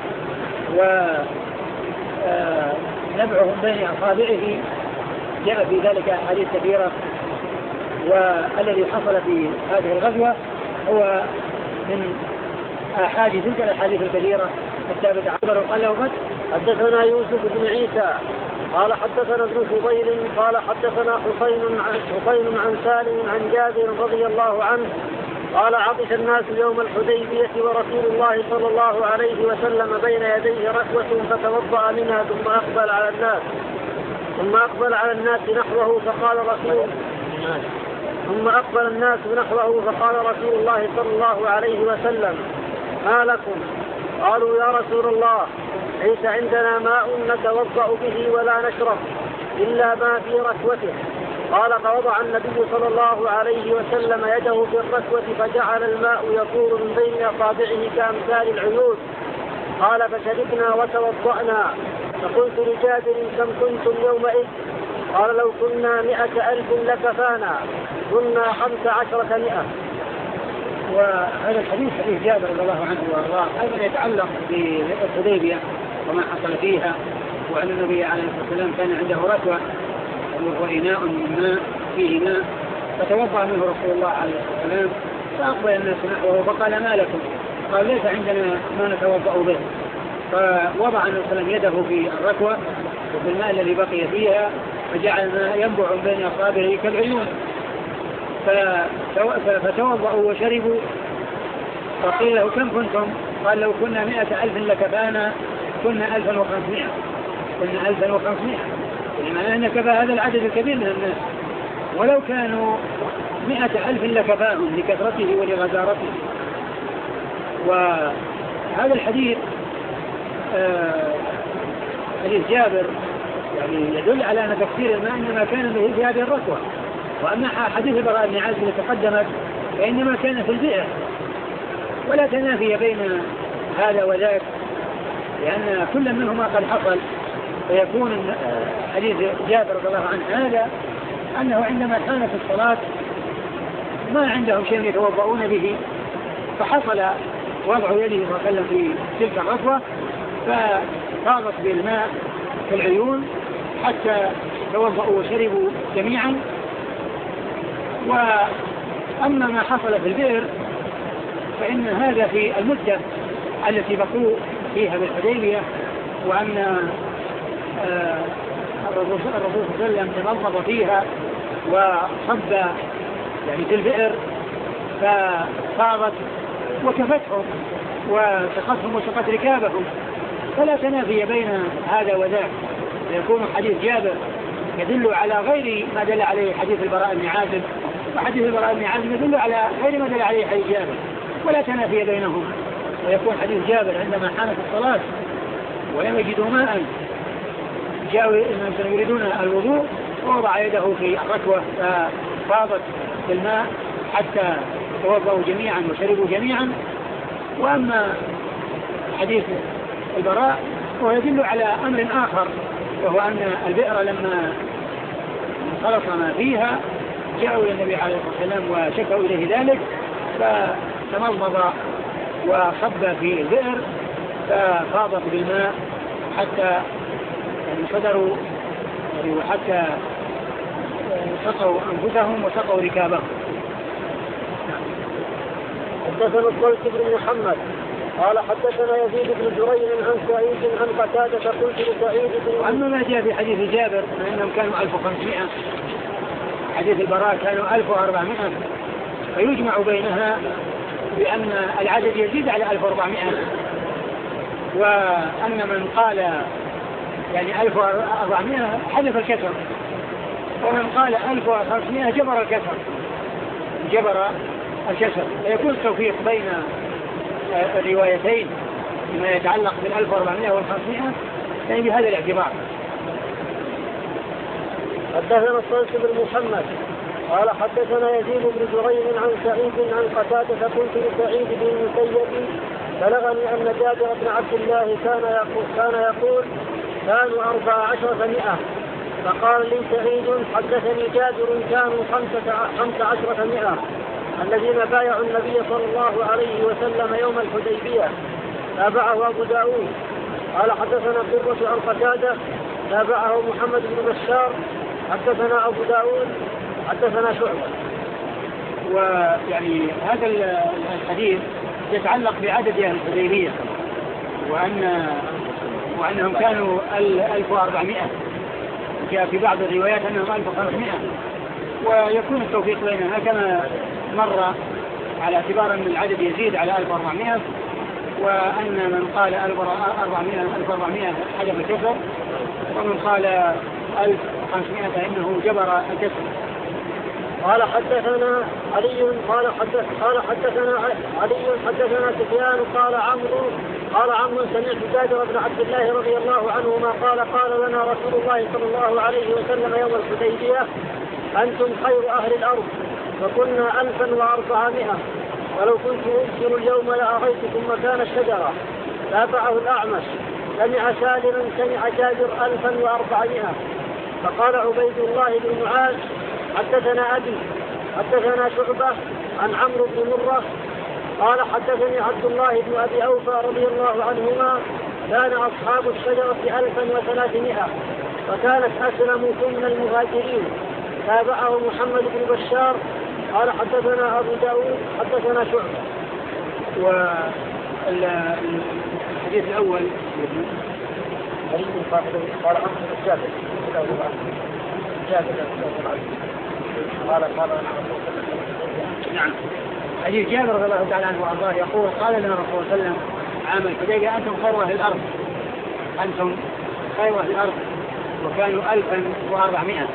ونبعه بين أصابعه، جاء في ذلك أحاديث كثيرة. والذي حصل في هذه الغزوة هو من أحاديث تلك الأحاديث الكثيرة الثابتة عبر قال له حدثنا يوسف بن عيسى قال حدثنا ابن فضيل قال حدثنا حسين عن حسين عن سالم عن جابر رضي الله عنه قال عطش الناس يوم الحديبية ورسول الله صلى الله عليه وسلم بين يديه ركوة فتوضأ منها ثم أقبل على الناس ثم أقبل على الناس نحوه فقال رسول ثم أقبل الناس نحوه فقال رسول الله صلى الله عليه وسلم ما لكم؟ قالوا يا رسول الله ليس عندنا ماء نتوضأ به ولا نشرب إلا ما في ركوته. قال فوضع النبي صلى الله عليه وسلم يده في الركوة فجعل الماء يفور من بين أصابعه كأمثال العيون. قال فشربنا وتوضأنا. فقلت لجابر كم كنتم يومئذ؟ قال لو كنا مئة ألف لكفانا، كنا خمس عشرة مئة. وهذا الحديث حديث جابر رضي الله عنه وارضاه أيضا يتعلق بالحديبية وما حصل فيها، وأن النبي عليه الصلاة والسلام كان عنده ركوة وهو إناء من ماء فيه ماء، فتوضأ منه رسول الله عليه الصلاة والسلام فأقبل الناس نحوه فقال ما لكم؟ قال ليس عندنا ما نتوضأ به. فوضع النبي صلى الله عليه وسلم يده في الركوة وفي الماء الذي بقي فيها فجعل الماء ينبع بين أصابعه كالعيون، فتوضأوا وشربوا. فقيل له كم كنتم؟ قال لو كنا مئة ألف لكفانا، كنا ألفا وخمسمائة كنا ألفا وخمسمائة يعني أن كفى هذا العدد الكبير من الناس، ولو كانوا مئة ألف لكفاهم لكثرته ولغزارته. وهذا الحديث آه حديث جابر يعني يدل على أن تكثير الماء إنما كان به في هذه الركوة، وأما حديث البراء بن عازب الذي تقدمت فإنما كان في البئر، ولا تنافي بين هذا وذاك، لأن كل منهما قد حصل. فيكون حديث جابر رضي الله عنه هذا أنه عندما كانت الصلاة ما عندهم شيء يتوضؤون به، فحصل وضع يده صلى الله عليه وسلم في تلك الركوة ففاضت بالماء في العيون حتى توضؤوا وشربوا جميعا. وأما ما حصل في البئر فإن هذا في المدة التي بقوا فيها بالحديبية، وأن الرسول صلى الله عليه وسلم تمضمض فيها وصب يعني في البئر ففاضت وكفتهم وسقتهم وسقت ركابهم، فلا تنافي بين هذا وذاك. يكون حديث جابر يدل على غير ما دل عليه حديث البراء بن عازب، وحديث البراء بن عازب يدل على غير ما دل عليه حديث جابر، ولا تنافي بينهم. ويكون حديث جابر عندما حانت الصلاة ولم يجدوا ماء جاءوا يريدون الوضوء ووضع يده في الركوة ففاضت بالماء حتى توضؤوا جميعا وشربوا جميعا. وأما حديث البراء هو يدل على أمر آخر، وهو أن البئر لما خلص ما فيها جاءوا إلى النبي عليه الصلاة والسلام وشكوا إليه ذلك، فتمضمض وصب في البئر ففاضت بالماء حتى يعني صدروا وحتى سقوا أنفسهم وسقوا ركابهم. حدثنا الطلق بن محمد قال حدثنا يزيد بن جرير عن سعيد عن قتادة قلت لسعيد بن أما ما جاء في حديث جابر فإنهم كانوا ألف وخمسمائة، حديث البراء كانوا ألف وأربعمائة، فيجمع بينها بأن العدد يزيد على ألف وأربعمائة، وأن من قال يعني ألف وأربعمائة حذف الكسر، ومن قال ألف وخمسمائة جبر الكسر جبر الكسر فيكون التوفيق بين الروايتين فيما يتعلق بالألف وأربعمائة والخمسمائة يعني بهذا الاعتبار. حدثنا الصلت بن محمد قال حدثنا يزيد بن جرير عن سعيد عن قتادة قلت لسعيد بن المسيب بلغني أن جابر بن عبد الله كان يقول, كان يقول كانوا أربع عشرة مئة، فقال لي سعيد حدثني جابر كانوا خمسة عشرة مئة الذين بايعوا النبي صلى الله عليه وسلم يوم الحديبية. تابعه أبو داود قال حدثنا قرة عن قتادة تابعه محمد بن بشار حدثنا أبو داود حدثنا شعبة. ويعني هذا الحديث يتعلق بعدد أهل الحديبية، وأن وأنهم كانوا ألف وأربعمائة، جاء في بعض الروايات أنهم ألف وخمسمائة، ويكون التوفيق بينها كما مر على اعتبار أن العدد يزيد على ألف وأربعمائة، وأن من قال ألف وأربعمائة حجب الكسر، ومن قال ألف وخمسمائة فإنه جبر الكسر. قال حدثنا علي قال حدث قال حدثنا علي حدثنا سفيان قال عمرو قال عمرو سمعت جابر بن عبد الله رضي الله عنهما قال قال لنا رسول الله صلى الله عليه وسلم يوم الحديبية أنتم خير أهل الأرض، فكنا ألفا وأربعمائة، ولو كنت أبصر اليوم لأريتكم مكان الشجرة. تابعه الأعمش سمع سالم سمع جابر ألفا وأربعمائة. فقال عبيد الله بن معاذ حدثنا أبي حدثنا شعبة عن عمرو بن مرة قال حدثني عبد الله بن أبي أوفى رضي الله عنهما كان أصحاب الشجرة ألفا وثلاثمائة، وكانت أسلموا ثم المهاجرين. تابعه محمد بن بشار قال حدثنا أبو داود حدثنا شعبة. والحديث الأول قال عمرو بن جابر قال قال نعم حديث جابر رضي الله تعالى عنه وارضاه يقول قال لنا رسول الله صلى الله عليه وسلم عام الحديبية أنتم خير أهل الأرض أنتم خير أهل الأرض، وكانوا ألفا وأربعمائة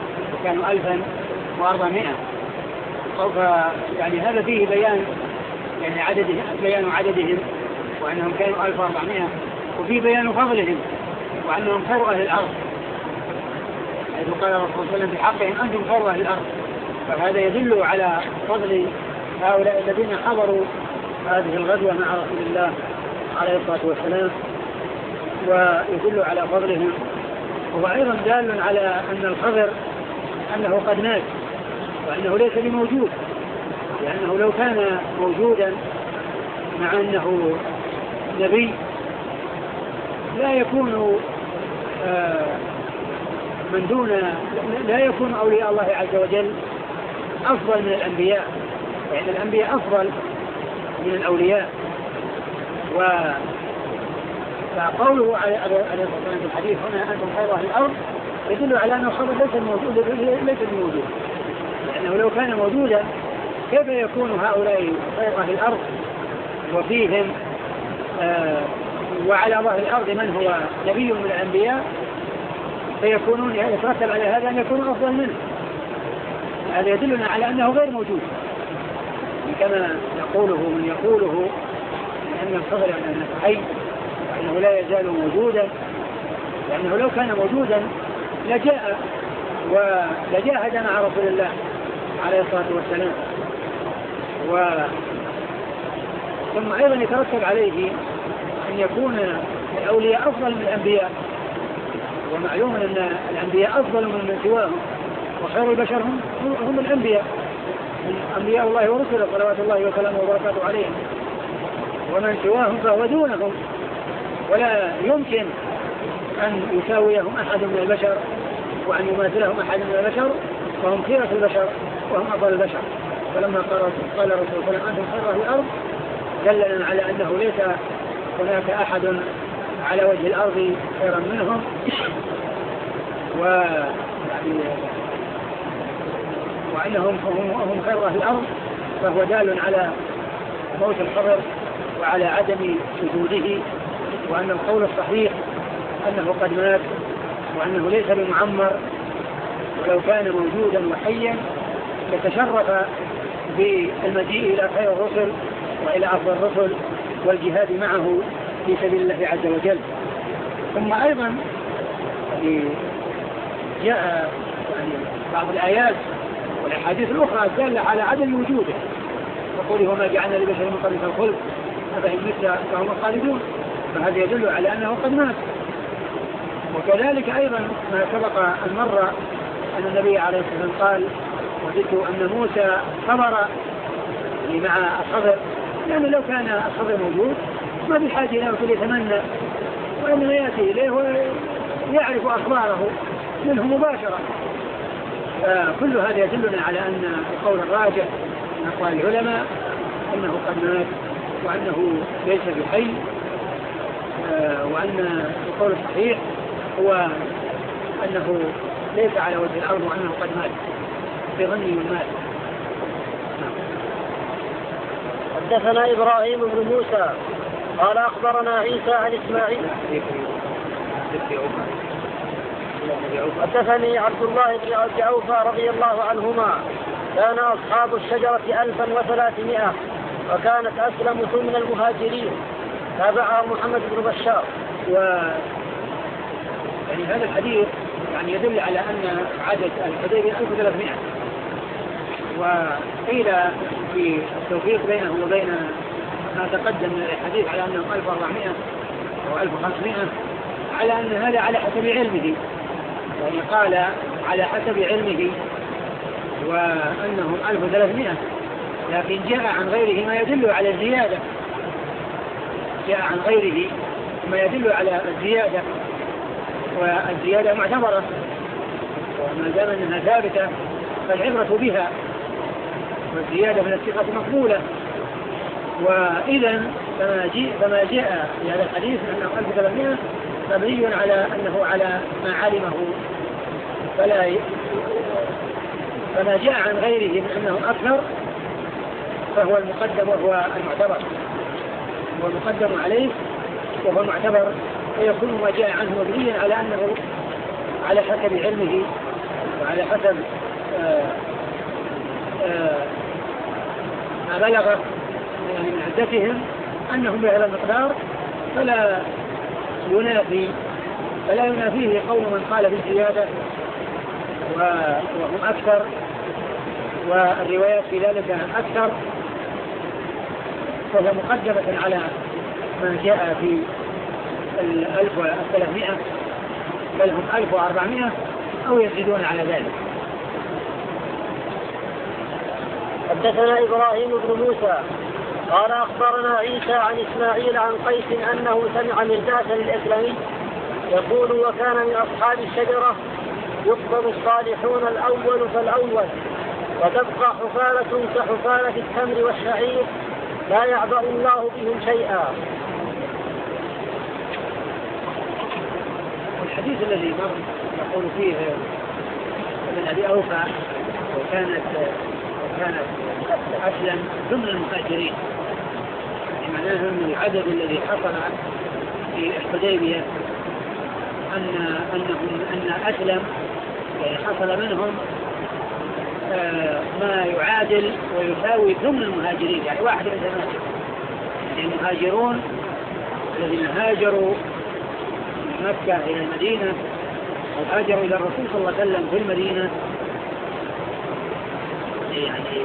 وكانوا ألفا وأربعمائة. سوف يعني هذا فيه بيان يعني عددهم بيان عددهم وأنهم كانوا ألف وأربعمائة، وفي بيان فضلهم وأنهم خير أهل الأرض، حيث قال الرسول صلى الله عليه وسلم في حقهم أنتم خير أهل الأرض. فهذا يدل على فضل هؤلاء الذين حضروا هذه الغزوة مع رسول الله عليه الصلاة والسلام، ويدل على فضلهم. وأيضا دال على أن الخضر أنه قد مات وأنه ليس بموجود، لأنه لو كان موجودا مع أنه نبي لا يكون من دون لا يكون أولياء الله عز وجل أفضل من الأنبياء، لأن يعني الأنبياء أفضل من الأولياء. و فقوله عليه الصلاة والسلام في الحديث هنا أنتم خير أهل الأرض يدل على أن الخبر ليس موجود ليس موجود، لأنه لو كان موجودا كيف يكون هؤلاء خير أهل الأرض وفيهم آه وعلى ظهر الأرض من هو نبي من الأنبياء فيكونون يترتب على هذا أن يكونوا أفضل منه. هذا يدلنا على أنه غير موجود، كما يقوله من يقوله أن الخبر أنه حي وأنه لا يزال موجودا، لأنه لو كان موجودا لجاء ولجاهد مع رسول الله عليه الصلاة والسلام. و ثم أيضا يترتب عليه أن يكون الأولياء أفضل من الأنبياء، ومعلوم أن الأنبياء أفضل من من سواهم، وخير البشر هم, هم الأنبياء أنبياء الله ورسله صلوات الله وسلامه وبركاته عليهم، ومن سواهم فهو دونهم، ولا يمكن أن يساويهم أحد من البشر وأن يماثلهم أحد من البشر، وهم خيرة البشر وهم أفضل البشر. فلما قال الرسول صلى الله عليه وسلم أنتم خير أهل الأرض دلنا على أنه ليس هناك أحد على وجه الأرض خيرا منهم، و يعني وأنهم هم خير أهل الأرض، فهو دال على موت الخبر وعلى عدم وجوده، وأن القول الصحيح أنه قد مات وأنه ليس بمعمر، ولو كان موجودا وحيا يتشرف بالمجيء إلى خير الرسل وإلى أفضل الرسل والجهاد معه في سبيل الله عز وجل. ثم أيضا جاء يعني بعض الآيات والأحاديث الأخرى الدالة على عدم وجوده، وقوله وما جعلنا لبشر من قبلك الخلد أفإن مت فهم خالدون، فهذا يدل على أنه قد مات. وكذلك أيضا ما سبق أن مر أن النبي عليه الصلاة والسلام قال وجدت أن موسى صبر مع الخضر، لأنه لو كان الخضر موجود ما بحاجة إلى أن يتمنى، وإنما يأتي إليه ويعرف أخباره منه مباشرة. كل هذا يدلنا على أن القول الراجح من أقوال العلماء أنه قد مات وأنه ليس بحي، وأن القول الصحيح هو أنه ليس على وجه الأرض وأنه قد مات بظني المات. حدثنا إبراهيم بن موسى قال أخبرنا عيسى عن إسماعيل حدثني عبد الله بن عوف رضي الله عنهما كان أصحاب الشجرة ألفا وثلاثمائة وكانت أسلم من المهاجرين، تابعها محمد بن بشار. و يعني هذا الحديث يعني يدل على أن عدد الحديبية ألف وثلاثمائة، وقيل في التوفيق بينه وبين ما تقدم من الحديث على أنهم ألف وأربعمائة أو ألف وخمسمائة، على أن هذا على حسب علمه، يعني قال على حسب علمه وأنهم ألف وثلاثمائة، لكن جاء عن غيره ما يدل على الزيادة، جاء عن غيره ما يدل على الزيادة، والزيادة معتبرة، وما دام أنها ثابتة فالعبرة بها، والزيادة من الثقة مقبولة. وإذا فما جاء, فما جاء في هذا الحديث أنه ألف وثلاثمائة مبني على أنه على ما علمه، فلا ي... فما جاء عن غيره من أنهم أكثر فهو المقدم وهو المعتبر، والمقدم عليه وهو المعتبر، ويكون ما جاء عنه مبنيا على أنه على حسب علمه وعلى حسب آآ آآ ما بلغه يعني من عدتهم أنهم بهذا المقدار فلا ينافي فلا ينافيه قول من قال بالزيادة وهم أكثر والروايات في ذلك أكثر، فهو مقدمة على ما جاء في الألف وثلاثمائة بل هم ألف وأربعمائة أو يزيدون على ذلك. حدثنا إبراهيم بن موسى قال أخبرنا عيسى عن إسماعيل عن قيس أنه سمع مرداسا الأسلمي يقول وكان من أصحاب الشجرة يقبض الصالحون الأول فالأول وتبقى حفالة كحفالة التمر والشعير لا يعبأ الله بهم شيئا. والحديث الذي مر يقول فيه ابن أبي أوفى وكانت وكانت أسلم ضمن المهاجرين، معناه أن العدد الذي حصل في الحديبية أن أنهم أن أسلم يعني حصل منهم آه ما يعادل ويساوي ضمن المهاجرين، يعني واحد من ثمانية. يعني المهاجرون الذين هاجروا من مكة إلى المدينة أو هاجروا إلى الرسول صلى الله عليه وسلم في المدينة، يعني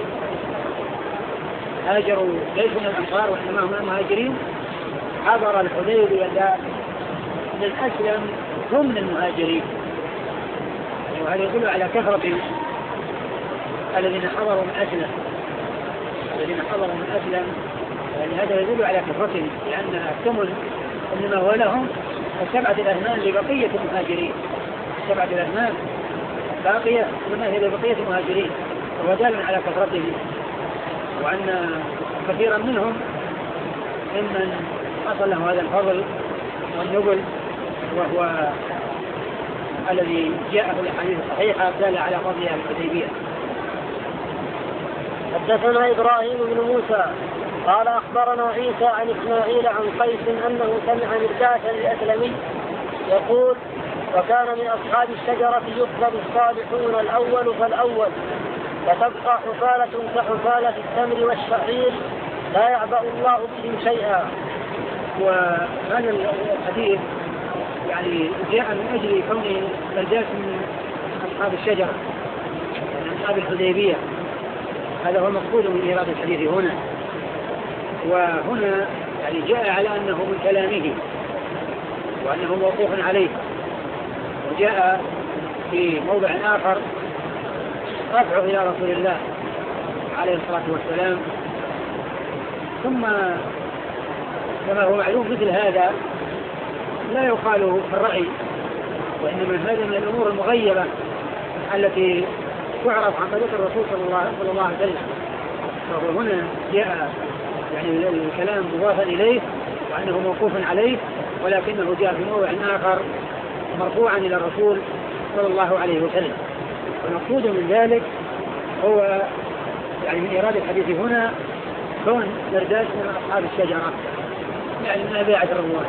هاجروا ليسوا من الأنصار وإنما هم المهاجرين، حضر الحديبية من أسلم ضمن المهاجرين، وهذا يدل على كثرة الذين حضروا من أسلم الذين حضروا من أسلم يعني هذا يدل على كثرتهم، لأن الثمن إنما هو لهم السبعة الأثمان لبقية المهاجرين، السبعة الأثمان باقية إنما هي لبقية المهاجرين، وهو دال على كثرتهم، وأن كثيرا منهم ممن حصل له هذا الفضل والنبل وهو الذي جاء في الحديث الصحيحة دل على فضلها الحديبية. حدثنا إبراهيم بن موسى قال أخبرنا عيسى عن إسماعيل عن قيس أنه سمع مرداسا الأسلمي يقول وكان من أصحاب الشجرة يقبض الصالحون الأول فالأول وتبقى حفالة كحفالة التمر والشعير لا يعبأ الله بهم شيئا. وهذا الحديث يعني جاء من أجل كون مرداس من أصحاب الشجرة من أصحاب الحديبية، هذا هو المقصود من إيراد الحديث هنا. وهنا يعني جاء على أنه من كلامه وأنه موقوف عليه، وجاء في موضع آخر رفعه إلى رسول الله عليه الصلاة والسلام. ثم كما هو معلوم مثل هذا لا يقال في الرأي، وإنما هذا من الأمور المغيبة التي تعرف عن طريق الرسول صلى الله, صلى الله عليه وسلم. فهو هنا جاء يعني الكلام مضافا إليه وأنه موقوف عليه، ولكنه جاء في موضع آخر مرفوعا إلى الرسول صلى الله عليه وسلم. والمقصود من ذلك هو يعني من إيراد الحديث هنا كون مرداس من أصحاب الشجرة يعني من بيعة الرضوان.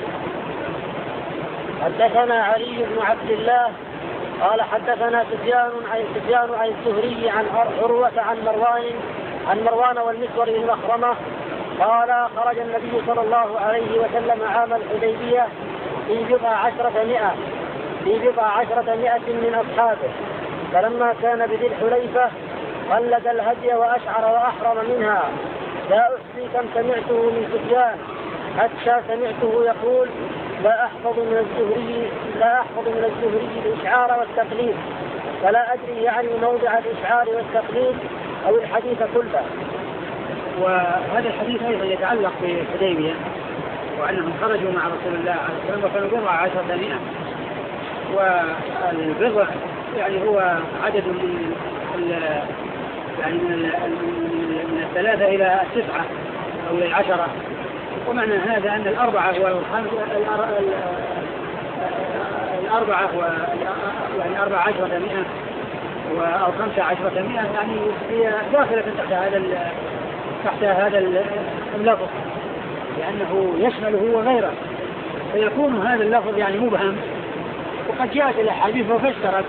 حدثنا علي بن عبد الله قال حدثنا سفيان عن سفيان عن الزهري عن عروة عن مروان عن مروان والمسور بن مخرمة قال خرج النبي صلى الله عليه وسلم عام الحديبية في بضع عشرة مئة في بضع عشرة مئة من أصحابه، فلما كان بذي الحليفة قلد الهدي وأشعر وأحرم منها. لا أحصي كم سمعته من سفيان حتى سمعته يقول لا أحفظ من الزهري لا أحفظ من الزهري الإشعار والتقليد، فلا أدري يعني موضع الإشعار والتقليد أو الحديث كله. وهذا الحديث أيضا يتعلق بالحديبية وأنهم خرجوا مع رسول الله عليه الصلاة والسلام وكانوا بضع عشرة مئة، والبضع يعني هو عدد من يعني من الثلاثة إلى التسعة أو إلى العشرة. ومعنى هذا أن الأربعة الأربعة يعني أربعة عشرة مئة أو خمسة عشرة مئة يعني هي داخلة تحت هذا تحت هذا اللفظ، لأنه يشمله وغيره، فيكون هذا اللفظ يعني مبهم. وقد جاءت الأحاديث وفسرت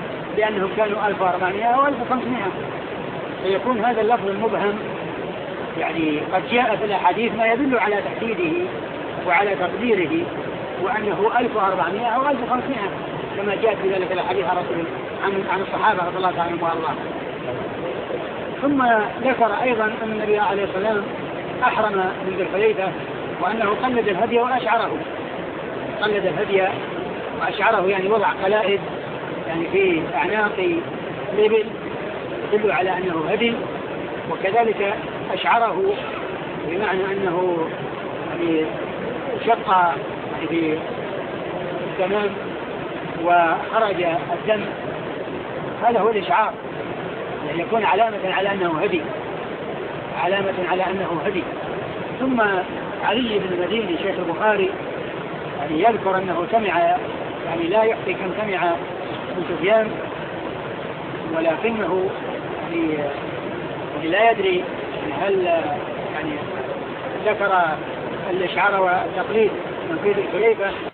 بأنهم كانوا ألف وأربعمائة أو ألف وخمسمائة، فيكون هذا اللفظ المبهم يعني قد جاء في الأحاديث ما يدل على تحديده وعلى تقديره وأنه ألف وأربعمائة أو ألف وخمسمائة كما جاءت في ذلك الحديث عن رسول عن عن الصحابة رضي الله عنهم وأرضاهم. ثم ذكر أيضا أن النبي عليه الصلاة والسلام أحرم من ذي الحليفة وأنه قلد الهدي وأشعره قلد الهدي وأشعره يعني وضع قلائد يعني في أعناق الإبل يدل على أنه هدي، وكذلك أشعره بمعنى أنه يعني شق يعني في التمام وخرج الدم، هذا هو الإشعار يعني يكون علامة على أنه هدي علامة على أنه هدي. ثم علي بن المديني شيخ البخاري يعني يذكر أنه سمع يعني لا يحصي كم سمع من سفيان، ولكنه يعني يعني لا يدري هل يعني ذكر الإشعار والتقليد من في ذي الحليفة